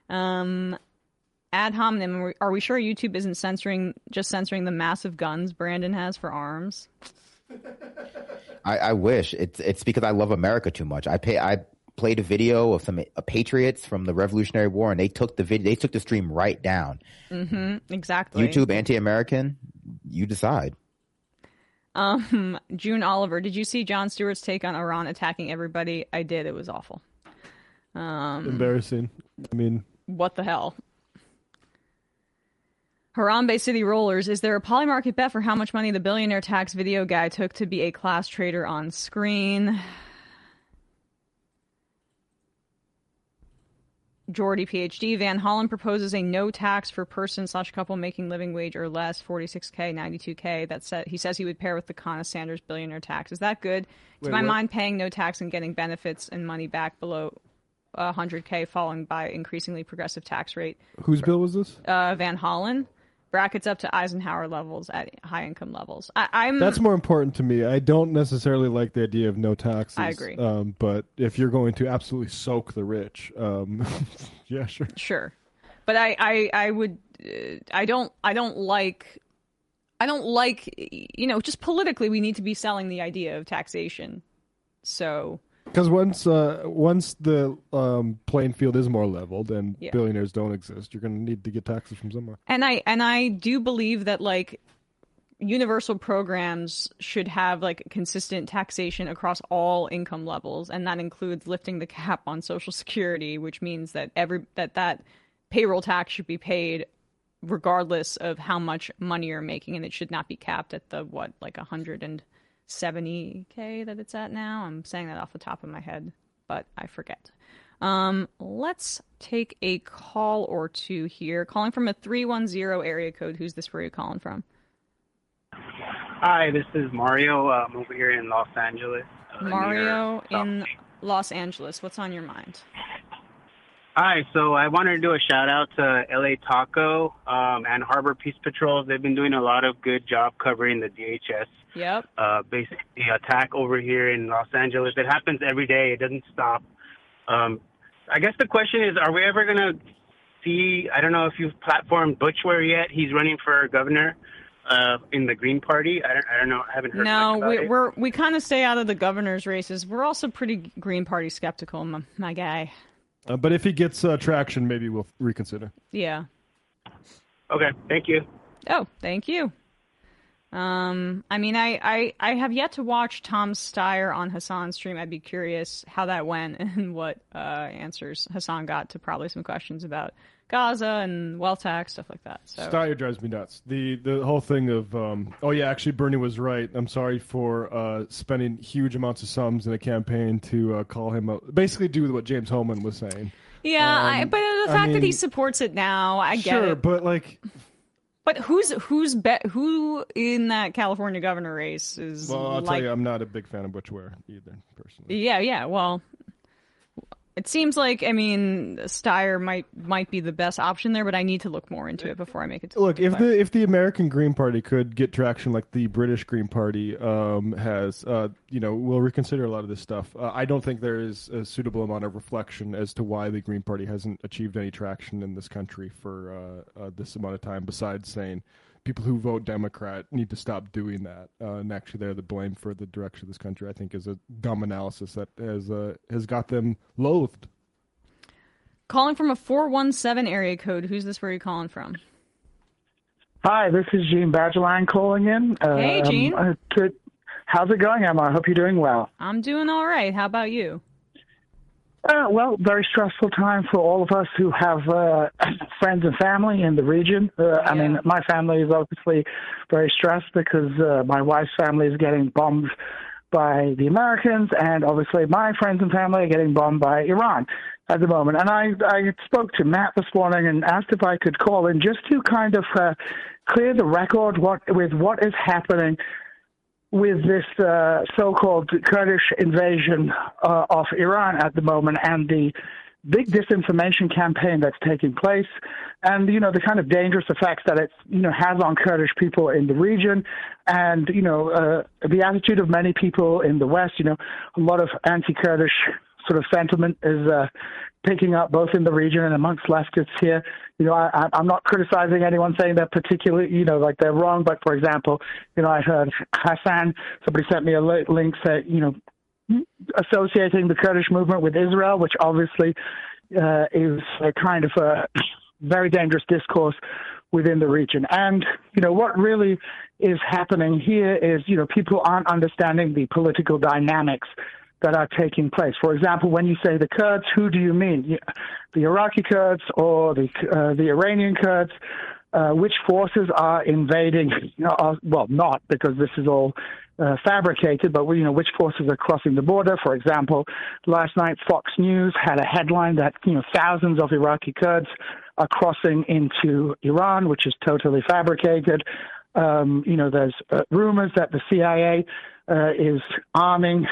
Ad hominem, are we sure YouTube isn't censoring the massive guns Brandon has for arms? I wish. It's because I love America too much. I played a video of some patriots from the Revolutionary War, and they took the stream right down. Mm-hmm, exactly. YouTube anti-American, you decide. June Oliver, did you see Jon Stewart's take on Iran attacking everybody? I did. It was awful. Embarrassing. I mean, what the hell? Harambe City Rollers, is there a polymarket bet for how much money the billionaire tax video guy took to be a class trader on screen? Jordy PhD, Van Hollen proposes a no tax for person/couple making living wage or less, 46K, 92K. He says he would pair with the Connor Sanders billionaire tax. Is that good? To my mind, paying no tax and getting benefits and money back below 100K, following by increasingly progressive tax rate. Whose bill was this? Van Hollen. Brackets up to Eisenhower levels at high income levels. That's more important to me. I don't necessarily like the idea of no taxes. I agree. But if you're going to absolutely soak the rich, yeah, sure. Sure. But I would, I don't like, just politically we need to be selling the idea of taxation. So. Because once the playing field is more leveled and billionaires don't exist, you're going to need to get taxes from somewhere. And I do believe that like universal programs should have like consistent taxation across all income levels, and that includes lifting the cap on Social Security, which means that that payroll tax should be paid regardless of how much money you're making, and it should not be capped at the 170K that it's at now. I'm saying that off the top of my head, but I forget. Let's take a call or two here. Calling from a 310 area code. Who's this? Where are you calling from? Hi, this is Mario. I'm over here in Los Angeles. Mario in Los Angeles. What's on your mind? Hi, so I wanted to do a shout out to LA Taco and Harbor Peace Patrol. They've been doing a lot of good job covering the DHS. Yep. Basically, attack over here in Los Angeles. It happens every day. It doesn't stop. I guess the question is, are we ever going to see, I don't know if you've platformed Butchware yet. He's running for governor. in the Green Party? I don't know. I haven't heard much about it. we kind of stay out of the governor's races. We're also pretty Green Party skeptical, my guy. But if he gets traction, maybe we'll reconsider. Yeah. Okay, thank you. Oh, thank you. I mean, I have yet to watch Tom Steyer on Hassan's stream. I'd be curious how that went and what answers Hassan got to probably some questions about Gaza and wealth tax, stuff like that. So Steyer drives me nuts. The whole thing of actually Bernie was right. I'm sorry for spending huge amounts of sums in a campaign to call him basically do what James Hohmann was saying. Yeah, but the fact that he supports it now, I get it. Sure, but like. But who in that California governor race is? Well, I'll tell you, I'm not a big fan of Butch Ware either, personally. Yeah. Well, it seems like Steyer might be the best option there, but I need to look more into it before I make it. Look, if the American Green Party could get traction like the British Green Party has, we'll reconsider a lot of this stuff. I don't think there is a suitable amount of reflection as to why the Green Party hasn't achieved any traction in this country for this amount of time, besides saying people who vote Democrat need to stop doing that. And actually, they're the blame for the direction of this country, I think, is a dumb analysis that has got them loathed. Calling from a 417 area code. Who's this? Where are you calling from? Hi, this is Gene Badgerline calling in. Hey, Gene. How's it going, Emma? I hope you're doing well. I'm doing all right. How about you? Well, very stressful time for all of us who have friends and family in the region. I mean, my family is obviously very stressed because my wife's family is getting bombed by the Americans, and obviously my friends and family are getting bombed by Iran at the moment. And I spoke to Matt this morning and asked if I could call in just to kind of clear the record with what is happening with this so-called Kurdish invasion of Iran at the moment, and the big disinformation campaign that's taking place, and the kind of dangerous effects that it has on Kurdish people in the region, and the attitude of many people in the West. A lot of anti-Kurdish sort of sentiment is picking up both in the region and amongst leftists here. I'm not criticizing anyone saying they're particularly, like they're wrong, but for example, I heard Hassan, somebody sent me a link that, associating the Kurdish movement with Israel, which obviously is a kind of a very dangerous discourse within the region. And, what really is happening here is, people aren't understanding the political dynamics that are taking place. For example, when you say the Kurds, who do you mean? The Iraqi Kurds or the Iranian Kurds? Which forces are invading? Well, not because this is all fabricated, but which forces are crossing the border? For example, last night Fox News had a headline that thousands of Iraqi Kurds are crossing into Iran, which is totally fabricated. There's rumors that the CIA is arming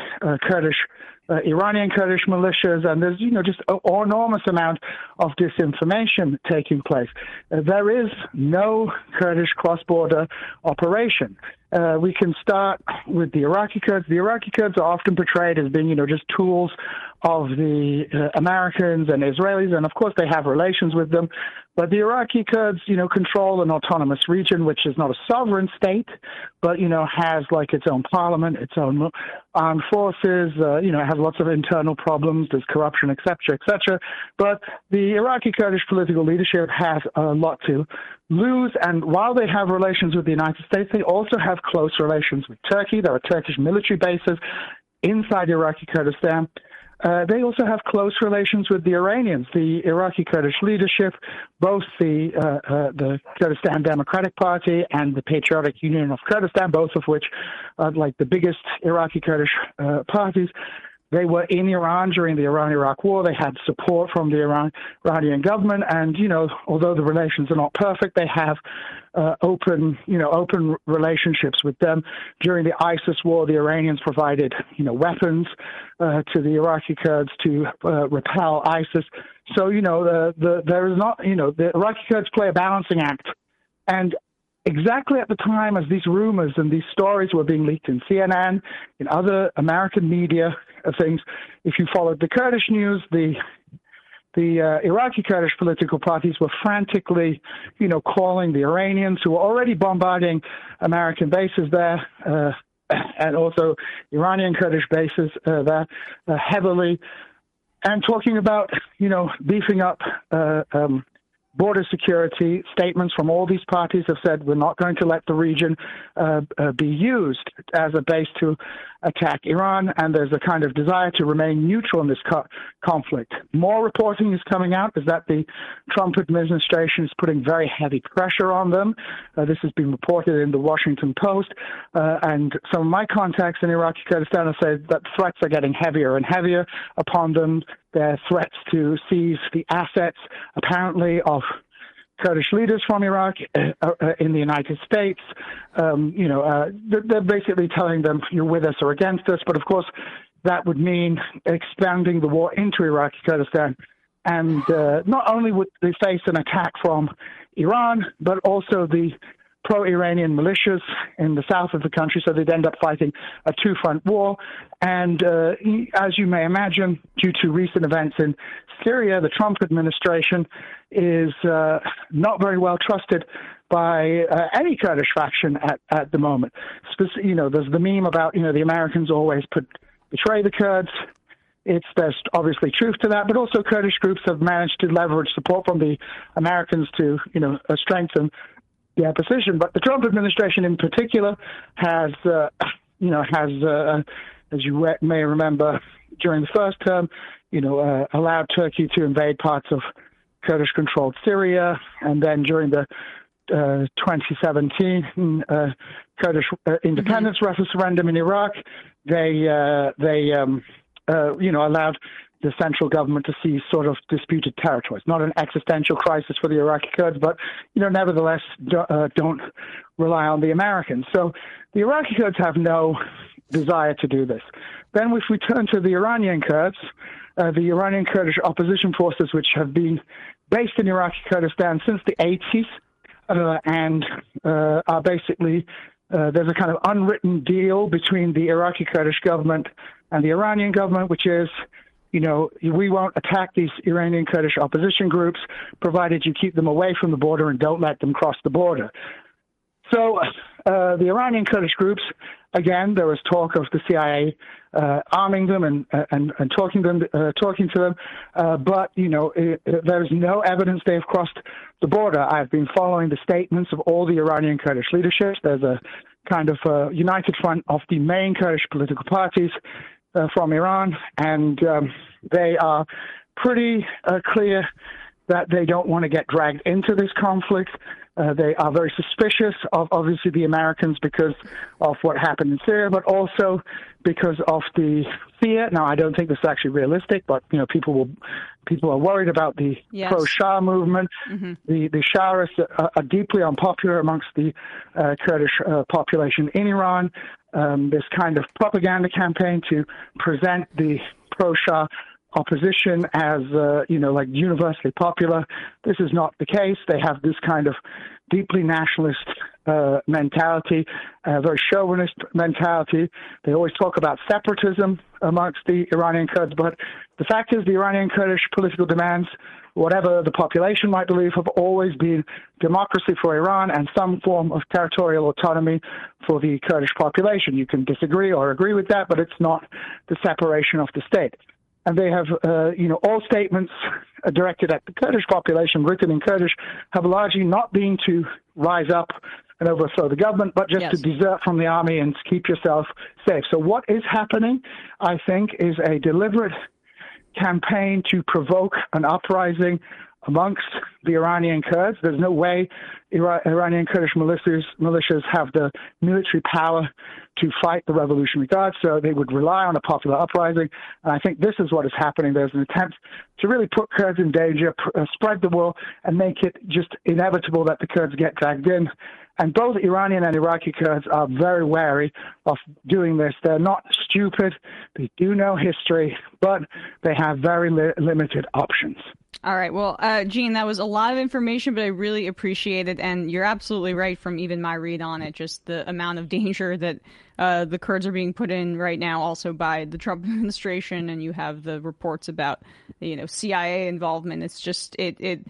Iranian Kurdish militias, and there's just an enormous amount of disinformation taking place. There is no Kurdish cross-border operation. We can start with the Iraqi Kurds. The Iraqi Kurds are often portrayed as being, just tools of the Americans and Israelis, and of course they have relations with them. But the Iraqi Kurds, control an autonomous region, which is not a sovereign state, but, has like its own parliament, its own armed forces, has lots of internal problems, there's corruption, et cetera, But the Iraqi Kurdish political leadership has a lot to lose. And while they have relations with the United States, they also have close relations with Turkey. There are Turkish military bases inside Iraqi Kurdistan. They also have close relations with the Iranians, the Iraqi Kurdish leadership, both the Kurdistan Democratic Party and the Patriotic Union of Kurdistan, both of which are like the biggest Iraqi Kurdish parties. They were in Iran during the Iran-Iraq War. They had support from the Iranian government, and although the relations are not perfect, they have open relationships with them. During the ISIS war, the Iranians provided weapons to the Iraqi Kurds to repel ISIS. So there is not the Iraqi Kurds play a balancing act, and exactly at the time as these rumors and these stories were being leaked in CNN, in other American media things, if you followed the Kurdish news, the the Iraqi Kurdish political parties were frantically, calling the Iranians, who were already bombarding American bases there, and also Iranian Kurdish bases there heavily, and talking about, beefing up border security. Statements from all these parties have said we're not going to let the region be used as a base to attack Iran, and there's a kind of desire to remain neutral in this conflict. More reporting is coming out is that the Trump administration is putting very heavy pressure on them. This has been reported in the Washington Post, and some of my contacts in Iraqi Kurdistan have said that threats are getting heavier and heavier upon them. There are threats to seize the assets, apparently, of Kurdish leaders from Iraq in the United States. They're basically telling them, you're with us or against us. But, of course, that would mean expanding the war into Iraqi Kurdistan. And not only would they face an attack from Iran, but also the pro-Iranian militias in the south of the country, so they'd end up fighting a two-front war. And as you may imagine, due to recent events in Syria, the Trump administration is not very well trusted by any Kurdish faction at the moment. There's the meme about, the Americans always betray the Kurds. There's obviously truth to that, but also Kurdish groups have managed to leverage support from the Americans to, strengthen their position. But the Trump administration in particular has, as you may remember, during the first term, allowed Turkey to invade parts of Kurdish-controlled Syria, and then during the 2017 Kurdish independence referendum in Iraq, they allowed the central government to seize sort of disputed territories. Not an existential crisis for the Iraqi Kurds, but, nevertheless, don't rely on the Americans. So the Iraqi Kurds have no desire to do this. Then if we turn to the Iranian Kurds, the Iranian Kurdish opposition forces, which have been based in Iraqi Kurdistan since the 80s, and are basically, there's a kind of unwritten deal between the Iraqi Kurdish government and the Iranian government, which is, we won't attack these Iranian Kurdish opposition groups, provided you keep them away from the border and don't let them cross the border. So the Iranian Kurdish groups, again, there was talk of the CIA arming them and talking to them, but there's no evidence they've crossed the border. I've been following the statements of all the Iranian Kurdish leaderships. There's a kind of united front of the main Kurdish political parties from Iran, and they are pretty clear that they don't want to get dragged into this conflict. They are very suspicious of, obviously, the Americans because of what happened in Syria, but also because of the fear. Now, I don't think this is actually realistic, but people are worried about the pro-Shah movement. Mm-hmm. The Shahists are deeply unpopular amongst the Kurdish population in Iran. This kind of propaganda campaign to present the pro-Shah opposition as, universally popular. This is not the case. They have this kind of deeply nationalist mentality, very chauvinist mentality. They always talk about separatism amongst the Iranian Kurds, but the fact is the Iranian Kurdish political demands, whatever the population might believe, have always been democracy for Iran and some form of territorial autonomy for the Kurdish population. You can disagree or agree with that, but it's not the separation of the state. And they have, all statements directed at the Kurdish population, written in Kurdish, have largely not been to rise up and overthrow the government, but just to desert from the army and keep yourself safe. So what is happening, I think, is a deliberate campaign to provoke an uprising amongst the Iranian Kurds. There's no way Iranian Kurdish militias have the military power to fight the Revolutionary Guard, so they would rely on a popular uprising. And I think this is what is happening. There's an attempt to really put Kurds in danger, spread the war, and make it just inevitable that the Kurds get dragged in. And both Iranian and Iraqi Kurds are very wary of doing this. They're not stupid. They do know history, but they have very limited options. All right. Well, Gene, that was a lot of information, but I really appreciate it. And you're absolutely right from even my read on it, just the amount of danger that the Kurds are being put in right now, also by the Trump administration. And you have the reports about, CIA involvement. It's just the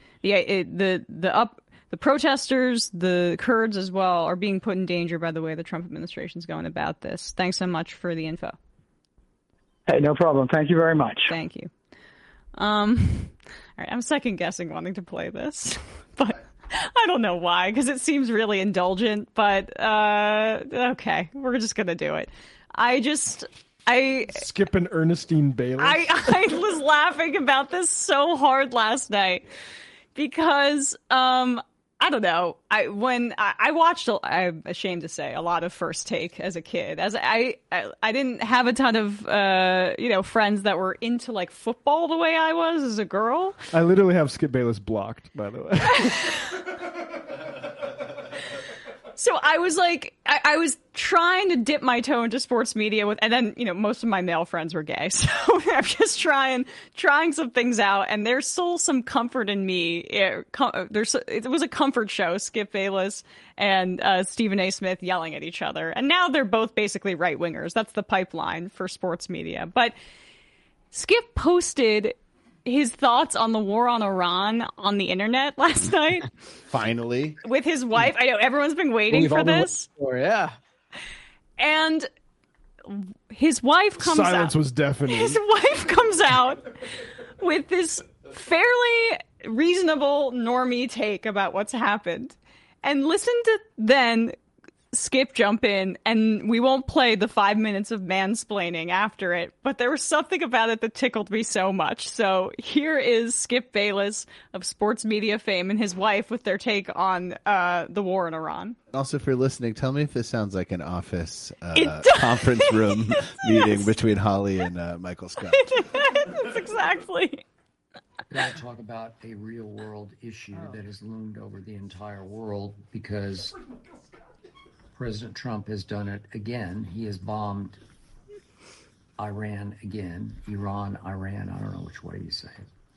protesters, the Kurds as well, are being put in danger by the way the Trump administration is going about this. Thanks so much for the info. Hey, no problem. Thank you very much. Thank you. All right, I'm second guessing wanting to play this, but I don't know why, because it seems really indulgent, but okay, we're just going to do it. Skip and Ernestine Bayless. I was laughing about this so hard last night because I don't know. When I watched, I'm ashamed to say, a lot of First Take as a kid. As I didn't have a ton of friends that were into like football the way I was as a girl. I literally have Skip Bayless blocked, by the way. So I was like, I was trying to dip my toe into sports media and then, most of my male friends were gay. So I'm just trying some things out, and there's still some comfort in me. It was a comfort show, Skip Bayless and Stephen A. Smith yelling at each other. And now they're both basically right wingers. That's the pipeline for sports media. But Skip posted his thoughts on the war on Iran on the internet last night. Finally. With his wife. I know everyone's been waiting for this. Yeah. And his wife comes out. Silence was deafening. His wife comes out with this fairly reasonable normie take about what's happened. And listen to then Skip jump in, and we won't play the 5 minutes of mansplaining after it, but there was something about it that tickled me so much. So here is Skip Bayless of sports media fame and his wife with their take on the war in Iran. Also, if you're listening, tell me if this sounds like an office conference room meeting between Holly and Michael Scott. That's exactly. Got to talk about a real world issue that has loomed over the entire world because President Trump has done it again. He has bombed Iran again. Iran, Iran, I don't know which way you say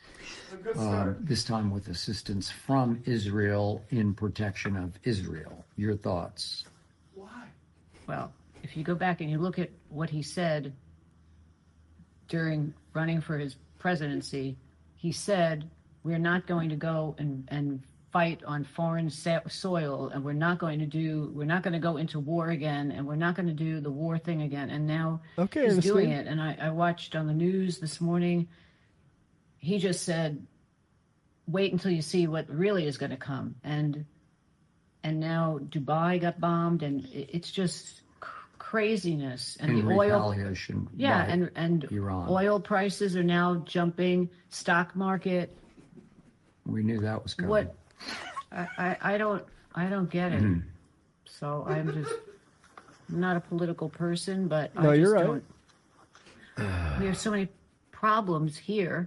it. This time with assistance from Israel in protection of Israel. Your thoughts? Why? Well, if you go back and you look at what he said during running for his presidency, he said, we're not going to go and fight on foreign soil, and we're not going to go into war again, and we're not going to do the war thing again. And now he's doing it. And I watched on the news this morning, he just said, wait until you see what really is going to come. And now Dubai got bombed, and it's just craziness. And the oil, and Iran. Oil prices are now jumping, stock market. We knew that was coming. What? I don't get it. So I'm not a political person, but no, you're right. We have so many problems here.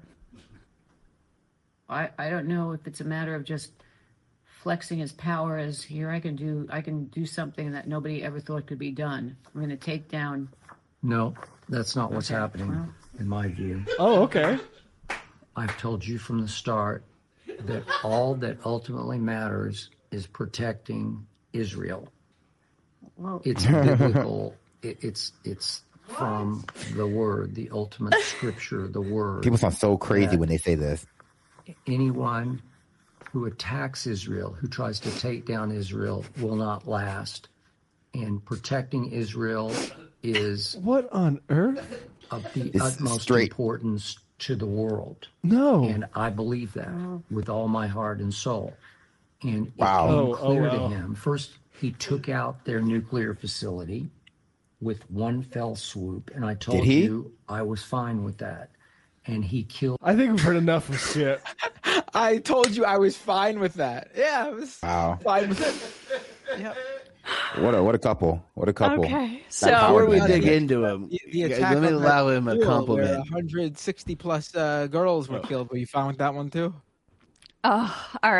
I don't know if it's a matter of just flexing his power as here I can do something that nobody ever thought could be done. I'm going to take down. No, that's not what's happening, in my view. Oh, okay. I've told you from the start that all that ultimately matters is protecting Israel. Well, it's biblical. It's from the Word, the ultimate Scripture, the Word. People sound so crazy when they say this. Anyone who attacks Israel, who tries to take down Israel, will not last. And protecting Israel is what on earth of the utmost importance to the world. No. And I believe that with all my heart and soul. And it became clear to him. First, he took out their nuclear facility with one fell swoop. And I told you I was fine with that. And he killed. I think we've heard enough of shit. I told you I was fine with that. Yeah, I was fine with it. Yep. What a couple. What a couple. Okay, so before we dig into him, let me allow him a compliment. 160 plus girls were killed. Were you fine with that one too? All right.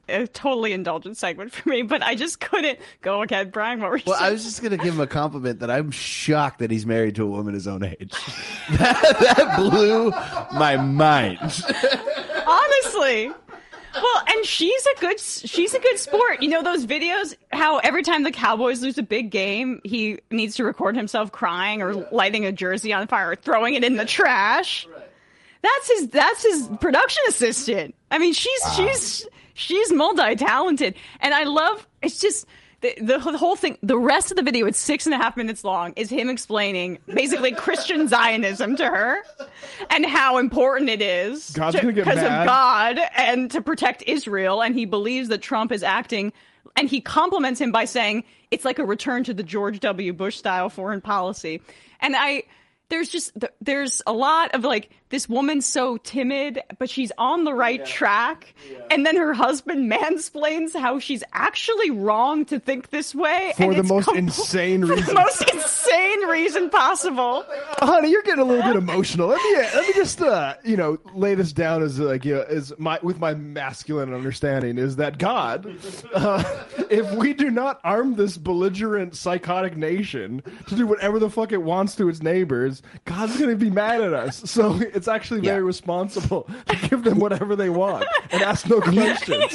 a totally indulgent segment for me, but I just couldn't go ahead. Brian, what were you Well, saying? I was just going to give him a compliment that I'm shocked that he's married to a woman his own age. that blew my mind. Honestly. Well, and she's a good sport. You know those videos, how every time the Cowboys lose a big game, he needs to record himself crying or lighting a jersey on fire or throwing it in the trash. That's his production assistant. I mean, she's multi-talented, and I love. It's just the whole thing. The rest of the video, it's 6.5 minutes long, is him explaining basically Christian Zionism to her and how important it is God's gonna get because of mad. God and to protect Israel. And he believes that Trump is acting, and he compliments him by saying it's like a return to the George W. Bush style foreign policy. And there's a lot of like, this woman's so timid, but she's on the right track. And then her husband mansplains how she's actually wrong to think this way. For and the it's most insane for reason. the most insane reason possible. Honey, you're getting a little bit emotional. Let me just lay this down as with my masculine understanding is that God, if we do not arm this belligerent psychotic nation to do whatever the fuck it wants to its neighbors, God's going to be mad at us. So it's actually very responsible to give them whatever they want and ask no questions.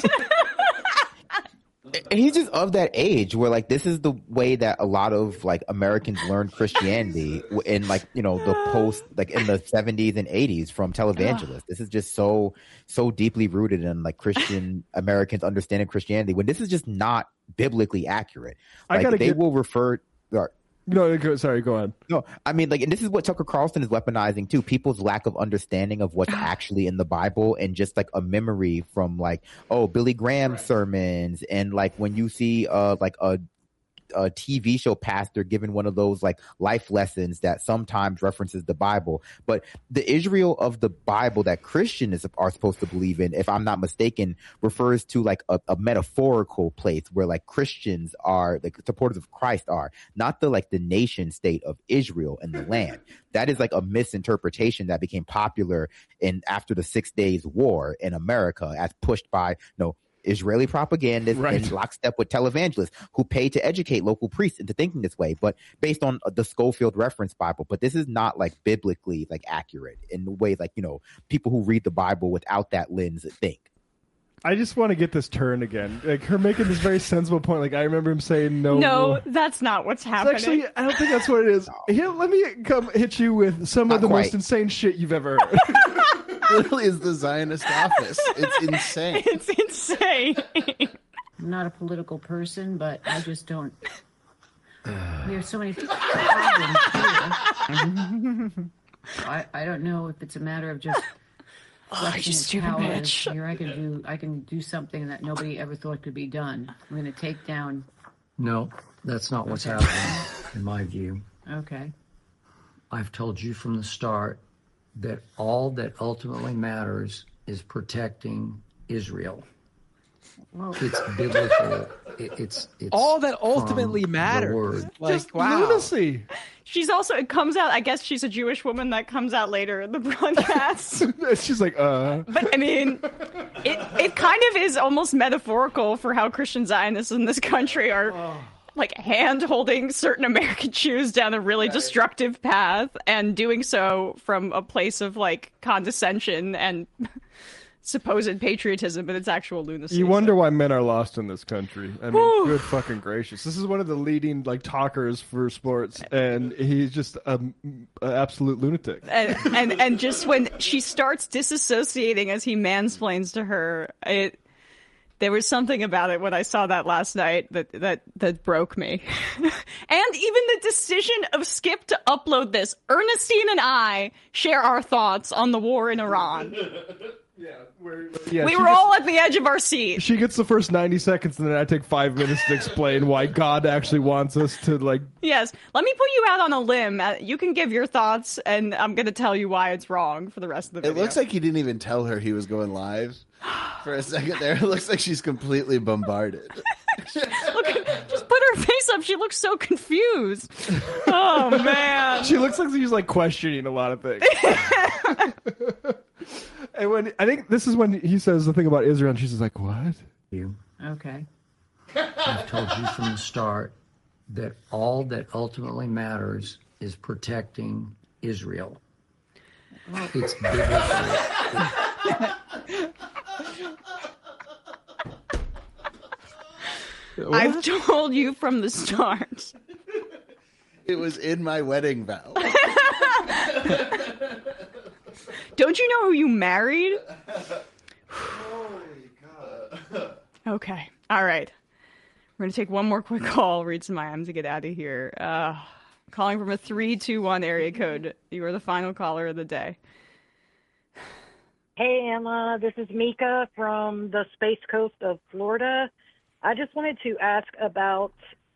And he's just of that age where like this is the way that a lot of like Americans learned Christianity in like the post like in the 70s and 80s from televangelists. This is just so deeply rooted in like Christian Americans understanding Christianity when this is just not biblically accurate. Like they will refer. No, sorry, go on. No, I mean, like, and this is what Tucker Carlson is weaponizing too. People's lack of understanding of what's actually in the Bible, and just like a memory from like, Billy Graham sermons, and like when you see like a TV show pastor giving one of those like life lessons that sometimes references the Bible, but the Israel of the Bible that Christians are supposed to believe in, if I'm not mistaken, refers to like a metaphorical place where like Christians are like supporters of Christ are, not the like the nation state of Israel and the land. That is like a misinterpretation that became popular after the 6 Days War in America, as pushed by Israeli propagandists in lockstep with televangelists who pay to educate local priests into thinking this way, but based on the Schofield Reference Bible. But this is not like biblically like accurate in the way like people who read the Bible without that lens think. I just want to get this turn again. Like her making this very sensible point. Like I remember him saying No, that's not what's happening. Actually, I don't think that's what it is. Here, let me come hit you with some of the most insane shit you've ever heard. Literally is the Zionist office. It's insane. It's insane. I'm not a political person, but I just don't. We have so many problems here. I don't know if it's a matter of just. You stupid bitch. Here I can do something that nobody ever thought could be done. I'm going to take down. No, that's not what's happening, in my view. Okay. I've told you from the start that all that ultimately matters is protecting Israel. Well, it's biblical. It's all that ultimately from the matters. word. Like, Just wow. lunacy. She's also, it comes out, I guess she's a Jewish woman that comes out later in the broadcast. She's like, But I mean, it kind of is almost metaphorical for how Christian Zionists in this country are like hand-holding certain American Jews down a really destructive path, and doing so from a place of like condescension and supposed patriotism, but it's actual lunacy. You wonder why men are lost in this country. I mean, good fucking gracious. This is one of the leading like talkers for sports, and he's just an absolute lunatic. And just when she starts disassociating as he mansplains to her, there was something about it when I saw that last night that broke me. And even the decision of Skip to upload this. Ernestine and I share our thoughts on the war in Iran. We were all at the edge of our seat. She gets the first 90 seconds, and then I take 5 minutes to explain why God actually wants us to like. Yes, let me put you out on a limb. You can give your thoughts, and I'm going to tell you why it's wrong for the rest of the video. It looks like he didn't even tell her he was going live for a second there. It looks like she's completely bombarded. Look, just put her face up. She looks so confused. Oh, man. She looks like she's like questioning a lot of things. And I think this is when he says the thing about Israel, and she's just like, "What?" you. Okay. I've told you from the start that all that ultimately matters is protecting Israel. It's biblical. I've told you from the start. It was in my wedding vow. Don't you know who you married? Holy God. Okay. All right. We're going to take one more quick call, read some IMs to get out of here. Calling from a 321 area code. You are the final caller of the day. Hey, Emma. This is Mika from the Space Coast of Florida. I just wanted to ask about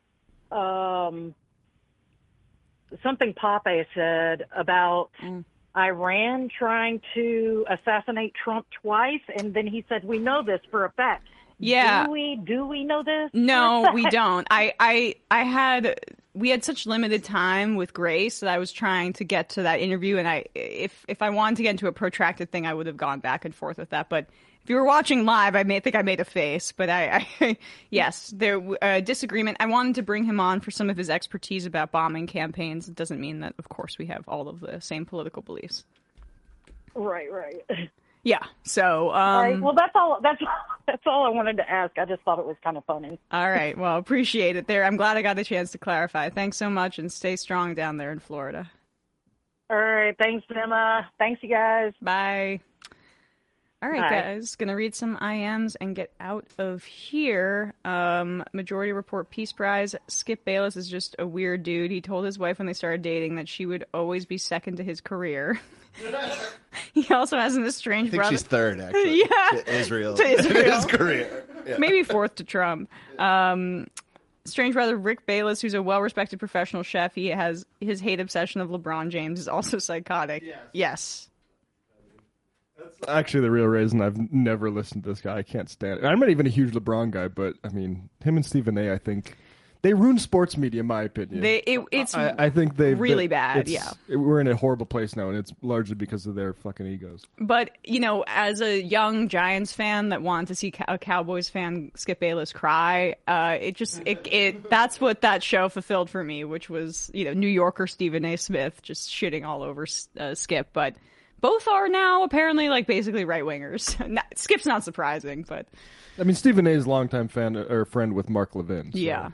something Pape said about Iran trying to assassinate Trump twice, and then he said, "We know this for a fact." Yeah. Do we know this? No, we don't. We had such limited time with Grace that I was trying to get to that interview, and if I wanted to get into a protracted thing, I would have gone back and forth with that. But if you were watching live, I think I made a face. But yes, there disagreement. I wanted to bring him on for some of his expertise about bombing campaigns. It doesn't mean that, of course, we have all of the same political beliefs. Right. Yeah. So, all right. Well, that's all I wanted to ask. I just thought it was kind of funny. All right. Well, appreciate it there. I'm glad I got a chance to clarify. Thanks so much, and stay strong down there in Florida. All right. Thanks, Emma. Thanks, you guys. Bye. All right, Bye. guys. Gonna read some IMs and get out of here. Majority Report Peace Prize. Skip Bayless is just a weird dude. He told his wife when they started dating that she would always be second to his career. He also has an estranged I think brother. she's third, actually. Yeah. To Israel. To Israel. In his career. Yeah. Maybe fourth to Trump. Strange brother Rick Bayless, who's a well-respected professional chef. He has his hate obsession of LeBron James is also psychotic. Yes. Actually, the real reason I've never listened to this guy, I can't stand it. I'm not even a huge LeBron guy, but I mean, him and Stephen A. I think they ruin sports media, in my opinion. I think they really bad. Yeah, we're in a horrible place now, and it's largely because of their fucking egos. But as a young Giants fan that wanted to see a Cowboys fan, Skip Bayless, cry, that's what that show fulfilled for me, which was New Yorker Stephen A. Smith just shitting all over Skip, but. Both are now apparently basically right wingers. Skip's not surprising, but I mean Stephen A.'s longtime fan or friend with Mark Levin. So. Yeah.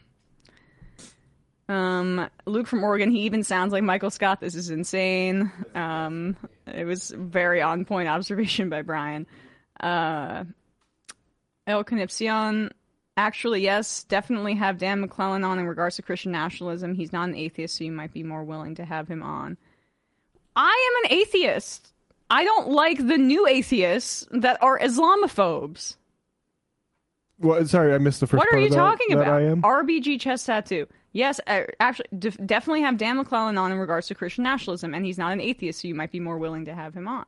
Luke from Oregon, he even sounds like Michael Scott. This is insane. It was very on point observation by Brian. El Conipcion, actually, yes, definitely have Dan McClellan on in regards to Christian nationalism. He's not an atheist, so you might be more willing to have him on. I am an atheist. I don't like the new atheists that are Islamophobes. Well, sorry, I missed the first What are part you of that, talking that about? I am. RBG chest tattoo. Yes, actually, definitely have Dan McClellan on in regards to Christian nationalism, and he's not an atheist, so you might be more willing to have him on.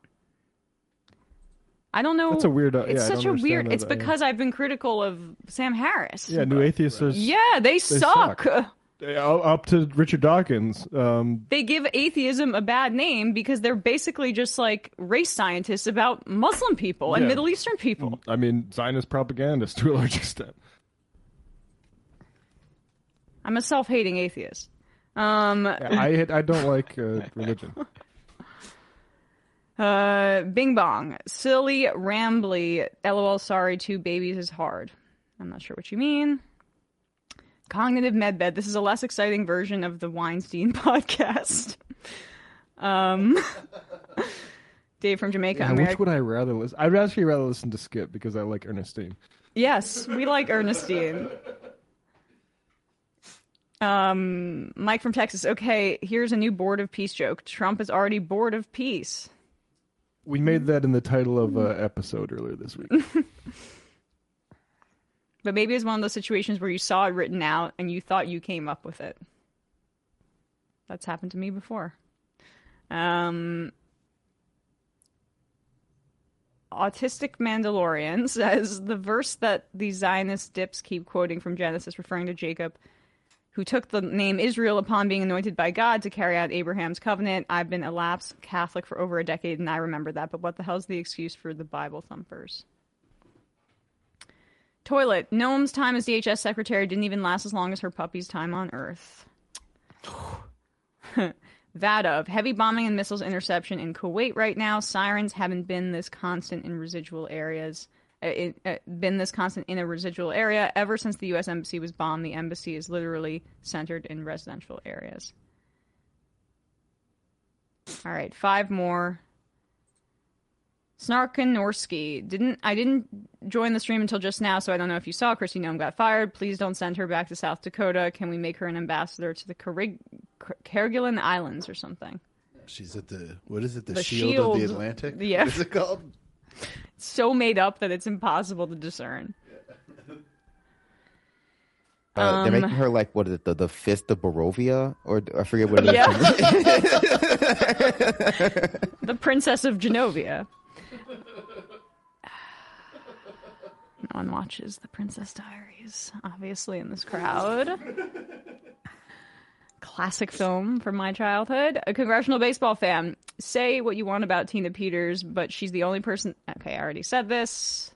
I don't know. That's a weird. It's I such don't a weird. understand It's that, because I've been critical of Sam Harris. Yeah, new atheists are. Yeah, they suck. Up to Richard Dawkins. They give atheism a bad name because they're basically just like race scientists about Muslim people and Yeah. Middle Eastern people. I mean, Zionist propagandists to a large extent. I'm a self-hating atheist. I don't like religion. Bing bong. Silly, rambly. LOL, sorry, 2 babies is hard. I'm not sure what you mean. Cognitive Medbed. This is a less exciting version of the Weinstein podcast. Dave from Jamaica. Yeah, which would I rather listen? I'd actually rather listen to Skip because I like Ernestine. Yes, we like Ernestine. Mike from Texas. Okay, here's a new Board of Peace joke. Trump is already bored of peace. We made that in the title of an episode earlier this week. But maybe it's one of those situations where you saw it written out and you thought you came up with it. That's happened to me before. Autistic Mandalorian says, the verse that the Zionist dips keep quoting from Genesis, referring to Jacob, who took the name Israel upon being anointed by God to carry out Abraham's covenant. I've been a lapsed Catholic for over a decade, and I remember that. But what the hell's the excuse for the Bible thumpers? Toilet. Noam's time as DHS secretary didn't even last as long as her puppy's time on Earth. Vadov. Heavy bombing and missiles interception in Kuwait right now. Sirens haven't been this constant in residual areas. Been this constant in a residual area ever since the U.S. Embassy was bombed. The embassy is literally centered in residential areas. All right, 5 more. Snarkin Norsky. I didn't join the stream until just now, so I don't know if you saw. Kristi Noem got fired. Please don't send her back to South Dakota. Can we make her an ambassador to the Kerguelen Islands or something? She's at the, what is it? The Shield of the Atlantic? Yeah. What is it called? It's so made up that it's impossible to discern. They're making her like, what is it, the Fist of Barovia? Or I forget what it is. Yeah. The Princess of Genovia. No one watches The Princess Diaries, obviously, in this crowd. Classic film from my childhood. A congressional baseball fan. Say what you want about Tina Peters, but she's the only person... Okay, I already said this.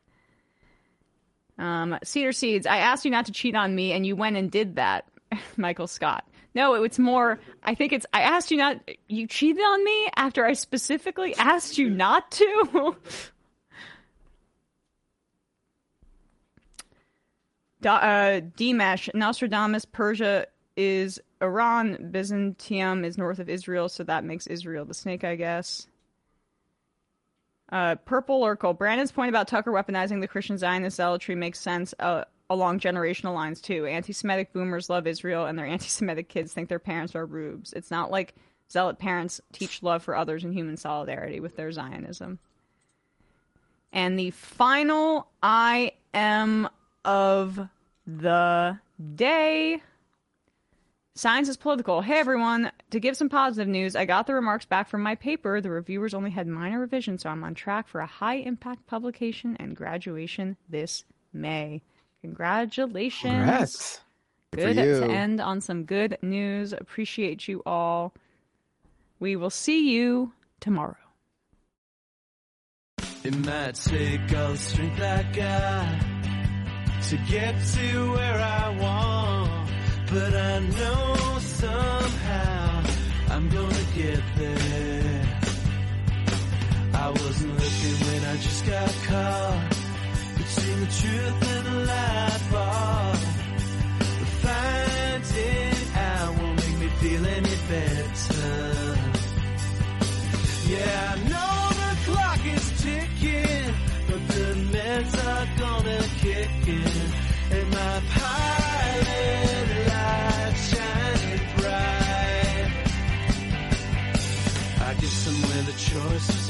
Cedar Seeds. I asked you not to cheat on me, and you went and did that. Michael Scott. No, it's more... I think it's... I asked you not... You cheated on me after I specifically asked you not to? Dimesh. Nostradamus. Persia is Iran. Byzantium is north of Israel, so that makes Israel the snake, I guess. Purple Urkel. Brandon's point about Tucker weaponizing the Christian Zionist zealotry makes sense along generational lines, too. Anti-Semitic boomers love Israel, and their anti-Semitic kids think their parents are rubes. It's not like zealot parents teach love for others and human solidarity with their Zionism. And the final I am of the day... Science is political. Hey everyone, to give some positive news, I got the remarks back from my paper. The reviewers only had minor revisions, so I'm on track for a high-impact publication and graduation this May. Congratulations. Congrats. Good to end on some good news. Appreciate you all. We will see you tomorrow. It might take all the strength I got to get to where I want. But I know somehow I'm gonna get there. I wasn't looking when I just got caught between the truth and the lie bar. But finding out won't make me feel any better. Yeah, I know the clock is ticking, but the meds are gonna kick in. And my pilot light shining bright. I guess I'm where the choice is